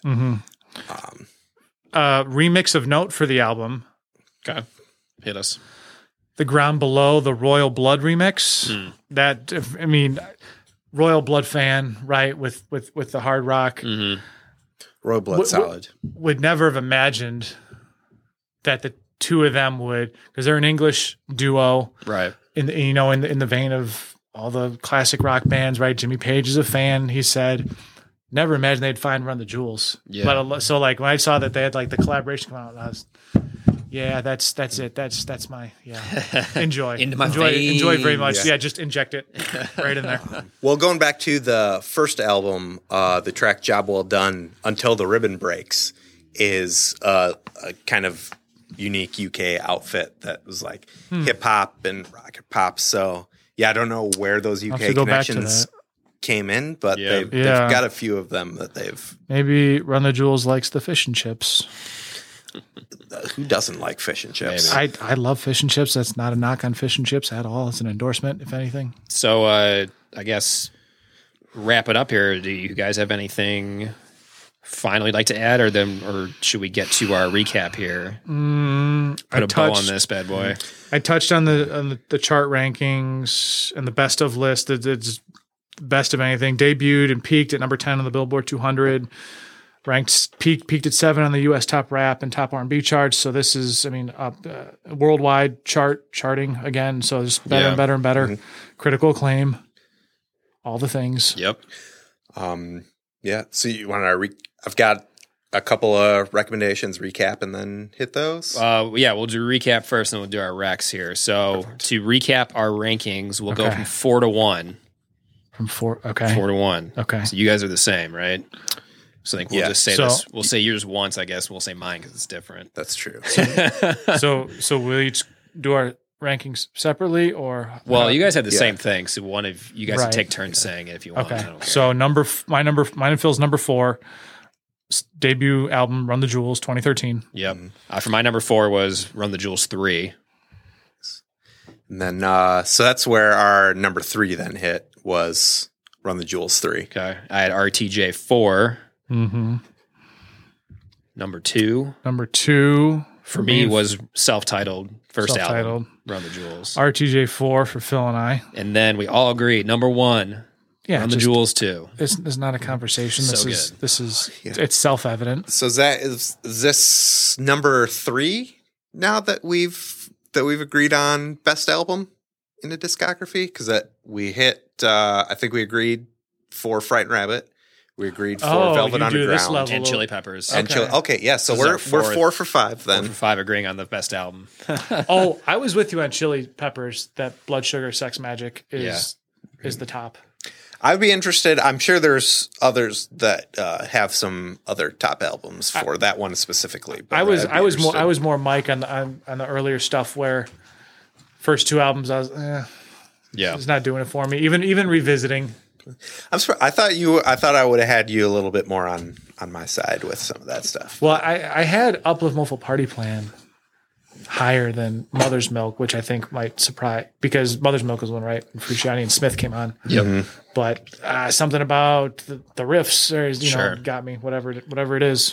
Speaker 4: Uh, remix of note for the album:
Speaker 2: Okay. Hit us.
Speaker 4: The Ground Below, the Royal Blood remix.
Speaker 2: Hmm.
Speaker 4: That if- I mean, Royal Blood fan, right? With with with the hard rock.
Speaker 2: Mm-hmm.
Speaker 3: Royal Blood
Speaker 4: What-
Speaker 3: Solid.
Speaker 4: Would never have imagined that the two of them would, because they're an English duo.
Speaker 2: Right.
Speaker 4: In the, you know, in the, in the vein of all the classic rock bands, right? Jimmy Page is a fan. He said, never imagined they'd find Run the Jewels.
Speaker 2: Yeah.
Speaker 4: But a lo- so like when I saw that they had like the collaboration come out, I was, yeah, that's that's it. That's that's my yeah. Enjoy.
Speaker 2: Into my
Speaker 4: enjoy enjoy very
Speaker 2: veins.
Speaker 4: much.
Speaker 3: Yeah.
Speaker 4: Yeah. Just inject it right in there.
Speaker 3: Well, going back to the first album, uh, the track Job Well Done, Until the Ribbon Breaks, is uh, a kind of unique U K outfit that was like
Speaker 4: Hmm.
Speaker 3: hip hop and rock and pop. So, yeah, I don't know where those
Speaker 4: I'll have
Speaker 3: U K
Speaker 4: to go back to
Speaker 3: connections
Speaker 4: that.
Speaker 3: came in, but
Speaker 2: Yeah.
Speaker 3: they've,
Speaker 4: Yeah.
Speaker 3: they've got a few of them that they've.
Speaker 4: Maybe Run the Jewels likes the fish and chips.
Speaker 3: Uh, who doesn't like fish and chips?
Speaker 2: Maybe.
Speaker 4: I I love fish and chips. That's not a knock on fish and chips at all. It's an endorsement, if anything.
Speaker 2: So uh, I guess wrap it up here. Do you guys have anything finally like to add, or then, or should we get to our recap here?
Speaker 4: Mm,
Speaker 2: Put
Speaker 4: I
Speaker 2: a bow on
Speaker 4: touched-
Speaker 2: this bad boy.
Speaker 4: I touched on the on the, the chart rankings and the best of list. It's it's best of anything. Debuted and peaked at number ten on the Billboard two hundred. Ranked peaked peaked at seven on the U S top rap and top R and B charts. So this is, I mean, uh, uh, worldwide chart charting again. So it's better
Speaker 2: Yeah.
Speaker 4: and better and better. Critical acclaim, all the things.
Speaker 2: Yep.
Speaker 3: Um, yeah. So you want to? Re- I've got a couple of recommendations, recap, and then hit those.
Speaker 2: Uh, yeah, we'll do recap first, and we'll do our recs here. So to recap our rankings, we'll go
Speaker 4: Okay.
Speaker 2: from four to one.
Speaker 4: From four. Okay.
Speaker 2: Four to one.
Speaker 4: Okay.
Speaker 2: So you guys are the same, right? So I think we'll
Speaker 3: Yeah.
Speaker 2: just say
Speaker 4: So-
Speaker 2: this. We'll say yours once, I guess. We'll say mine because it's different.
Speaker 3: That's true.
Speaker 4: so so we'll each do our rankings separately, or
Speaker 2: Well, you guys have the
Speaker 3: Yeah.
Speaker 2: same thing, so one of you guys
Speaker 4: Right.
Speaker 2: can take turns saying it if you want. I
Speaker 4: Okay.
Speaker 2: don't care.
Speaker 4: So number f- my number mine and Phil's number four s- debut album Run the Jewels twenty thirteen.
Speaker 2: Yep. Uh, for my number four was Run the Jewels three.
Speaker 3: And then, uh, so that's where our number three then hit was Run the Jewels three.
Speaker 2: Okay. I had R T J four.
Speaker 4: Mm-hmm.
Speaker 2: Number two
Speaker 4: Number two
Speaker 2: for me was self-titled first
Speaker 4: self-titled.
Speaker 2: album, Run the Jewels.
Speaker 4: R T J four for Phil and I.
Speaker 2: And then we all agreed number one,
Speaker 4: Yeah,
Speaker 2: Run the
Speaker 4: just-
Speaker 2: Jewels two.
Speaker 4: It's, it's not a conversation. This
Speaker 2: So
Speaker 4: is
Speaker 2: good.
Speaker 4: this is it's self evident.
Speaker 3: So is that is, is this number three now that we've that we've agreed on best album in the discography? Because that we hit, uh, I think we agreed for Frightened Rabbit. We agreed for
Speaker 4: Oh,
Speaker 3: Velvet
Speaker 4: you do this
Speaker 3: Underground
Speaker 4: level.
Speaker 2: And Chili Peppers.
Speaker 3: and
Speaker 4: Okay.
Speaker 3: Chili. Okay, yeah. So
Speaker 2: This is
Speaker 3: we're
Speaker 2: our
Speaker 3: we're
Speaker 2: fourth-
Speaker 3: four for five
Speaker 2: Four
Speaker 3: then.
Speaker 2: for five agreeing on the best album.
Speaker 4: Oh, I was with you on Chili Peppers. That Blood Sugar Sex Magic is is the top.
Speaker 3: I'd be interested. I'm sure there's others that uh, have some other top albums for that one specifically. But
Speaker 4: I was
Speaker 3: I'd be
Speaker 4: I was more
Speaker 3: interested.
Speaker 4: I was more Mike on the on, on the earlier stuff where first two albums I was eh,
Speaker 2: Yeah.
Speaker 4: it's not doing it for me. Even even revisiting.
Speaker 3: I'm surprised. I thought you. I thought I would have had you a little bit more on on my side with some of that stuff.
Speaker 4: Well, I, I had Uplift Mofo Party Plan higher than Mother's Milk, which I think might surprise because Mother's Milk was one, right? And Frusciante and Smith came on.
Speaker 2: Yep.
Speaker 4: But uh, something about the, the riffs or you
Speaker 2: Sure.
Speaker 4: know got me, whatever whatever it is.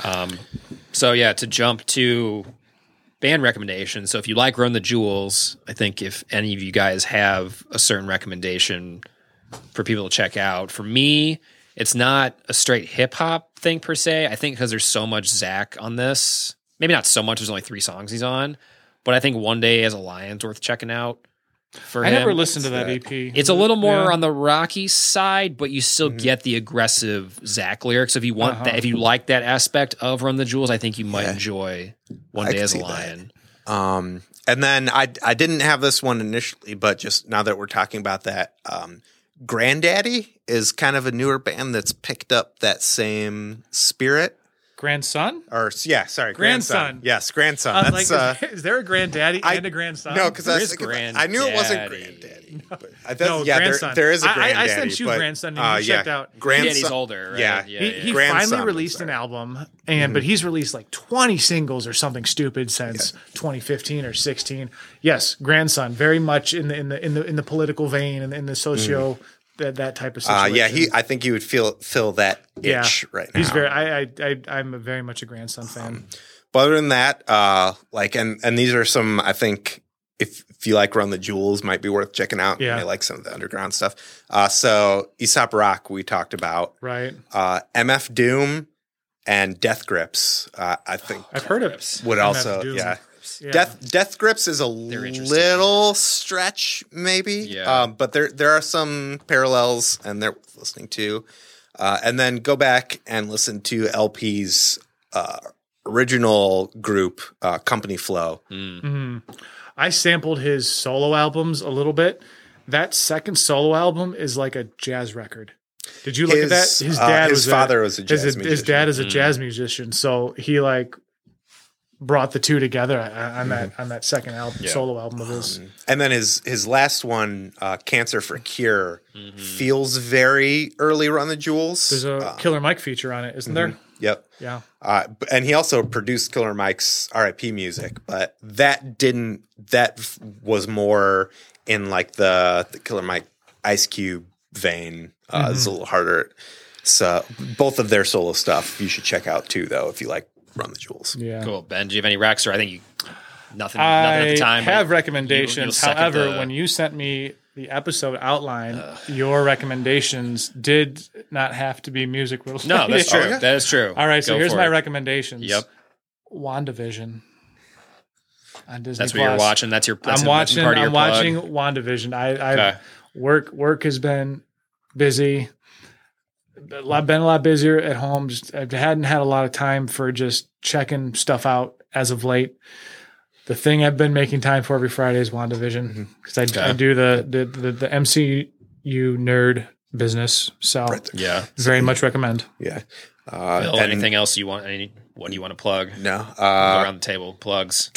Speaker 2: So yeah, to jump to band recommendations. So if you like Run the Jewels, I think if any of you guys have a certain recommendation for people to check out, for me, it's not a straight hip hop thing per se. I think because there's so much Zach on this, maybe not so much. There's only three songs he's on, but I think One Day as a Lion's worth checking out. for
Speaker 4: I
Speaker 2: him.
Speaker 4: never listened to that E P.
Speaker 2: It's a little more
Speaker 4: Yeah.
Speaker 2: on the rocky side, but you still
Speaker 3: Mm-hmm.
Speaker 2: get the aggressive Zach lyrics. If you want
Speaker 4: Uh-huh.
Speaker 2: that, if you like that aspect of Run the Jewels, I think you might
Speaker 3: Yeah.
Speaker 2: enjoy One
Speaker 3: I
Speaker 2: Day
Speaker 3: can
Speaker 2: as a
Speaker 3: see that.
Speaker 2: Lion.
Speaker 3: Um, and then I I didn't have this one initially, but just now that we're talking about that, um, Granddaddy is kind of a newer band that's picked up that same spirit.
Speaker 4: Grandson?
Speaker 3: Or yeah, sorry,
Speaker 4: Grandson.
Speaker 3: grandson. Yes, grandson.
Speaker 4: I was
Speaker 3: That's
Speaker 4: like,
Speaker 3: uh,
Speaker 4: is there a granddaddy
Speaker 3: I-
Speaker 4: and a grandson?
Speaker 3: no, because I,
Speaker 2: There
Speaker 3: was
Speaker 2: is
Speaker 3: thinking- I knew it wasn't
Speaker 2: Granddaddy.
Speaker 3: granddaddy. But I thought-
Speaker 4: No,
Speaker 3: yeah,
Speaker 4: grandson.
Speaker 3: there, there is a
Speaker 4: I- I- I
Speaker 3: granddaddy.
Speaker 4: sent you
Speaker 3: but,
Speaker 4: grandson and
Speaker 3: uh,
Speaker 4: you
Speaker 3: yeah,
Speaker 4: checked out.
Speaker 3: Grandson.
Speaker 2: Yeah, he's older, right?
Speaker 3: Yeah,
Speaker 2: Yeah,
Speaker 4: He,
Speaker 2: yeah.
Speaker 4: he
Speaker 3: Grandson,
Speaker 4: finally released
Speaker 3: sorry.
Speaker 4: an album, and but he's released like twenty singles or something stupid since twenty fifteen or sixteen. Yes, grandson, very much in the in the in the in the political vein and in the socio that that type of
Speaker 3: Uh,
Speaker 4: situation.
Speaker 3: yeah, he. I think he would feel fill that
Speaker 4: yeah.
Speaker 3: itch right now.
Speaker 4: He's very. I I, I I'm a very much a grandson fan.
Speaker 3: But other than that, uh, like, and and these are some I think if if you like Run the Jewels, might be worth checking out.
Speaker 4: Yeah.
Speaker 3: You may like some of the underground stuff. Uh, so Aesop Rock we talked about,
Speaker 4: Right.
Speaker 3: uh, M F Doom and Death Grips. Uh, I think
Speaker 4: I've heard of
Speaker 3: would
Speaker 4: M F
Speaker 3: also
Speaker 4: Doom.
Speaker 3: yeah.
Speaker 4: Yeah.
Speaker 3: Death Death Grips is a
Speaker 2: interesting.
Speaker 3: little stretch, maybe.
Speaker 2: Yeah.
Speaker 3: Um, but there there are some parallels, and they're worth listening to. Uh, and then go back and listen to L P's uh, original group, uh, Company Flow.
Speaker 4: I sampled his solo albums a little bit. That second solo album is like a jazz record. Did you look
Speaker 3: His,
Speaker 4: at that? His
Speaker 3: uh,
Speaker 4: dad
Speaker 3: his
Speaker 4: was
Speaker 3: father was a jazz
Speaker 4: his,
Speaker 3: musician.
Speaker 4: His dad is a jazz musician, so he like brought the two together on that on that second album, solo album of his.
Speaker 3: And then his his last one, uh, Cancer for Cure, feels very early Run the Jewels.
Speaker 4: There's a
Speaker 3: Uh,
Speaker 4: Killer Mike feature on it, isn't there?
Speaker 3: Yep.
Speaker 4: Yeah.
Speaker 3: Uh, b- and he also produced Killer Mike's R I P music, but that didn't. That f- was more in like the, the Killer Mike Ice Cube vein. Uh, It's a little harder. So both of their solo stuff you should check out too, though, if you like Run the Jewels.
Speaker 4: Yeah.
Speaker 2: Cool. Ben, do you have any recs? Or I think you nothing. nothing
Speaker 4: I
Speaker 2: at the time. but
Speaker 4: have
Speaker 2: you-
Speaker 4: recommendations.
Speaker 2: you'll second
Speaker 4: However,
Speaker 2: the-
Speaker 4: when you sent me the episode outline, your recommendations did not have to be music related.
Speaker 2: no, that's true.
Speaker 3: Oh, yeah.
Speaker 2: That is true.
Speaker 4: All right, so
Speaker 2: Go
Speaker 4: here's
Speaker 2: for
Speaker 4: my
Speaker 2: it.
Speaker 4: recommendations.
Speaker 2: Yep.
Speaker 4: WandaVision on Disney
Speaker 2: That's what you're
Speaker 4: Plus.
Speaker 2: watching. That's your. That's
Speaker 4: I'm
Speaker 2: a-
Speaker 4: watching.
Speaker 2: Part of your
Speaker 4: I'm
Speaker 2: plug.
Speaker 4: watching WandaVision. I, I
Speaker 2: Okay.
Speaker 4: work work has been busy. A lot, been a lot busier at home. Just I hadn't had a lot of time for just checking stuff out as of late. The thing I've been making time for every Friday is WandaVision because I,
Speaker 2: Okay.
Speaker 4: I do the, the the the M C U nerd business. So
Speaker 2: Yeah.
Speaker 4: very much recommend.
Speaker 3: Yeah. Uh,
Speaker 2: Bill,
Speaker 3: and-
Speaker 2: anything else you want? Any? What do you want to plug?
Speaker 3: No.
Speaker 2: Go
Speaker 3: Uh,
Speaker 2: around the table. Plugs.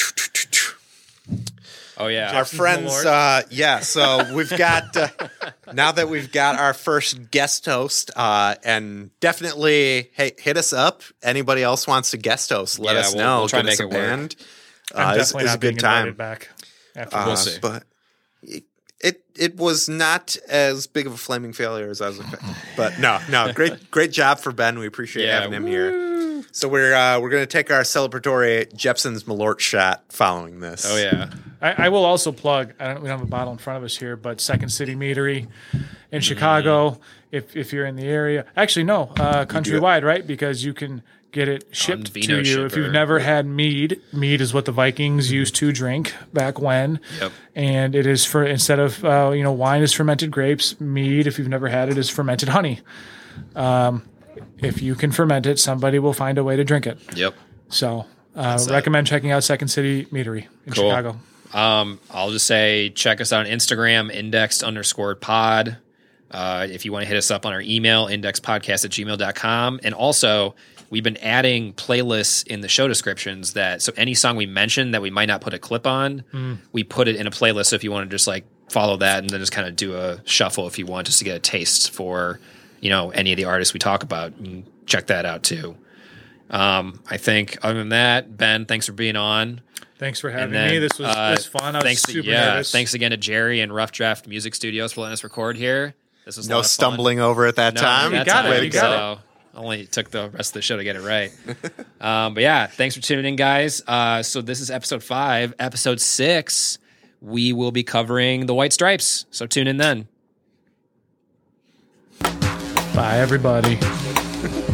Speaker 2: Oh yeah.
Speaker 3: Our friends, uh, yeah. So we've got uh, now that we've got our first guest host, uh, and definitely, hey, hit us up. Anybody else wants to guest host? Let
Speaker 2: Yeah,
Speaker 3: us
Speaker 2: we'll-
Speaker 3: know.
Speaker 2: we'll try
Speaker 3: Give
Speaker 2: to
Speaker 3: us
Speaker 2: make
Speaker 3: a
Speaker 2: it work.
Speaker 3: band.
Speaker 4: I'm
Speaker 3: Uh, it's,
Speaker 4: definitely
Speaker 3: it's a
Speaker 4: not being
Speaker 3: good time.
Speaker 4: invited back. After
Speaker 3: Uh,
Speaker 2: We'll see.
Speaker 3: But it, it it was not as big of a flaming failure as I was expecting. But no, no, great great job for Ben. We appreciate
Speaker 2: Yeah,
Speaker 3: having him here. So we're uh, we're gonna take our celebratory Jepson's Malort shot following this.
Speaker 2: Oh yeah.
Speaker 4: I, I will also plug. I don't. We don't have a bottle in front of us here, but Second City Meadery in Chicago. If if you're in the area, actually no, uh, countrywide, right? Because you can get it shipped
Speaker 2: Vino
Speaker 4: to you. If
Speaker 2: shipper.
Speaker 4: you've never had mead, mead is what the Vikings used to drink back when.
Speaker 2: Yep.
Speaker 4: And it is for instead of uh, you know wine is fermented grapes. Mead, if you've never had it, is fermented honey. Um, if you can ferment it, somebody will find a way to drink it.
Speaker 2: Yep.
Speaker 4: So uh, recommend checking out Second City Meadery in
Speaker 2: Cool.
Speaker 4: Chicago.
Speaker 2: Um, I'll just say check us out on Instagram, indexed underscore pod. Uh, if you want to hit us up on our email, indexpodcast at gmail dot com. And also, we've been adding playlists in the show descriptions that, so any song we mention that we might not put a clip on, we put it in a playlist. So if you want to just like follow that and then just kind of do a shuffle if you want, just to get a taste for, you know, any of the artists we talk about, you can check that out too. Um, I think other than that, Ben, thanks for being on.
Speaker 4: Thanks for having
Speaker 2: And then,
Speaker 4: me. This was,
Speaker 2: uh,
Speaker 4: this was fun. I was
Speaker 2: thanks to,
Speaker 4: super
Speaker 2: yeah,
Speaker 4: nervous.
Speaker 2: thanks again to Jerry and Rough Draft Music Studios for letting us record here. This was a
Speaker 3: No
Speaker 2: lot of fun.
Speaker 3: stumbling over at that
Speaker 2: No,
Speaker 3: time.
Speaker 2: that
Speaker 4: got it.
Speaker 2: time,
Speaker 4: You got
Speaker 2: so only took the rest of the show to get it right. um, but yeah, thanks for tuning in, guys. Uh, so this is episode five. Episode six, we will be covering the White Stripes. So tune in then.
Speaker 4: Bye, everybody.